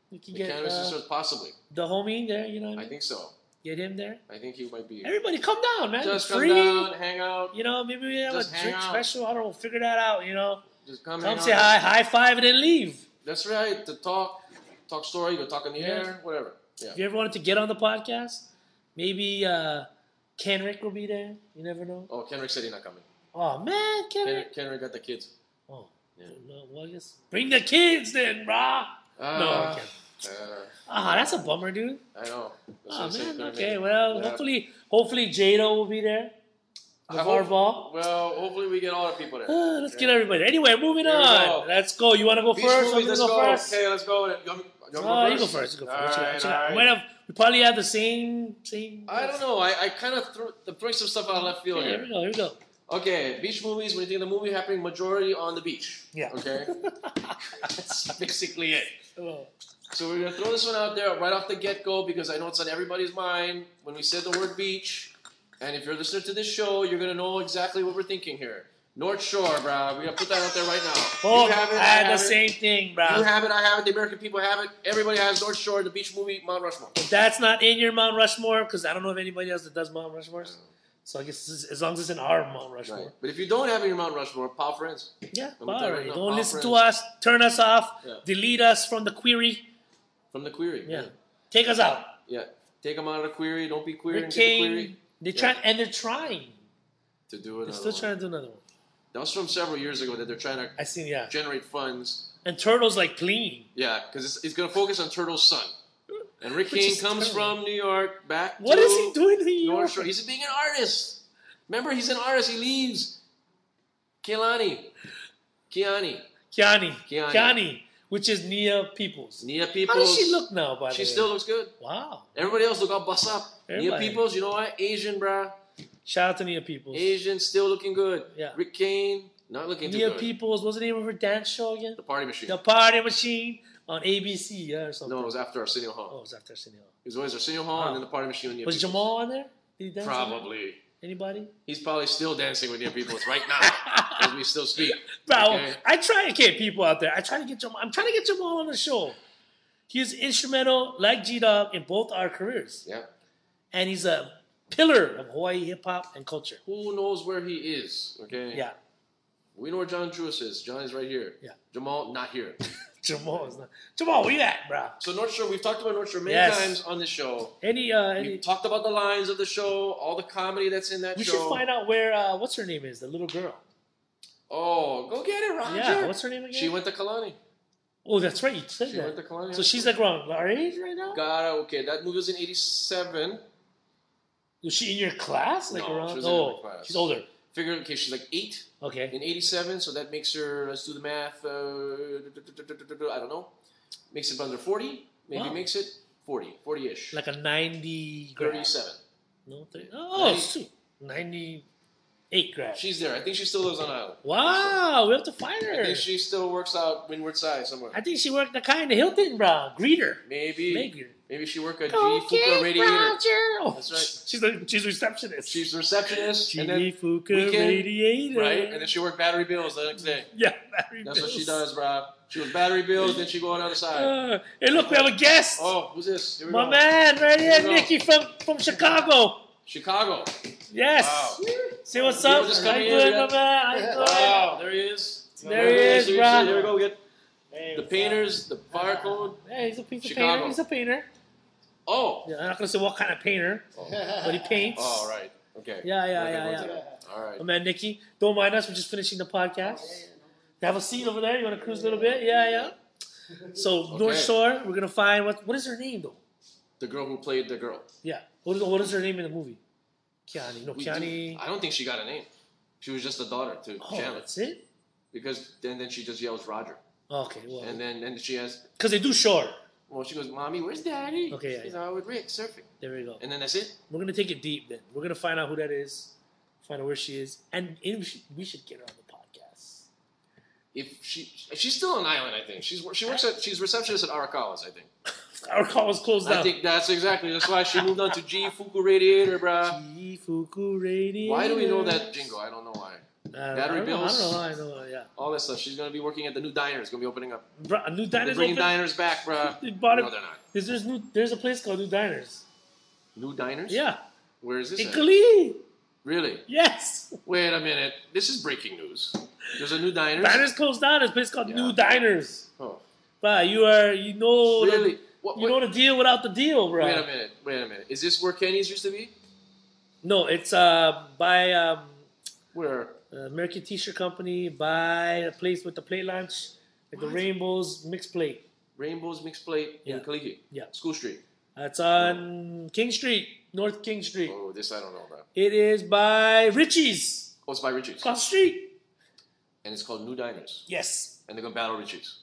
You can The get cannabis resort, possibly. the homie there. You know what I I mean? think so. Get him there. I think he might be. Everybody, come down, man. Just It's come free. down, hang out. You know, maybe we have Just a hang drink out. special. I don't know. Figure that out. You know, Just come say out. high five, and then leave. That's right. To talk story, go talk on the Yeah. air, whatever. Yeah. If you ever wanted to get on the podcast, maybe Kenrick will be there. You never know. Oh, Kenrick said he's not coming. Oh man, Kenrick. Kenrick got the kids. Oh, Yeah. no, well, I guess bring the kids then, brah. No, I can't. That's a bummer, dude. I know. That's Oh what I said, man, couldn't okay. make it. Well, Yeah. hopefully Jado will be there. I LeVar hope- Ball. Well, hopefully we get all the people there. Let's get everybody. Anyway, moving Here we on. go. Let's go. You want to go Beach first? movies, I'm let's gonna go. go first. Okay, let's go. You want You to go first. You go first. All right. We probably have the same. I don't know. I kind of throwing some stuff out of left field Here here. we go. Okay, beach movies. When you think of the movie happening majority on the beach. Yeah. Okay. That's basically it. Oh. So we're gonna throw this one out there right off the get-go because I know it's on everybody's mind when we said the word beach. And if you're a listener to this show, you're gonna know exactly what we're thinking here. North Shore, bro. We're gonna put that out there right now. Oh, You have it. I had the have it. same thing, bro. You have it. I have it. The American people have it. Everybody has North Shore, the beach movie, Mount Rushmore. If that's not in your Mount Rushmore, because I don't know if anybody else that does Mount Rushmore. So I guess as long as it's in our Mount Rushmore. Right. But if you don't have it in your Mount Rushmore, Pal Friends. Yeah, I'm all gonna tell you right. right now, Don't Pal listen to Friends. us. Turn us off. Yeah. Delete us from the query. From the query. Yeah. Take us out. Yeah. Take them out of the query. Don't be query Rick and get the Kane. query. They're trying. To do They're another still one. trying to do another one. That was from several years ago that they're trying to I seen, yeah. generate funds. And Turtle's like clean. Yeah, because it's going to focus on Turtle's son. And Rick Which Kane is comes Turtle. from New York back What to is he doing in New North York? Shore. He's being an artist. Remember, he's an artist. He leaves. Kiani. Kiani. Which is Nia Peoples. Nia Peoples. How does she look now, by the way? She still looks good. Wow. Everybody else look all bust up. Nia Everybody. Peoples, you know what? Asian, bruh. Shout out to Nia Peoples. Asian, still looking good. Yeah. Rick Kane, not looking too Nia good. Peoples, what's the name of her dance show again? The Party Machine. The Party Machine on ABC, or something. No, it was after Arsenio Hall. Oh, it was after Arsenio. It was always Arsenio Hall and then the Party Machine with Nia Was Peoples. Jamal on there? Did he dance on there? Probably. Anybody? He's probably still dancing with Nia Peoples right now as we still speak. Bro, Okay? I try to get people out there. I'm trying to get Jamal on the show. He's instrumental, like G-Dog, in both our careers. Yeah. And he's a pillar of Hawaii hip-hop and culture. Who knows where he is? Okay. Yeah. We know where John Truitt is. John is right here. Yeah. Jamal, not here. Jamal is not. Jamal, where you at, bro? So North Shore, we've talked about North Shore many Yes. times on this show. Any We've talked about the lines of the show, all the comedy that's in that we show. should find out where what's her name is, the little girl. Oh, go get it, Roger. Yeah, what's her name again? She went to Kalani. Oh, that's right. You said She that. went to Kalani. So she's like around our age right now? Okay, that movie was in 87. Was she in your class? Like No, around? she was in my Oh, class. she's older. Figure, okay, she's like 8 Okay. in 87, so that makes her, let's do the math, I don't know. Makes it under 40, maybe Wow. makes it 40-ish. Like a 90 grad. 37. No, 30. Oh, 90. shoot. 98 grad. She's there. I think she still lives on Island. Wow, we have to find I her. think she still works out Windward Side somewhere. I think she worked the kind of Hilton, bro. Greeter. Maybe. Maybe she worked at G. Okay, Fuka Radiator. Roger. Oh, That's right. She's receptionist. She's the receptionist. G. and then Fuka weekend, Radiator. Right? And then she worked battery bills the next day. Yeah, battery That's what she bills. does, bro. She was battery bills, then she go on the other side. Hey, look, we have a guest. Oh, who's this? Here we My go. man, right here, Here we go. Nicky from Chicago. Chicago. Yes. Wow. Say what's You up. were just How coming you in, doing, yeah. my man? How you doing? Wow, there he is. There he is, Here bro. we go. We get Hey, the what's painters, the fire code. up? Yeah, he's a painter. Chicago. He's a painter. Oh. Yeah, I'm not gonna say what kind of painter, but he paints. Oh, right. Okay. Yeah. Okay. All right. My man, Nicky. Don't mind us. We're just finishing the podcast. Have a seat over there. You want to cruise a little bit? Yeah. So North Shore, we're gonna find what is her name though? The girl who played the girl. Yeah. What is her name in the movie? Kiani. No, We Kiani. I don't think she got a name. She was just a daughter to Oh, Janet. that's it. Because then she just yells Roger. Okay, well, And then she has, because they do short. well, she goes, Mommy, where's Daddy? Okay, yeah, She's out with Rick surfing. There we go. And then that's it. We're gonna take it deep. Then we're gonna find out who that is, find out where she is, and we should get her on the podcast. If she's still on island, I think she's receptionist at Arakawa's, I think. Our call was closed down. I think that's why she moved on to G Fuku Radiator, bruh. G Fuku Radio. Why do we know that jingle? I don't know why. Battery bills. I don't know. Yeah. All that stuff. She's gonna be working at the new diner. It's gonna be opening up. Bro, a new They're diners bringing open? diners back, bro. They bought No, it. they're not. There's a place called New Diners. New diners? Yeah. Where is this In at? Kali. Really? Yes. Wait a minute. This is breaking news. There's a new diners. Diners closed down. There's a place called Yeah. New Diners. Oh. Bro, you know Really? you know the deal without the deal, bro. Wait a minute. Is this where Kenny's used to be? No, it's by Where? American T-shirt Company, by a place with the plate lunch, like the Rainbows mixed plate. Rainbows Mixed Plate in Yeah. Kaliki. Yeah. School Street. That's on King Street, North King Street. Oh, this I don't know about. It is by Richie's, Oh, it's by Richie's. across the street. And it's called New Diners. Yes. And they're going to battle Richie's.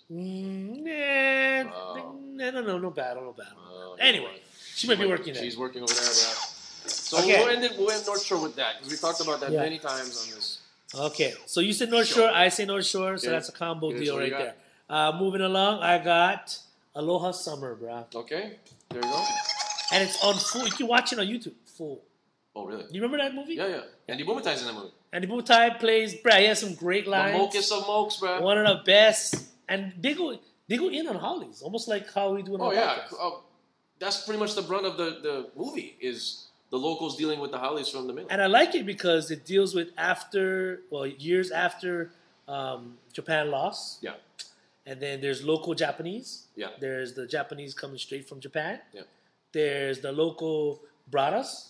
No battle. Oh, Anyway, she might be working there. She's working over there, bro. So Okay. we'll end North Shore with that. Because we talked about that Yeah. many times on this. Okay, so you said North Shore, I say North Shore, so Yeah. that's a combo Yeah, deal so right you there. Moving along, I got Aloha Summer, bro. Okay. There you go. And it's on full. You can watch it on YouTube, full. Oh, really? You remember that movie? Yeah. Andy Bumatai's in that movie. And the Butai plays, bro, he has some great The lines. mokest of mokes, bro. One of the best. And they go in on Hollies, almost like how we do in Oh, our yeah. podcast. That's pretty much the brunt of the movie is the locals dealing with the Hollies from the middle. And I like it because it deals with years after Japan lost. Yeah. And then there's local Japanese. Yeah. There's the Japanese coming straight from Japan. Yeah. There's the local Bradas.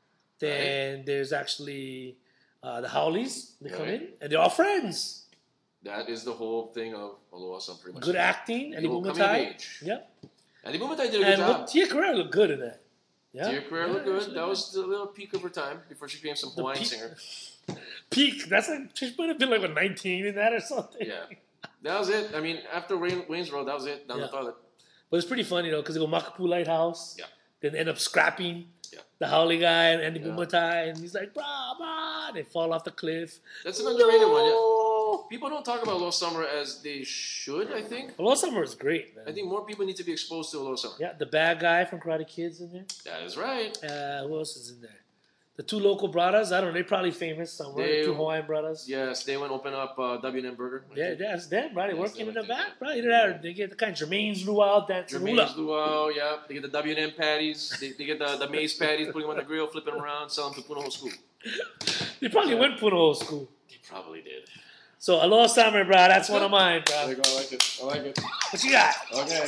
Then there's actually the Howleys. They come Right. in and they're all friends. That is the whole thing of Aloha Summer, pretty much. Good acting. And People coming of Bumatai. age. Yep. Andy Bumatai did a good And job. Tia Carrera looked good in that. Yeah. Tia Carrera looked Yeah, good. she That looked was the little peak of her time before she became some Hawaiian peak. singer. Peak. That's like she might have been like 19 in that or something. Yeah. That was it. I mean, after Wayne's World, that was it. Down Yeah. the toilet. But it's pretty funny though because they go Makapu Lighthouse. Yeah. Then end up scrapping Yeah. the Howley guy and Andy Yeah. Bumatai, and he's like, "Brah." They fall off the cliff. That's an underrated one. Yeah. No. People don't talk about Aloha Summer as they should, I think. Aloha Summer is great, man. I think more people need to be exposed to Aloha Summer. Yeah, the bad guy from Karate Kid's in there. That is right. Who else is in there? The two local brothers. I don't know. They're probably famous somewhere. They- The two Hawaiian brothers. Yes, they went open up W&M Burger. I Yeah, think. that's them, right? They're Yes, working in they the went back, there. right? Either that or they get the kind of Jermaine's luau dancing Jermaine's hula. Luau, yeah. They get the W&M patties. They get the maize patties, putting them on the grill, flipping them around, selling them to Punoho School. They probably went Punoho school. They probably did. So Aloha Summer, bro. That's one of mine, bro. I like it. I like it. What you got? Okay.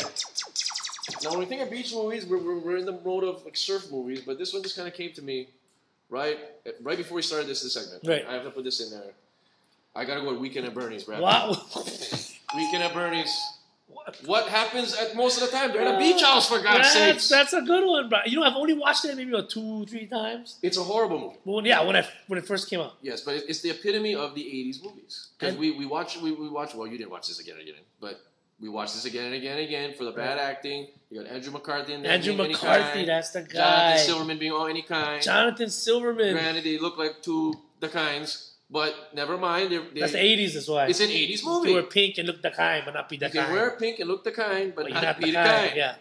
Now, when we think of beach movies, we're in the mode of like surf movies, but this one just kind of came to me right before we started this segment. Right. I have to put this in there. I gotta go with Weekend at Bernie's, Brad. Wow. Weekend at Bernie's. What happens at most of the time? They're in a beach house, for God's sakes. That's a good one, bro. You know, I've only watched it maybe 2-3 times. It's a horrible movie. Well, when it first came out. Yes, but it's the epitome of the '80s movies. Because And- we watch. Well, you didn't watch this again and again, but we watched this again and again and again for the bad acting. You got Andrew McCarthy in there. Andrew being any McCarthy, kind. that's the guy. Jonathan Silverman being all any kind. Jonathan Silverman. Granted, they look like two the kinds, but never mind. That's the 80s, that's why. It's an '80s movie. You wear pink and look the kind, but not be the You kind. can wear pink and look the kind, but But not, you're not be the the kind. Yeah.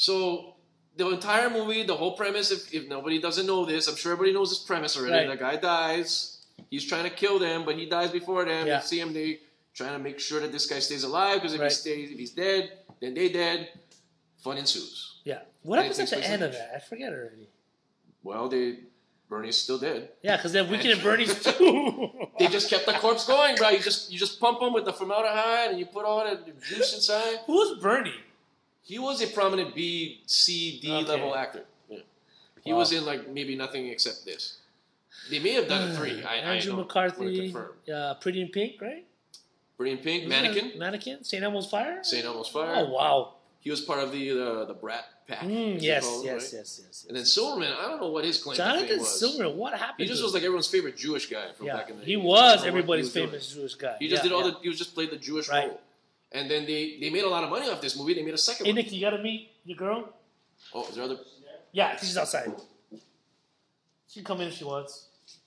So the entire movie, the whole premise, if nobody doesn't know this, I'm sure everybody knows this premise already. Right. The guy dies. He's trying to kill them, but he dies before them. Yeah. They see him, they trying to make sure that this guy stays alive, because if he's dead, then they dead. Fun ensues. Yeah. What And it happens at takes the place end on of that? I forget already. Well, Bernie's still dead. Yeah, because then Weekend at Bernie's too. They just kept the corpse going, bro. You just pump them with the formaldehyde and you put all the juice inside. Who's Bernie? He was a prominent B, C, D level actor. Yeah. He was in like maybe nothing except this. They may have done 3. I Andrew don't McCarthy, confirm. Pretty in Pink, right? Pretty in Pink, Wasn't Mannequin, that Mannequin, St. Elmo's Fire. St. Elmo's Fire. Oh wow. He was part of the Brat Pack. as they Yes, call it, yes, right? yes. And then Silverman, I don't know what his claim to fame Jonathan was. Silverman, what happened? He just to was him? like everyone's favorite Jewish guy from Yeah, back in the he 80s. was I don't know what everybody's he was doing. famous Jewish guy. He just Yeah, did all yeah. he just played the Jewish Right. role. And then they made a lot of money off this movie. They made a second Hey one. Nick, you gotta meet your girl. Oh, is there other? Yeah, she's outside. She can come in if she wants.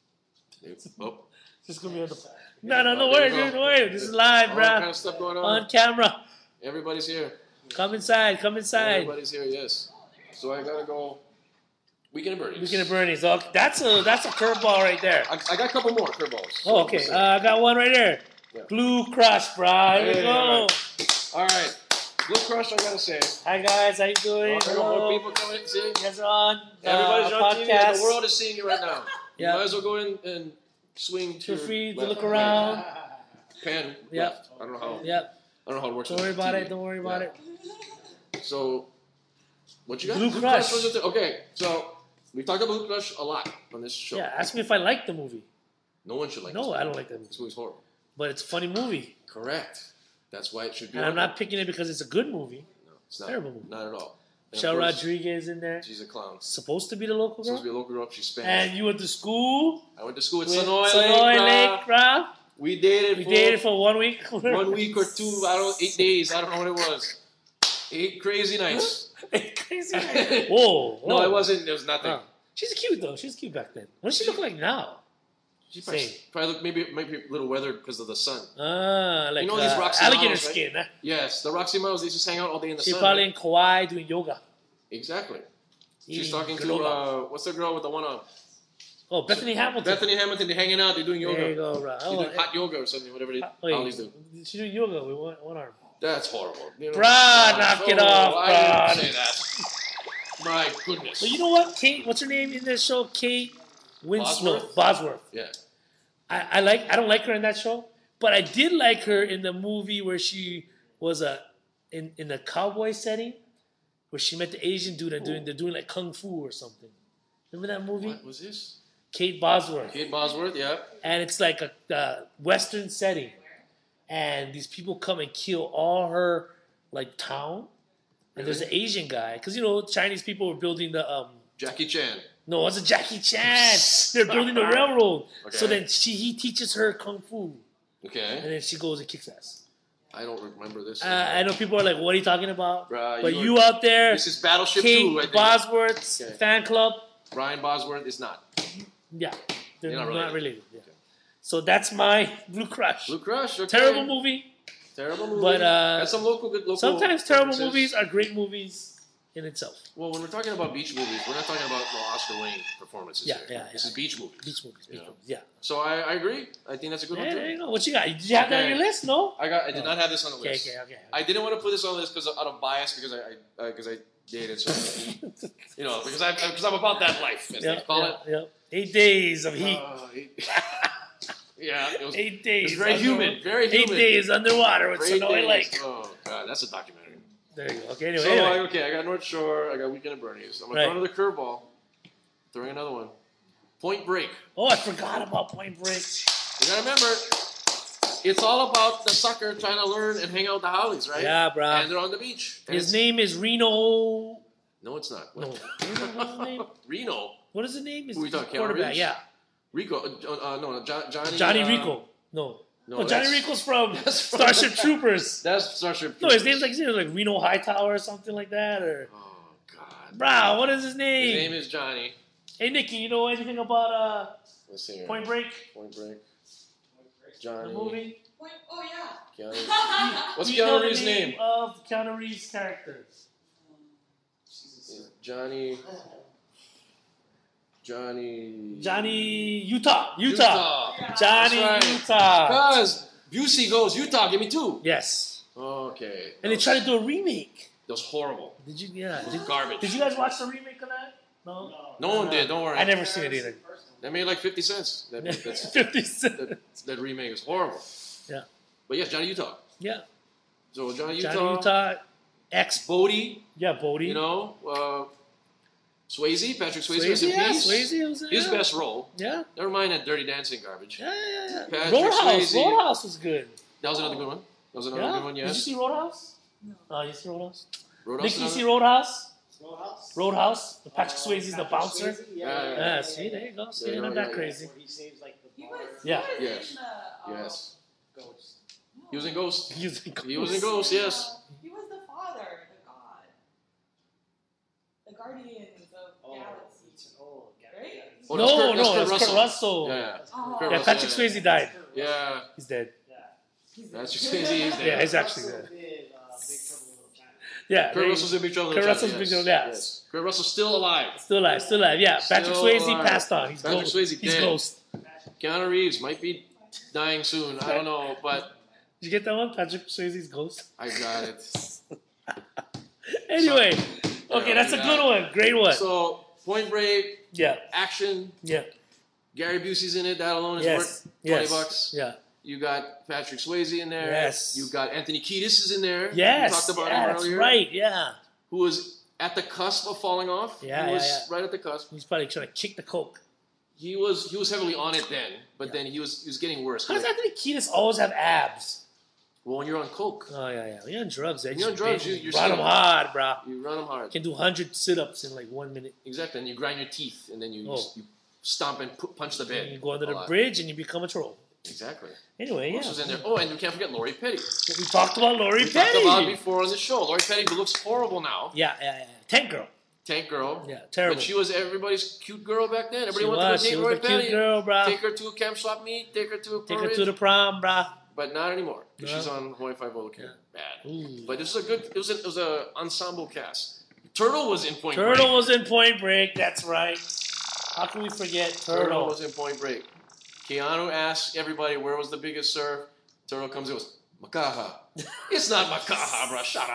Oh. She's gonna be on the. No, there worry, you go. dude, no worry. This is live, All bro. kind of stuff going on. On camera. Everybody's here. Come inside. Everybody's here, yes. So I gotta go Weekend at Bernie's. Weekend at Bernie's. Okay, that's a curveball right there. I got a couple more curveballs. Oh, okay. I got one right there. Yeah. Blue Crush, bro. Here we go. All right. Blue Crush, I gotta say. Hi guys, how you doing? I got more people coming. See, You guys are on. everybody's on TV. podcast. The world is seeing you right now. Yeah. You might as well go in and swing to Feel your free to left, look around. right. Pan Yep. left. I don't know how. Yep. I don't know how it works. Don't with worry about TV. it. Don't worry about it. So, what you got? Blue Crush. was it? Okay, so we talked about Blue Crush a lot on this show. Yeah. Ask me if I like the movie. No one should like. No, this I don't like that movie. This movie's horrible. But it's a funny movie, Correct. That's why it should be. and I'm on not picking it because it's a good movie. No, it's not. Terrible movie. Not at all. And Michelle of course, Rodriguez in there. She's a clown. Supposed to be the local girl. Supposed to be a local girl. She's Spanish. And you went to school I went to school at with Sonoy Sonoy Lake. Lake, bro. We dated. We for dated for 1 week. 1 week or two. 8 days. I don't know what it was. 8 crazy nights. Crazy. Whoa, whoa. No, it wasn't. It was nothing. Oh. She's cute though. She's cute back then. What does she look like now? She Same. probably looked maybe a little weathered because of the sun. Like You know these Roxy alligator models, right? skin. Huh? Yes, the Roxy models. They just hang out all day in the She's sun. probably right? in Kauai doing yoga. Exactly. She's Eating talking granola. to what's the girl with the one arm? Oh, Bethany Hamilton. Bethany Hamilton. They're hanging out. They're doing yoga. There you go, bro. She's doing hot yoga or something. Whatever they Wait, always do. she's doing yoga with one arm. That's horrible. You know, Bruh, knock it off, I bruh. didn't say that. My goodness. But you know what, Kate? What's her name in this show? Kate Winslow. Bosworth. Yeah. I don't like her in that show, but I did like her in the movie where she was in a cowboy setting, where she met the Asian dude and they're doing like kung fu or something. Remember that movie? What was this? Kate Bosworth. Kate Bosworth, yeah. And it's like a western setting, and these people come and kill all her like town. And there's an Asian guy, because Chinese people were building the Jackie Chan. No, it wasn't Jackie Chan. They're building the railroad. Okay. So then he teaches her kung fu, Okay. and then she goes and kicks ass. I don't remember this. I know people are like, "What are you talking about?" Bruh, But you you out there, This is Battleship Kate 2, I think. Bosworth's Okay. fan club. Brian Bosworth is not. Yeah, they're You're not not related. related. Yeah. So that's my Blue Crush. Blue Crush, okay. Terrible movie. Terrible movie. But Had some good local. sometimes terrible references. movies are great movies in itself. Well, when we're talking about beach movies, we're not talking about Oscar-winning performances. Yeah, here. yeah, This yeah. is beach movies. Beach movies. You know. Yeah. So I agree. I think that's a good one Yeah, too. there you go. What you got? Did you have that on Okay. your list? No. I did not have this on the Okay, list. okay. I didn't want to put this on the list because out of bias because I dated someone. Because I'm about that life, as they call it. Yeah. 8 days of heat. Yeah, it was 8 days. It was very humid. Very humid. 8 days underwater with For 8 Sonoy days. Lake. Oh god, that's a documentary. There you go. Okay, anyway. So anyway. I got North Shore. I got Weekend at Bernie's. I'm gonna Right. throw another curveball. Throwing another one. Point Break. Oh, I forgot about Point Break. You gotta remember, it's all about the sucker trying to learn and hang out with the Howleys, right? Yeah, bro. And they're on the beach. And His it's- name is Reno. No, it's not. No. What's his name? Reno. What is his name? Is Who we talking? Keanu quarterback? Reeves? Yeah. Rico. No, Johnny. Johnny Rico. No. No, No, Johnny that's- Rico's from that's from- Starship Troopers. That's Starship. No, his Troopers. name's like Reno Hightower or something like that. Or Oh God. bro, what is his name? His name is Johnny. Hey Nikki, you know anything about Let's see here. Point Break? Point Break. The Johnny. movie? Oh yeah. Keanu. What's Do you know Keanu the Reeves' name? of Keanu Reeves' character? Johnny. Johnny. Johnny Utah. Johnny That's right. Utah. Because Busey goes, Utah, give me 2. Yes. Okay. And they tried to do a remake. That was horrible. Did you? Yeah. Garbage. Did you guys watch the remake of that? No. No one did. Don't worry. I never seen it either. They made like 50 cents. 50 cents. That remake is horrible. Yeah. But yes, Johnny Utah. Yeah. So Johnny Utah. Johnny Utah. Ex. Bodie. Yeah, Bodie. You know, Swayze, Patrick Swayze, rest Swayze, in yeah, peace. Swayze was His yeah. best role. Yeah. Never mind that Dirty Dancing garbage. Yeah. Patrick Roadhouse. Swayze. Roadhouse was good. That was another good one. That was another good one, Did you yes. see Roadhouse? No. Oh, you see Roadhouse? Roadhouse Nick, you another- see Roadhouse? Roadhouse? Roadhouse. The Patrick Swayze's the bouncer. Swayze? Yeah, see, there you go. See, There you not go, that yeah, crazy. Where he saves like the He bar. was. Yeah. He was Yes. in the, Yes. Ghost. He was in Ghost. He was in He was in Ghost, yes. He was the father, the god, the guardians of galaxy, Oh, right? Oh, No, that's Kurt it's Kurt Russell. Yeah. Oh. Kurt Yeah, Russell, Patrick yeah. Swayze died. Yeah. He's dead. Patrick Swayze is Yeah, there. he's actually Russell dead. did Big Trouble in Little China. Yeah. Kurt Russell's in big trouble. Kurt Russell's yes, big trouble. yes. Kurt Russell's still alive. Still alive. Yeah. Patrick Still Swayze alive. passed on. He's Patrick ghost. Swayze He's dead. ghost. Keanu Reeves might be dying soon. I don't know, but Did you get that one? Patrick Swayze's ghost. I got it. Anyway, okay, Yeah, that's a you good got one. Great one. So Point Break, Yeah. action. Yeah. Gary Busey's in it. That alone is Yes. worth Yes. $20. Yeah. You got Patrick Swayze in there. Yes. You got Anthony Kiedis is in there. Yes. We talked about yeah, him that's earlier. right. Yeah. Who was at the cusp of falling off. Yeah, He was yeah. right at the cusp. He's probably trying to kick the coke. He was heavily on it then, but then he was getting worse. How does Anthony Kiedis always have abs? Well, when you're on coke, Oh yeah. When you're on drugs, When you're on drugs, you're run them still- hard, bro. you run them hard. Can do 100 sit-ups in like 1 minute. Exactly, and you grind your teeth, and then you Oh. you stomp and punch the bed. And you go under a the lot. bridge and you become a troll. Exactly. Anyway, Who else yeah. was in there? Oh, and we can't forget Lori Petty. We talked about Lori We Petty. talked about it before on the show. Lori Petty, who looks horrible now. Yeah. Tank Girl. Tank girl. Yeah, terrible. But she was everybody's cute girl back then. Everybody She wanted was. to She date was Lori the cute Petty. girl, bro. Take her to a camp swap meet. Take her to a Take her parade. to the prom, bro. But not anymore. 'Cause No. she's on Hawaii Five-O looking bad. Ooh. But this is a good. It was a ensemble cast. Turtle was in Point Turtle Break. was in Point Break. That's right. How can we forget Turtle Turtle? was in Point Break. Keanu asked everybody where was the biggest surf. Turtle comes in with Makaha. It's not Makaha, bro. Shut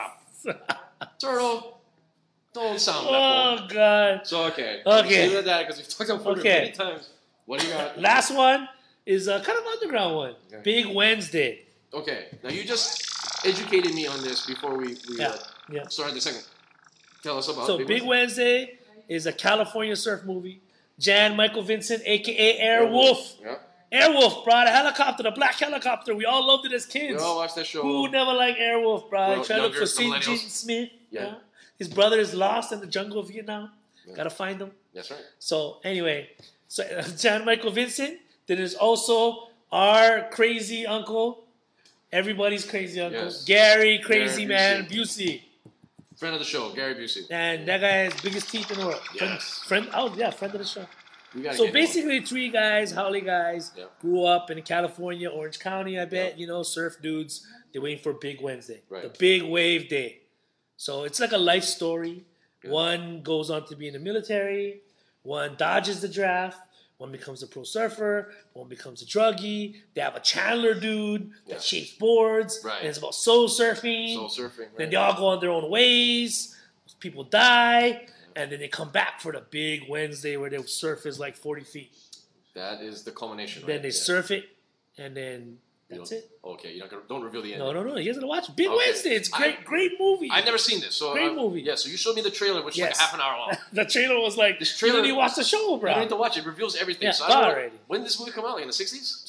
up. Turtle, don't sound that Oh bold. God. So okay. Okay. Leave it at that because we've talked about it Okay. many times. What do you got? Last one is a kind of underground one. Okay. Big Wednesday. Okay. Now you just educated me on this before we Yeah. started the segment. Tell us about So Big Wednesday is a California surf movie. Jan Michael Vincent, aka Airwolf. Yeah. Airwolf, bro. The helicopter, the black helicopter. We all loved it as We kids. all watched that show. Who never liked Airwolf, bro? Well, Try to look younger, for the St. millennials. Jason Smith. Yeah. His brother is lost in the jungle of Vietnam. Yeah. Gotta find him. That's right. So anyway, so Jan Michael Vincent. Then there's also our crazy uncle, everybody's crazy uncle, Yes. Gary Crazy Gary Man Busey. Busey, Friend of the show, Gary Busey. and that guy has biggest teeth in the world. Yes. Friend. Oh yeah, friend of the show. We gotta So get him on. basically, three guys, Howley guys, Yeah. grew up in California, Orange County. I bet surf dudes. They're waiting for Big Wednesday, Right. the big wave day. So it's like a life story. Yeah. One goes on to be in the military. One dodges the draft. One becomes a pro surfer. One becomes a druggie. They have a Chandler dude Yeah. that shapes boards. Right. And it's about soul surfing. Soul surfing. Right? Then they all go on their own ways. People die. And then they come back for the big Wednesday where their surf is like 40 feet. That is the culmination. Then right? they Yeah. surf it. And then You that's don't- it. Okay, you're not gonna, don't reveal the end. No. You guys gotta watch it. Big Okay. Wednesday. It's great movie. I've never seen this. So Great movie. Yeah, so you showed me the trailer, which is like Yes. half an hour long. The trailer was like, This trailer- you didn't even watch the show, You bro. don't need to watch it. It reveals everything. Yeah, so I don't know, already. when did this movie come out? Like in the 60s?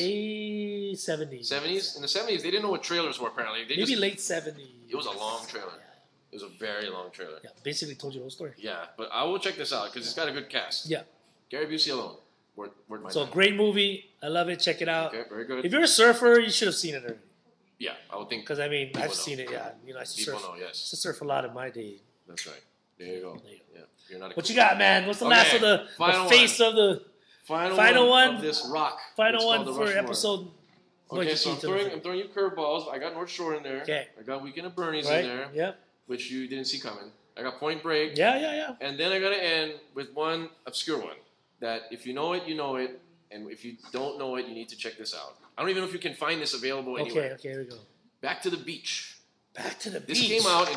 70s? 70s. 70s? In the 70s, they didn't know what trailers were, apparently. They Maybe just, late 70s. It was a long trailer. It was a very long trailer. Yeah, basically told you the whole story. Yeah, but I will check this out because it's got a good cast. Yeah. Gary Busey alone. Worth my So time. great movie. I love it. Check it out. Okay, very good. If you're a surfer, you should have seen it already. Yeah, I would think. Because I mean, People I've know. seen it. Yeah, I used to People surf. know, yes. Used to surf a lot in my day. That's right. There you go. Yeah, you're not a What cool you got, man? What's the Okay, last of the final face one. of the Final one of this rock. final It's one called the for Rushmore. episode? Okay, so I'm throwing you curveballs. I got North Shore in there. Okay. I got Weekend at Bernie's Right? in there, Yep. which you didn't see coming. I got Point Break. Yeah. And then I got to end with one obscure one that if you know it, you know it. And if you don't know it, you need to check this out. I don't even know if you can find this available anywhere. Okay, here we go. Back to the Beach. Back to the This beach. came out in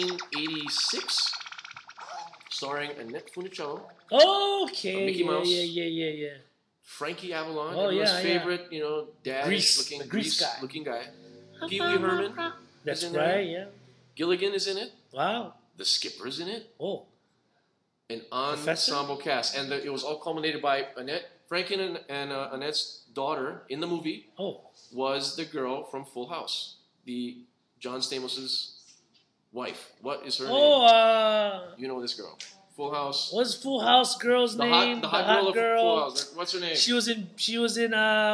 1986, starring Annette Funicello, Okay. Mickey Mouse. Yeah. Frankie Avalon, Oh, everyone's yeah. favorite, dad Grease, looking the grease guy. looking guy. Pee Wee Herman. That's is in there. right. Yeah. Gilligan is in it. Wow. The Skipper's in it. Oh. An Professor? ensemble cast, and it was all culminated by Annette. Frankie and Annette's daughter in the movie Oh. was the girl from Full House, the John Stamos's wife. What is her name? Oh. You know this girl. Full House. What's Full House girl's The name? hot girl of Full House. What's her name? She was in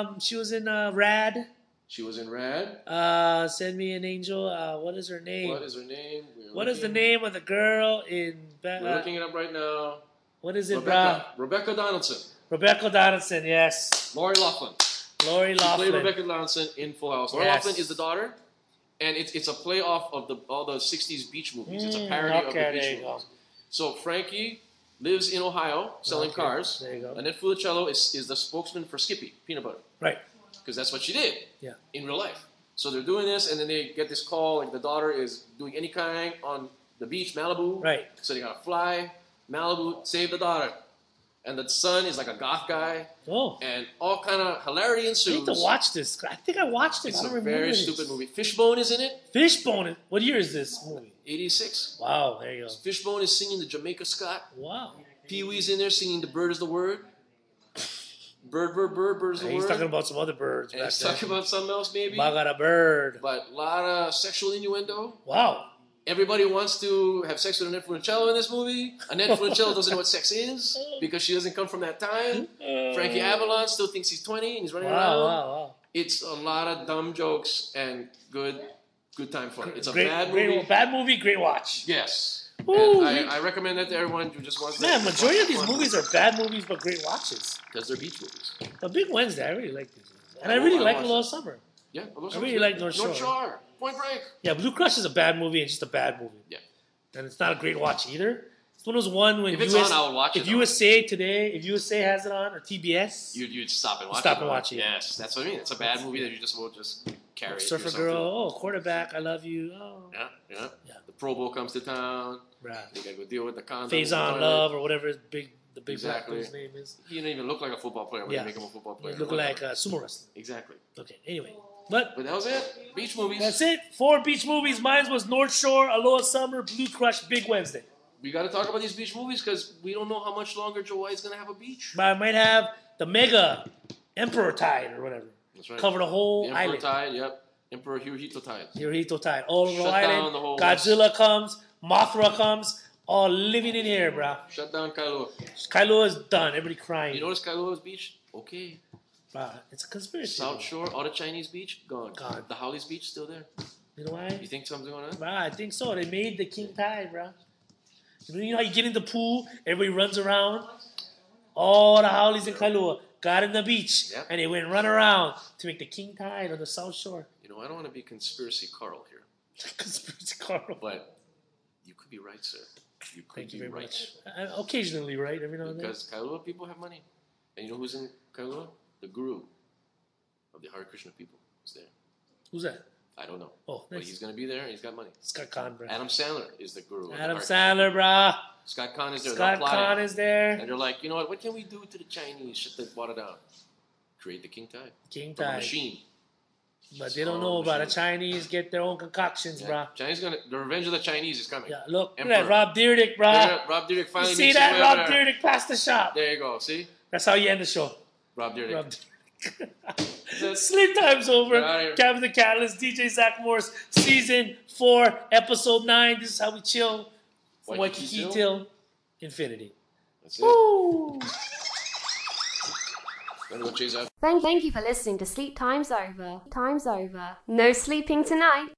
Rad. She was in Rad. Send Me an Angel. What is her name? What is her name? What is the name of the girl in? We're looking it up right now. What is it, bro? Rebecca Donaldson. Rebecca Donaldson. Yes. Lori Loughlin. Lori She played Loughlin. Rebecca Donaldson in Full House. Lori Yes. Loughlin is the daughter And it's a play off of all the 60s beach movies. It's a parody of the beach movies. So Frankie lives in Ohio selling cars. There you go. Annette Funicello is the spokesman for Skippy, peanut butter. Right. Because that's what she did Yeah. in real life. So they're doing this, and then they get this call, like the daughter is doing any kind on the beach, Malibu. Right. So they gotta fly, Malibu, save the daughter. And the son is like a goth guy. Oh. And all kind of hilarity I ensues. need to watch this. I think I watched it. It's I don't a remember very this. stupid movie. Fishbone is in it. Fishbone. What year is this movie? 86. Wow, there you go. Fishbone is singing the Jamaica Scott. Wow. Pee-wee's in there singing the bird is the word. Bird, bird, bird, bird is the He's word. talking about some other birds. And he's talking about something else maybe. I got a bird. But a lot of sexual innuendo. Wow. Everybody wants to have sex with Annette Funicello in this movie. Annette Funicello doesn't know what sex is because she doesn't come from that time. Frankie Avalon still thinks he's 20 and he's running around. Wow. It's a lot of dumb jokes and good time fun. It's a Great, bad movie. bad movie, great watch. Yes. Ooh, And I recommend that to everyone who just wants Man, to majority of these fun. movies are bad movies but great watches. Because they're beach movies. But Big Wednesday, I really like these movies. And I I really like watched Little it. Summer. Yeah, I really like North Shore. Point Break. Yeah, Blue Crush is a bad movie and just a bad movie. Yeah. And it's not a great watch either. It's one of those one when If it's on, I'll watch it. If USA Today, if USA has it on, or TBS, You'd stop and watch it. Stop and watch it. Yes, that's what I mean. It's a bad movie that you just won't just carry it Surfer yourself Girl, through. oh, quarterback, I love you. Oh, Yeah. The Pro Bowl comes to town. right. You gotta go deal with the condom. Phase on Love, or whatever the big Exactly. black dude's name is. He didn't even look like a football player when Yeah. you make him a football player. Look like sumo wrestling. Exactly. Okay, anyway. But that was it. Beach movies. That's it. 4 beach movies. Mine was North Shore, Aloha Summer, Blue Crush, Big Wednesday. We got to talk about these beach movies because we don't know how much longer Joe White's going to have a beach. But I might have the Mega Emperor Tide or whatever. That's right. Cover the whole the Emperor island. Tide, yep. Emperor Hirohito Tide. Hirohito Tide. All over the Shut down island. the whole Godzilla comes. Mothra comes. All living in here, bro. Shut down Kailua. Kailua is done. Everybody crying. You notice Kailua's beach? Okay. Bruh, it's a conspiracy. South Shore, all the Chinese beach, gone. Gone. The Howley's beach, still there. You know why? You think something's going on? Bruh, I think so. They made the King Tide, bro. You know how you get in the pool, everybody runs around? All the Howleys in Kailua got in the beach, Yep. and they went run around to make the King Tide on the South Shore. You know, I don't want to be conspiracy Carl here, Conspiracy Carl. but you could be right, sir. You could Thank be you very right. much. Occasionally, right? Every now and then. Because Kailua people have money. And you know who's in Kailua? The guru of the Hare Krishna people is there. Who's that? I don't know. Oh, But nice. he's going to be there and he's got money. Scott Kahn, bro. Adam Sandler is the guru. of the Adam Hare Sandler, brah. Scott Kahn is there. Scott They're plotting. Kahn is there. And they're like, you know what can we do to the Chinese? Shut the water down. Create the King Tide. King From a Tide. machine. But they don't know about it. Chinese get their own concoctions, Yeah. brah. Chinese the revenge of the Chinese is coming. Yeah, look at Emperor. that. Rob Dyrdek, brah. There, Rob Dyrdek finally You see makes that? his way Rob over there. Dyrdek past the shop. There you go. See? That's how you end the show. Rob Dyrdek. Rob Dyrdek. Sleep time's over. Get outta here. Captain the Catalyst, DJ Zach Morris, Season 4, Episode 9. This is how we chill from Waikiki Waikiki till infinity. That's it. Woo! Wanna go chase out? Thank you for listening to Sleep Time's Over. Time's over. No sleeping tonight.